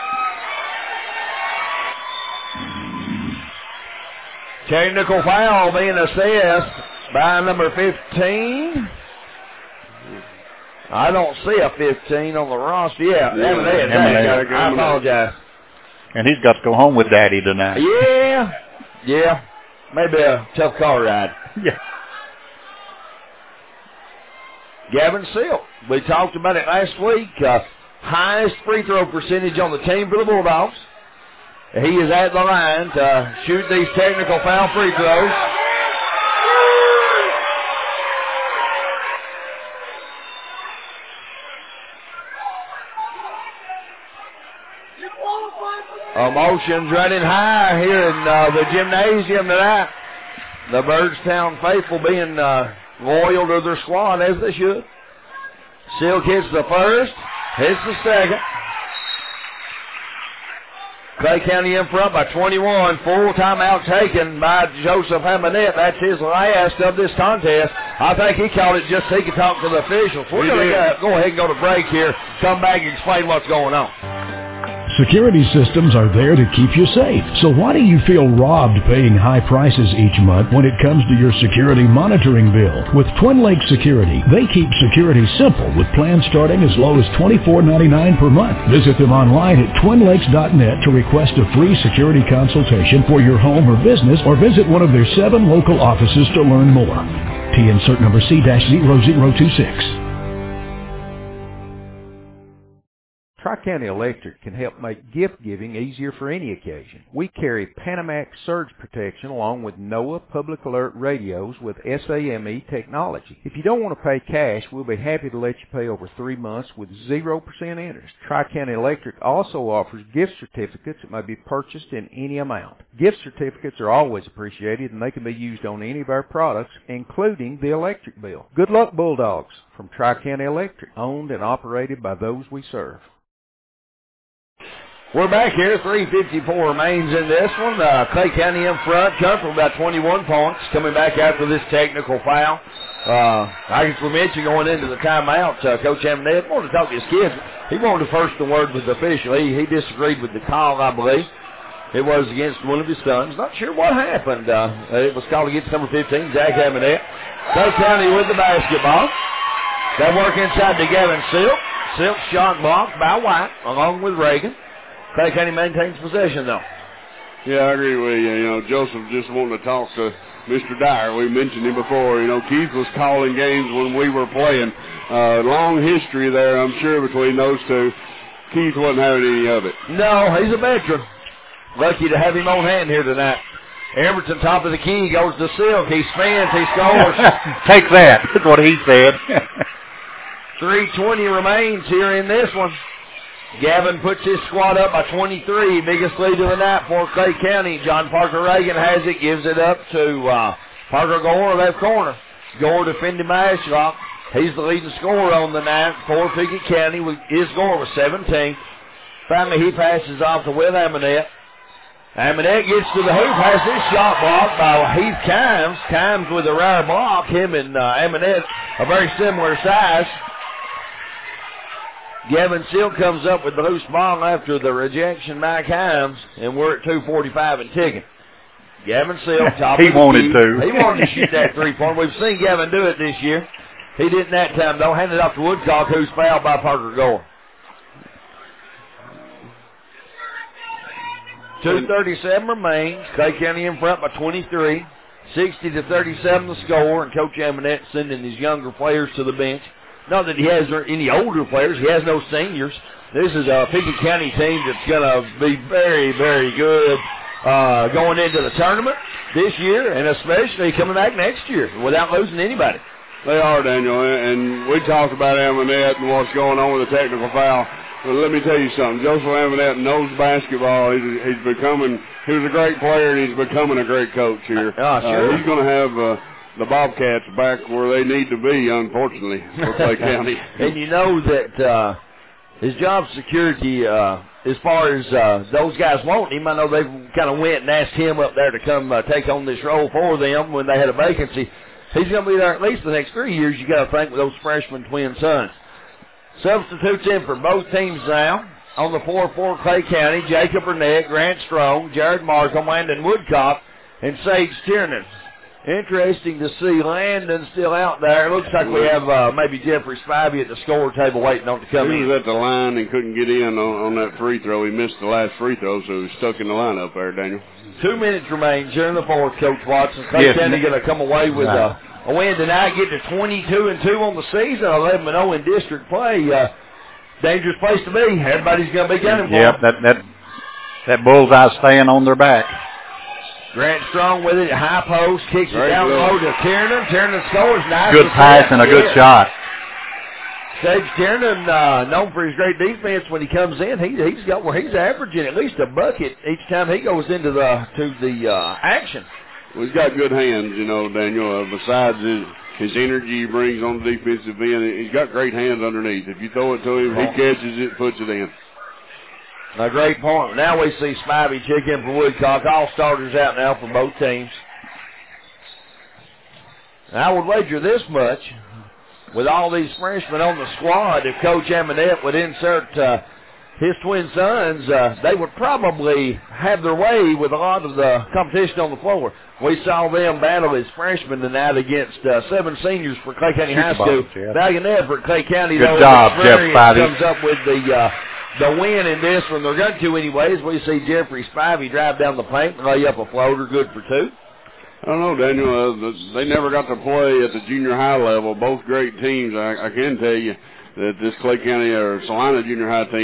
Technical foul being assessed by number 15. I don't see a 15 on the roster. Yeah, Amonette. I apologize. And he's got to go home with Daddy tonight. Yeah. Maybe a tough car ride. Yeah. Gavin Silk. We talked about it last week. Highest free throw percentage on the team for the Bulldogs. He is at the line to shoot these technical foul free throws. Emotions running high here in the gymnasium tonight. The Byrdstown faithful being loyal to their squad as they should. Silk hits the first, hits the second. Clay County in front by 21. Full timeout taken by Joseph Amonette. That's his last of this contest. I think he called it just so he could talk to the officials. We're going to go ahead and go to break here. Come back and explain what's going on. Security systems are there to keep you safe. So why do you feel robbed paying high prices each month when it comes to your security monitoring bill? With Twin Lakes Security, they keep security simple with plans starting as low as $24.99 per month. Visit them online at twinlakes.net to request a free security consultation for your home or business, or visit one of their 7 local offices to learn more. T insert number C-0026. Tri-County Electric can help make gift-giving easier for any occasion. We carry Panamax surge protection along with NOAA Public Alert radios with SAME technology. If you don't want to pay cash, we'll be happy to let you pay over 3 months with 0% interest. Tri-County Electric also offers gift certificates that may be purchased in any amount. Gift certificates are always appreciated, and they can be used on any of our products, including the electric bill. Good luck, Bulldogs, from Tri-County Electric, owned and operated by those we serve. We're back here. 3:54 remains in this one. Clay County in front, come from about 21 points, coming back after this technical foul. I guess we mentioned going into the timeout, Coach Amonette wanted to talk to his kids. He wanted to first the word with the official. He disagreed with the call, I believe. It was against one of his sons. Not sure what happened. It was called against number 15, Zach Amonette. Clay County with the basketball. They work inside to Gavin Silk. Silk shot blocked by White along with Reagan. Clay County maintains possession, though. Yeah, I agree with you. You know, Joseph just wanted to talk to Mr. Dyer. We mentioned him before. You know, Keith was calling games when we were playing. Long history there, I'm sure, between those two. Keith wasn't having any of it. No, he's a veteran. Lucky to have him on hand here tonight. Everton, top of the key, goes to Silk. He spins, he scores. Take that. That's what he said. 3:20 remains here in this one. Gavin puts his squad up by 23. Biggest lead of the night for Clay County. John Parker Reagan has it, gives it up to Parker Gore, left corner. Gore defending by Ashlock. He's the leading scorer on the night for Pickett County. His score was 17. Finally, he passes off to Will Amonette. Amonette gets to the hoop, has his shot blocked by Heath Kimes. Kimes with a rare block. Him and Amonette a very similar size. Gavin Silk comes up with the loose ball after the rejection by Kimes, and we're at 2:45 and ticking. Gavin Silk, top he of the wanted key. to. He wanted to shoot that three-point. We've seen Gavin do it this year. He didn't that time, though. Handed off to Woodcock, who's fouled by Parker Gore. 2:37 remains. Clay County in front by 23. 60-37 the score, and Coach Amonette sending his younger players to the bench. Not that he has any older players. He has no seniors. This is a Pickett County team that's going to be very, very good going into the tournament this year, and especially coming back next year without losing anybody. They are, Daniel, and we talked about Amonette and what's going on with the technical foul. But let me tell you something. Joseph Amonette knows basketball. He's becoming – he was a great player, and he's becoming a great coach here. Sure. He's going to have the Bobcats back where they need to be, unfortunately, for Clay County. And you know that his job security, as far as those guys want him, I know they kind of went and asked him up there to come take on this role for them when they had a vacancy. He's going to be there at least the next 3 years, you got to think, with those freshman twin sons. Substitutes in for both teams now. On the floor for Clay County, Jacob Burnett, Grant Strong, Jared Markham, Landon Woodcock, and Sage Tiernan. Interesting to see Landon still out there. It looks like we have maybe Jeffrey Spivey at the score table waiting on to come in. He was at the line and couldn't get in on that free throw. He missed the last free throw, so he was stuck in the lineup there, Daniel. 2 minutes remain here in the fourth, Coach Watson. Clay County going to come away with a win tonight, get to 22-2 on the season, 11-0 in district play. Dangerous place to be. Everybody's going to be gunning for them. Yep, that bullseye staying on their back. Grant Strong with it, high post, kicks it down low to Tiernan. Tiernan scores. Nice. Good pass and a good shot. Sage Tiernan, known for his great defense when he comes in, he's got where he's averaging at least a bucket each time he goes into the action. Well, he's got good hands, you know, Daniel. Besides his energy he brings on the defensive end, he's got great hands underneath. If you throw it to him, he catches it, puts it in. A great point. Now we see Spivey check in for Woodcock. All starters out now for both teams. I would wager this much. With all these freshmen on the squad, if Coach Amonette would insert his twin sons, they would probably have their way with a lot of the competition on the floor. We saw them battle as freshmen tonight against 7 seniors for Clay County High School. Valiant effort, Clay County. Good job, Jeff Spivey. Comes up with the win in this one. They're going to anyways. We see Jeffrey Spivey drive down the paint and lay up a floater, good for 2. I don't know, Daniel. They never got to play at the junior high level. Both great teams. I can tell you that this Clay County or Salina junior high team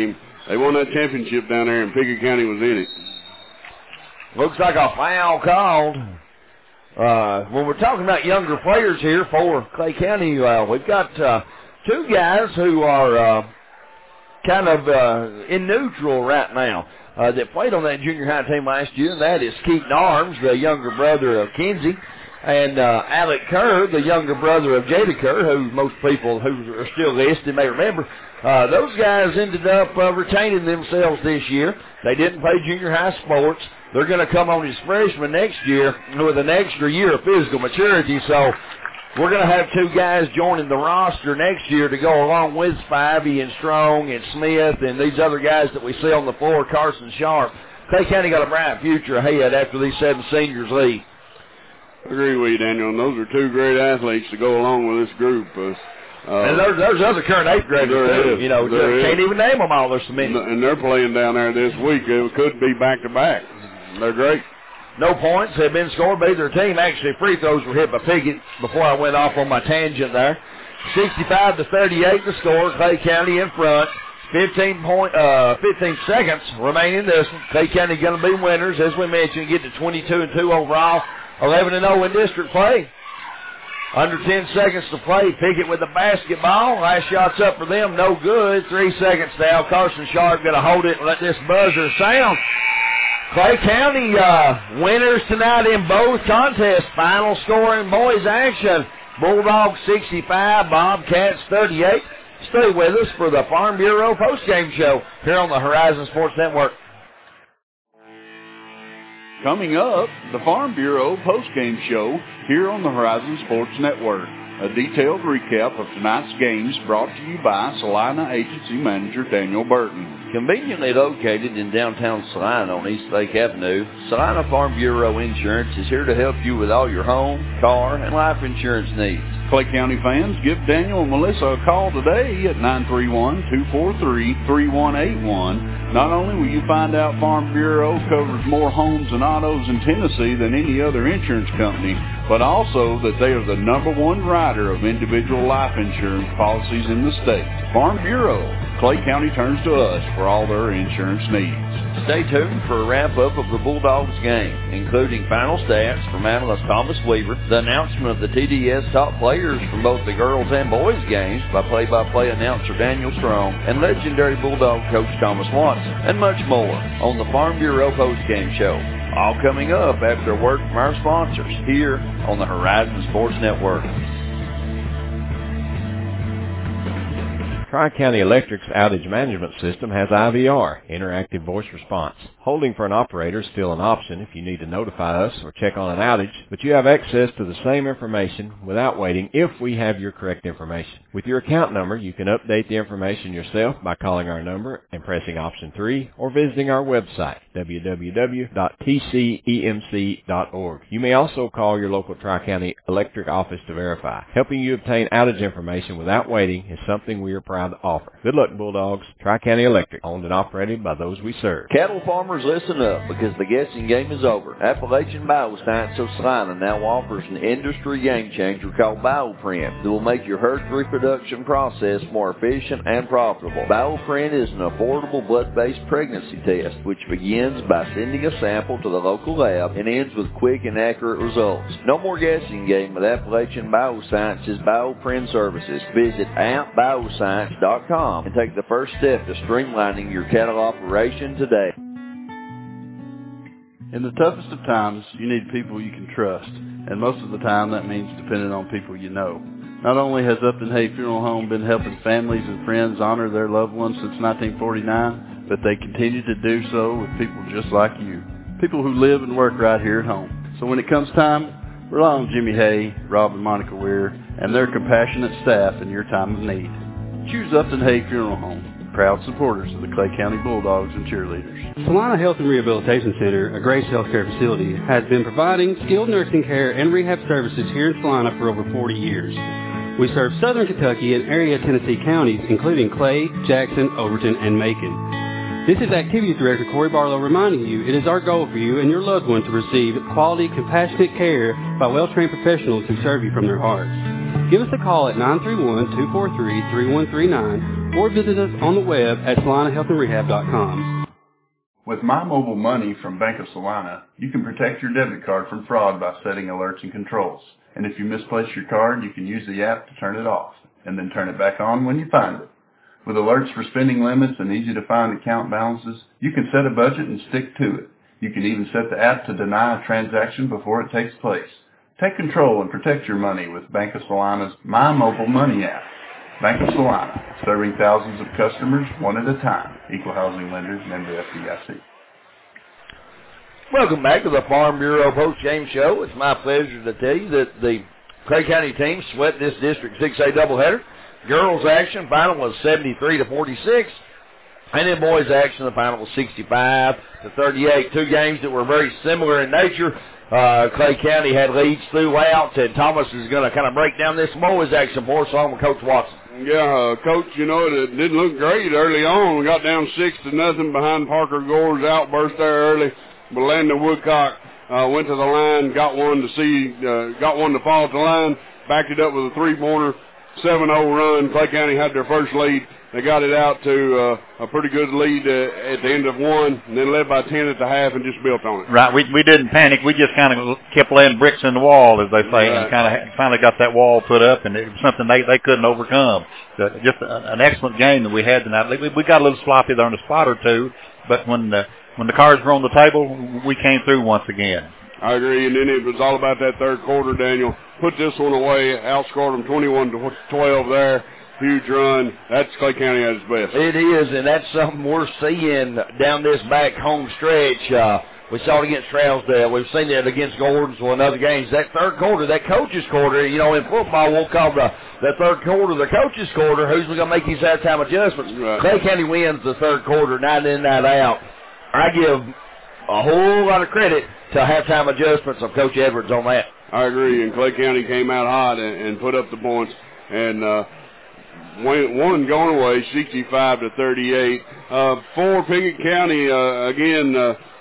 They won that championship down there, and Pickett County was in it. Looks like a foul called. When we're talking about younger players here for Clay County, we've got two guys who are kind of in neutral right now that played on that junior high team last year, and that is Keaton Arms, the younger brother of Kinsey, and Alec Kerr, the younger brother of Jada Kerr, who most people who are still listed may remember. Those guys ended up retaining themselves this year. They didn't play junior high sports. They're going to come on as freshmen next year with an extra year of physical maturity. So we're going to have two guys joining the roster next year to go along with Spivey and Strong and Smith and these other guys that we see on the floor, Carson Sharp. Clay County got a bright future ahead after these 7 seniors leave. I agree with you, Daniel, and those are two great athletes to go along with this group. And there's other current 8th graders, too. You know, can't even name them all. There's so many. And they're playing down there this week. It could be back-to-back. They're great. No points have been scored by either team. Actually, free throws were hit by Pickett before I went off on my tangent there. 65-38 the score. Clay County in front. 15 seconds remaining in this one. Clay County going to be winners. As we mentioned, get to 22-2 overall. 11-0 in district play. Under 10 seconds to play. Pickett with the basketball. Last shot's up for them. No good. 3 seconds now. Carson Sharp going to hold it and let this buzzer sound. Clay County winners tonight in both contests. Final score in boys action. Bulldogs 65, Bobcats 38. Stay with us for the Farm Bureau postgame show here on the Horizon Sports Network. Coming up, the Farm Bureau postgame show here on the Horizon Sports Network. A detailed recap of tonight's games brought to you by Salina Agency Manager Daniel Burton. Conveniently located in downtown Salina on East Lake Avenue, Salina Farm Bureau Insurance is here to help you with all your home, car, and life insurance needs. Clay County fans, give Daniel and Melissa a call today at 931-243-3181. Not only will you find out Farm Bureau covers more homes and autos in Tennessee than any other insurance company, but also that they are the #1 writer of individual life insurance policies in the state. Farm Bureau, Clay County turns to us for all their insurance needs. Stay tuned for a wrap-up of the Bulldogs game, including final stats from analyst Thomas Weaver, the announcement of the TDS top players from both the girls and boys games by play-by-play announcer Daniel Strong, and legendary Bulldog coach Thomas Watson, and much more on the Farm Bureau postgame show. All coming up after a word from our sponsors here on the Horizon Sports Network. Tri-County Electric's outage management system has IVR, interactive voice response. Holding for an operator is still an option if you need to notify us or check on an outage, but you have access to the same information without waiting if we have your correct information. With your account number, you can update the information yourself by calling our number and pressing option 3 or visiting our website, www.tcemc.org. You may also call your local Tri-County Electric office to verify. Helping you obtain outage information without waiting is something we are proud to offer. Good luck, Bulldogs. Tri-County Electric, owned and operated by those we serve. Cattle farmers, listen up, because the guessing game is over. Appalachian Bioscience of Salina now offers an industry game changer called BioPrint that will make your herd reproduction process more efficient and profitable. BioPrint is an affordable blood-based pregnancy test which begins by sending a sample to the local lab and ends with quick and accurate results. No more guessing game with Appalachian Bioscience's BioPrint services. Visit appbioscience.com and take the first step to streamlining your cattle operation today. In the toughest of times, you need people you can trust, and most of the time that means depending on people you know. Not only has Upton Hay Funeral Home been helping families and friends honor their loved ones since 1949, but they continue to do so with people just like you, people who live and work right here at home. So when it comes time, rely on Jimmy Hay, Rob and Monica Weir, and their compassionate staff in your time of need. Choose Upton Hay Funeral Home, proud supporters of the Clay County Bulldogs and cheerleaders. Salina Health and Rehabilitation Center, a Grace Healthcare facility, has been providing skilled nursing care and rehab services here in Salina for over 40 years. We serve southern Kentucky and area Tennessee counties, including Clay, Jackson, Overton, and Macon. This is Activity Director Corey Barlow reminding you it is our goal for you and your loved one to receive quality, compassionate care by well-trained professionals who serve you from their hearts. Give us a call at 931-243-3139 or visit us on the web at SalinaHealthAndRehab.com. With My Mobile Money from Bank of Salina, you can protect your debit card from fraud by setting alerts and controls. And if you misplace your card, you can use the app to turn it off, and then turn it back on when you find it. With alerts for spending limits and easy-to-find account balances, you can set a budget and stick to it. You can even set the app to deny a transaction before it takes place. Take control and protect your money with Bank of Salina's My Mobile Money app. Bank of Salina, serving thousands of customers one at a time. Equal housing lender, member FDIC. Welcome back to the Farm Bureau post-game show. It's my pleasure to tell you that the Clay County team swept this District 6A doubleheader. Girls action, final was 73-46. And in boys action, the final was 65-38. Two games that were very similar in nature. Clay County had leads throughout, and Thomas is going to kind of break down this boys action for us, along with Coach Watson. Yeah, Coach, you know, it didn't look great early on. We got down 6-0 behind Parker Gore's outburst there early. But Landon Woodcock went to the line, got one to fall at the line, backed it up with a three-pointer, 7-0 run. Clay County had their first lead. They got it out to a pretty good lead at the end of one, and then led by 10 at the half and just built on it. Right. We didn't panic. We just kind of kept laying bricks in the wall, as they say, and kind of finally got that wall put up, and it was something they couldn't overcome. Just an excellent game that we had tonight. We got a little sloppy there on a spot or two, but when the cards were on the table, we came through once again. I agree, and then it was all about that third quarter, Daniel. Put this one away, outscored them 21-12 there. Huge run. That's Clay County at its best. It is, and that's something we're seeing down this back home stretch. We saw it against Trousdale. We've seen it against Gordonsville and other games. That third quarter, that coach's quarter, you know, in football we'll call the third quarter the coach's quarter. Who's going to make these halftime adjustments? Right. Clay County wins the third quarter, night in, night out. I give a whole lot of credit to halftime adjustments of Coach Edwards on that. I agree, and Clay County came out hot and put up the points, and one going away, 65-38. For Pickett County, again,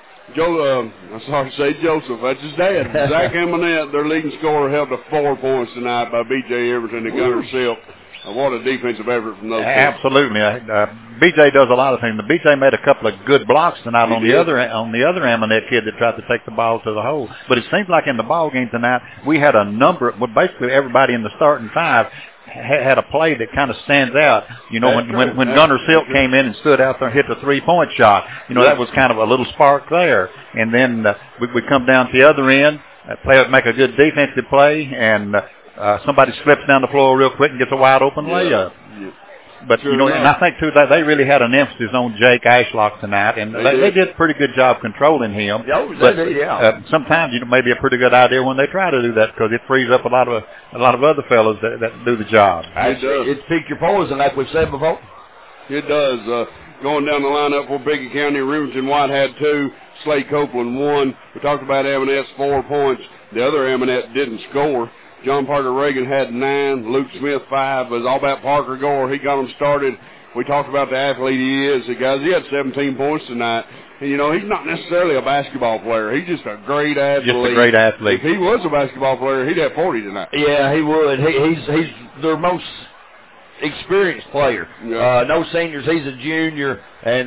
I'm sorry to say Joseph, that's his dad. Zach Eminette, their leading scorer, held to 4 points tonight by B.J. Everton and Gunner Silk. What a defensive effort from those guys. Absolutely. B.J. does a lot of things. B.J. made a couple of good blocks tonight on the other Eminette kid that tried to take the ball to the hole. But it seems like in the ball game tonight, we had a number, well, basically everybody in the starting five had a play that kind of stands out. You know, when Gunner Silk came in and stood out there and hit the three-point shot, you know, that was kind of a little spark there. And then we come down to the other end, make a good defensive play, and somebody slips down the floor real quick and gets a wide-open layup. Yeah. But, you know, and I think, too, that they really had an emphasis on Jake Ashlock tonight, and they did a pretty good job controlling him. Sometimes, you know, maybe a pretty good idea when they try to do that because it frees up a lot of other fellows that do the job. It does. It's pick your poison, like we've said before. It does. Going down the lineup for Pickett County, Rivington White had 2, Slade Copeland 1. We talked about Eminette's 4 points. The other Eminette didn't score. John Parker Reagan had 9. Luke Smith 5. It was all about Parker Gore. He got them started. We talked about the athlete he is. Guys, he had 17 points tonight. And, you know, he's not necessarily a basketball player. He's just a great athlete. Just a great athlete. If he was a basketball player, he'd have 40 tonight. Yeah, he would. He's their most experienced player. Yeah. No seniors. He's a junior, and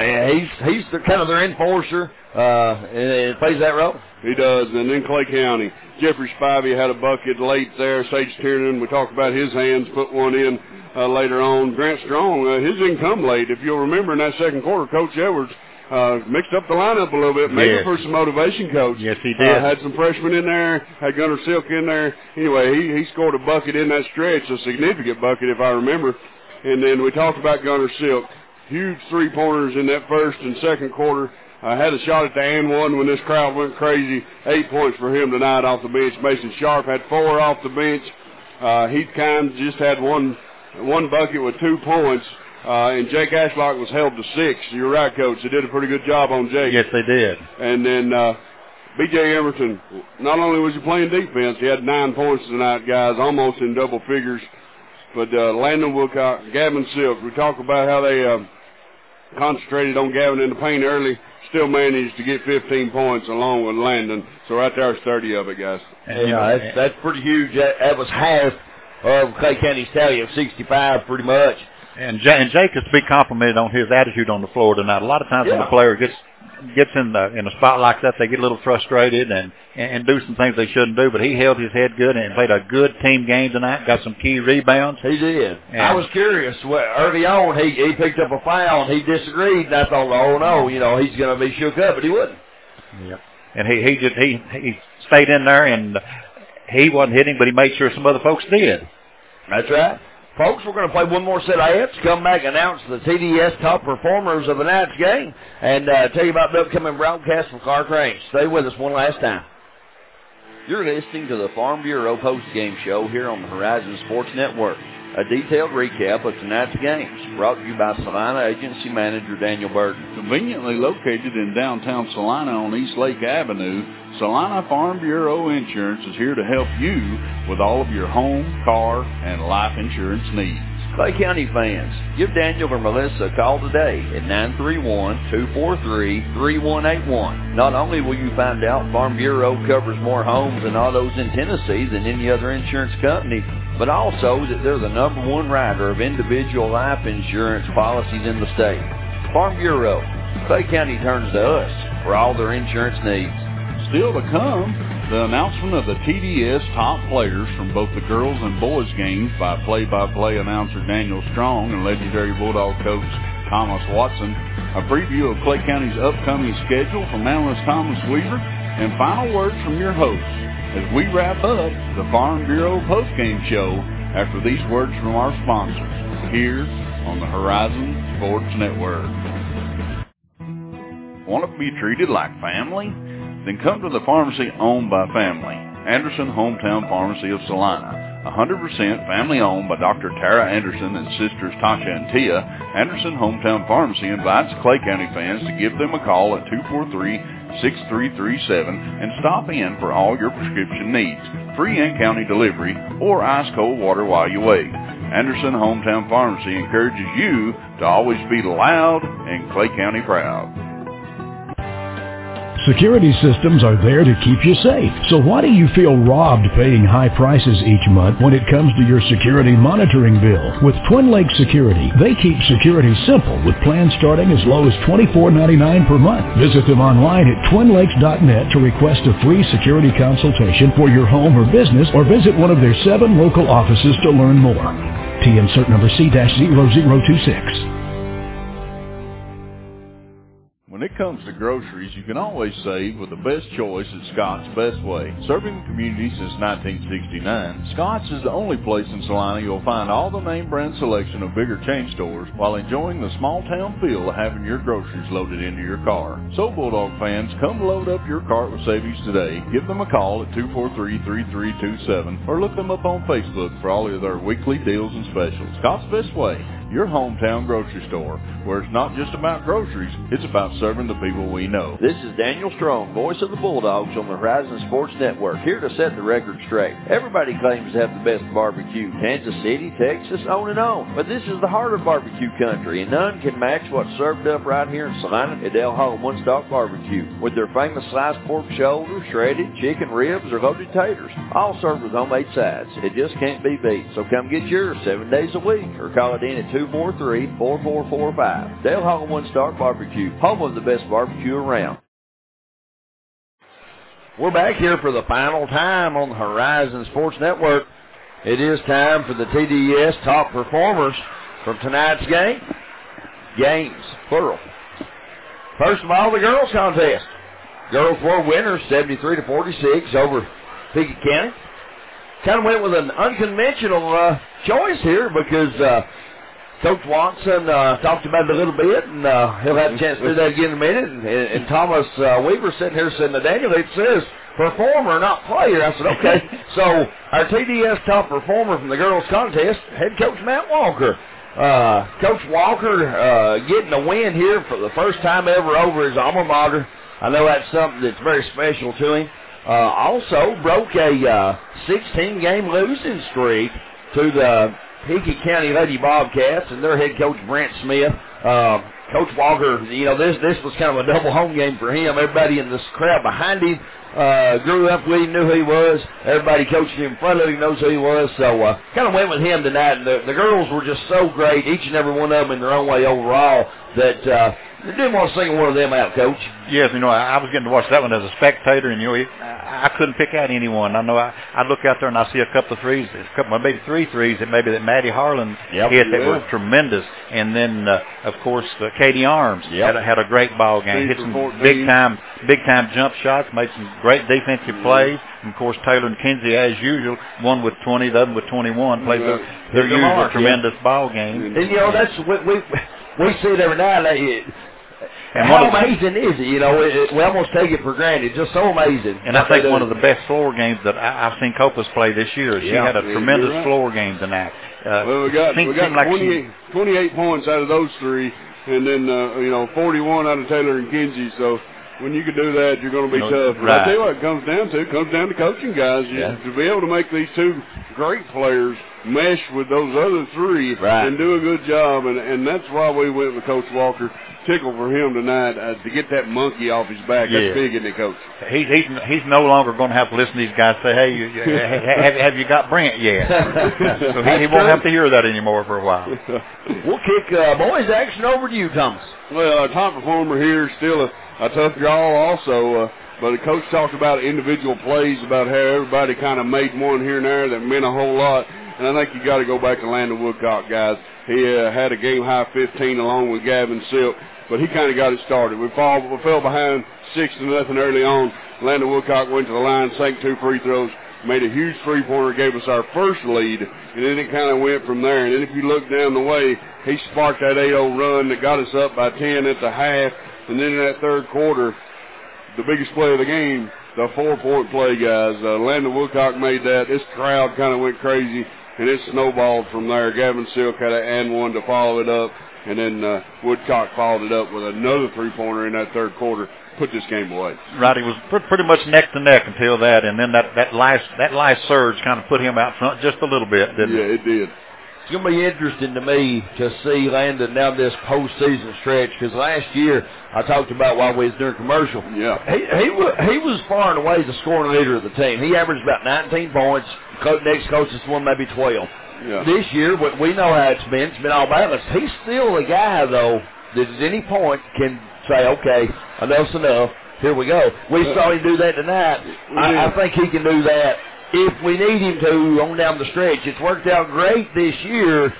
he's kind of their enforcer. And plays that role. He does. And then Clay County, Jeffrey Spivey had a bucket late there. Sage Tiernan, we talked about his hands, put one in later on. Grant Strong, his didn't come late. If you'll remember in that second quarter, Coach Edwards mixed up the lineup a little bit, maybe for some motivation, Coach. Yes, he did. Had some freshmen in there, had Gunner Silk in there. Anyway, he scored a bucket in that stretch, a significant bucket if I remember. And then we talked about Gunner Silk. Huge three-pointers in that first and second quarter. Had a shot at the and one when this crowd went crazy. 8 points for him tonight off the bench. Mason Sharp had 4 off the bench. Heath Kimes just had one bucket with 2 points. And Jake Ashlock was held to 6. You're right, Coach. They did a pretty good job on Jake. Yes, they did. And then B.J. Everton, not only was he playing defense, he had 9 points tonight, guys, almost in double figures. But Landon Woodcock, Gavin Silk, we talked about how they concentrated on Gavin in the paint early, still managed to get 15 points along with Landon. So right there's 30 of it, guys. Yeah, that's pretty huge. That was half of Clay County's tally of 65 pretty much. And Jake is to be complimented on his attitude on the floor tonight. A lot of times when the player gets in a spot like that, they get a little frustrated and do some things they shouldn't do. But he held his head good and played a good team game tonight. Got some key rebounds. He did. I was curious. Early on, he picked up a foul and he disagreed. And I thought, oh no, he's going to be shook up, but he wouldn't. Yeah. And he stayed in there and he wasn't hitting, but he made sure some other folks did. That's right. Folks, we're going to play one more set of hits, come back and announce the TDS top performers of the night's game, and tell you about the upcoming broadcast from Clark Range. Stay with us one last time. You're listening to the Farm Bureau post-game show here on the Horizon Sports Network. A detailed recap of tonight's games, brought to you by Salina Agency Manager Daniel Burton. Conveniently located in downtown Salina on East Lake Avenue, Salina Farm Bureau Insurance is here to help you with all of your home, car, and life insurance needs. Clay County fans, give Daniel or Melissa a call today at 931-243-3181. Not only will you find out Farm Bureau covers more homes and autos in Tennessee than any other insurance company, but also that they're the #1 writer of individual life insurance policies in the state. Farm Bureau, Clay County turns to us for all their insurance needs. Still to come, the announcement of the TDS top players from both the girls and boys games by play-by-play announcer Daniel Strong and legendary Bulldog coach Thomas Watson, a preview of Clay County's upcoming schedule from analyst Thomas Weaver, and final words from your hosts as we wrap up the Farm Bureau postgame show after these words from our sponsors here on the Horizon Sports Network. Want to be treated like family? Then come to the pharmacy owned by family, Anderson Hometown Pharmacy of Salina. 100% family owned by Dr. Tara Anderson and sisters Tasha and Tia. Anderson Hometown Pharmacy invites Clay County fans to give them a call at 243-6337 and stop in for all your prescription needs, free in-county delivery, or ice-cold water while you wait. Anderson Hometown Pharmacy encourages you to always be loud and Clay County proud. Security systems are there to keep you safe. So why do you feel robbed paying high prices each month when it comes to your security monitoring bill? With Twin Lakes Security, they keep security simple with plans starting as low as $24.99 per month. Visit them online at twinlakes.net to request a free security consultation for your home or business, or visit one of their 7 local offices to learn more. TN cert number C-0026. When it comes to groceries, you can always save with the best choice at Scott's Best Way. Serving the community since 1969, Scott's is the only place in Salina you'll find all the name brand selection of bigger chain stores while enjoying the small town feel of having your groceries loaded into your car. So Bulldog fans, come load up your cart with savings today. Give them a call at 243-3327 or look them up on Facebook for all of their weekly deals and specials. Scott's Best Way, your hometown grocery store, where it's not just about groceries, it's about serving the people we know. This is Daniel Strong, voice of the Bulldogs on the Horizon Sports Network, here to set the record straight. Everybody claims to have the best barbecue, Kansas City, Texas, on and on. But this is the heart of barbecue country, and none can match what's served up right here in Salina at Del Home One Stop Barbecue, with their famous sliced pork shoulder, shredded chicken ribs, or loaded taters, all served with homemade sides. It just can't be beat. So come get yours 7 days a week, or call it in at 243-4445. Del Home One Stop Barbecue, home of the best barbecue around. We're back here for the final time on the Horizon Sports Network. It is time for the TDS top performers from tonight's game. Games, plural. First of all, the girls contest. Girls were winners, 73-46 over Pickett County. Kind of went with an unconventional choice here because Coach Watson talked about it a little bit, and he'll have a chance to do that again in a minute. And Thomas Weaver sitting here saying, Daniel, it says performer, not player. I said, okay. So our TDS top performer from the girls contest, head coach Matt Walker. Coach Walker getting a win here for the first time ever over his alma mater. I know that's something that's very special to him. Also broke a 16-game losing streak to the Pickett County Lady Bobcats and their head coach Brent Smith. Coach Walker, you know, this was kind of a double home game for him. Everybody in this crowd behind him grew up with him, knew who he was. Everybody coaching him in front of him knows who he was. So kind of went with him tonight. And the girls were just so great, each and every one of them in their own way overall, that you didn't want to single one of them out, Coach. Yes, you know, I was getting to watch that one as a spectator, and, you know, I couldn't pick out anyone. I know I look out there and I see a couple of threes, maybe 3 threes that Maddie Harlan hit that were tremendous. And then, of course, Katie Arms had a great ball game. Hit some big time jump shots, made some great defensive plays. And, of course, Taylor and Kinsey, as usual, one with 20, the other with 21, played their usual tremendous ball game. And, you know, that's we see it every night. And how amazing is it? You know, we almost take it for granted. Just so amazing. And I think one of the best floor games that I've seen Copas play this year. She had a tremendous floor game tonight. Well, we got 28 points out of those 3, and then 41 out of Taylor and Kinsey. So when you can do that, you're going to be tough. But I tell you what, it comes down to coaching, guys. To be able to make these 2 great players mesh with those other 3 and do a good job, and that's why we went with Coach Walker. Tickle for him tonight to get that monkey off his back. That's big, isn't it, Coach? He's no longer going to have to listen to these guys say, "Hey, have you got Brent yet?" So he won't have to hear that anymore for a while. We'll kick boys action over to you, Thomas. Well, our top performer here is still a tough draw, also. But the coach talked about individual plays, about how everybody kind of made one here and there that meant a whole lot. And I think you got to go back to Landon Woodcock, guys. He had a game-high 15 along with Gavin Silk, but he kind of got it started. We fell behind 6-0 early on. Landon Woodcock went to the line, sank 2 free throws, made a huge three-pointer, gave us our first lead, and then it kind of went from there. And then if you look down the way, he sparked that 8-0 run that got us up by 10 at the half, and then in that third quarter, the biggest play of the game, the 4-point play, guys. Landon Woodcock made that. This crowd kind of went crazy, and it snowballed from there. Gavin Silk had an and one to follow it up, and then Woodcock followed it up with another three-pointer in that third quarter, put this game away. Right, it was pretty much neck to neck until that, and then that last surge kind of put him out front just a little bit, didn't it? Yeah, it did. It's going to be interesting to me to see Landon down this postseason stretch, because last year I talked about while we was doing commercial. Yeah, he was far and away the scoring leader of the team. He averaged about 19 points. Next closest one maybe 12. Yeah. This year, we know how it's been. It's been all balanced. He's still a guy though that at any point can say, okay, enough's enough. Here we go. We saw him do that tonight. I think he can do that if we need him to on down the stretch. It's worked out great this year.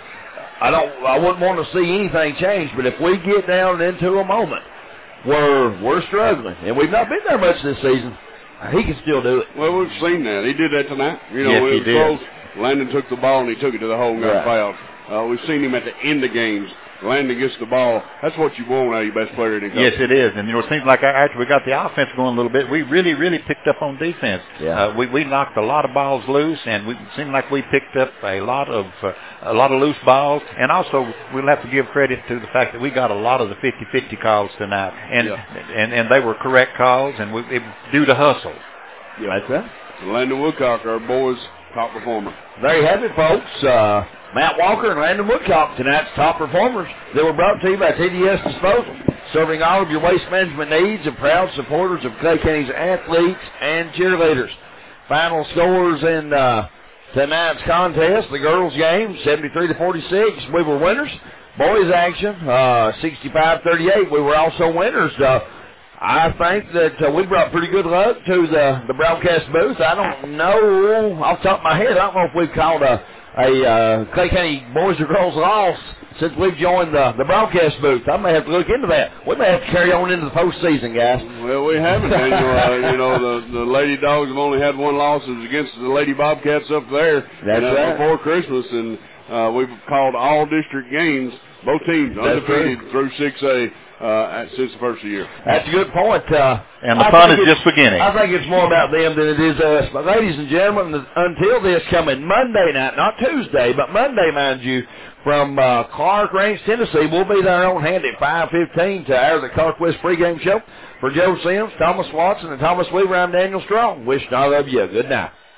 I wouldn't want to see anything change, but if we get down into a moment where we're struggling, and we've not been there much this season, he can still do it. Well, we've seen that. He did that tonight. Yes, when he it was did. close, Landon took the ball and he took it to the hole and got fouled. We've seen him at the end of games. Landon gets the ball. That's what you want out of your best player in the coach. Yes, it is. And, it seems like after we got the offense going a little bit, we really, really picked up on defense. Yeah. We knocked a lot of balls loose, and it seemed like we picked up a lot of loose balls. And also, we'll have to give credit to the fact that we got a lot of the 50-50 calls tonight. And they were correct calls, and it was due to hustle. Yeah, that's right. Landon Woodcock, our boys' top performer. There you have it, folks. Matt Walker and Landon Woodcock, tonight's top performers. They were brought to you by TDS Disposal, serving all of your waste management needs and proud supporters of Clay County's athletes and cheerleaders. Final scores in tonight's contest, the girls' game, 73-46. We were winners. Boys' action, 65-38. We were also winners. I think that we brought pretty good luck to the broadcast booth. I don't know, off the top of my head, I don't know if we've called a Clay County boys or girls loss since we've joined the broadcast booth. I may have to look into that. We may have to carry on into the postseason, guys. Well, we haven't, Daniel. The Lady Dogs have only had one loss. It was against the Lady Bobcats up there. That's right. Before Christmas, and we've called all district games, both teams undefeated through 6A. Since the first of the year. That's a good point. And the fun is just beginning. I think it's more about them than it is us. But ladies and gentlemen, until this coming Monday night, not Tuesday, but Monday, mind you, from Clark Ranch, Tennessee, we'll be there on hand at 5:15 to air the Conquest pregame show. For Joe Sims, Thomas Watson, and Thomas Weaver, I'm Daniel Strong. Wishing all of you a good night.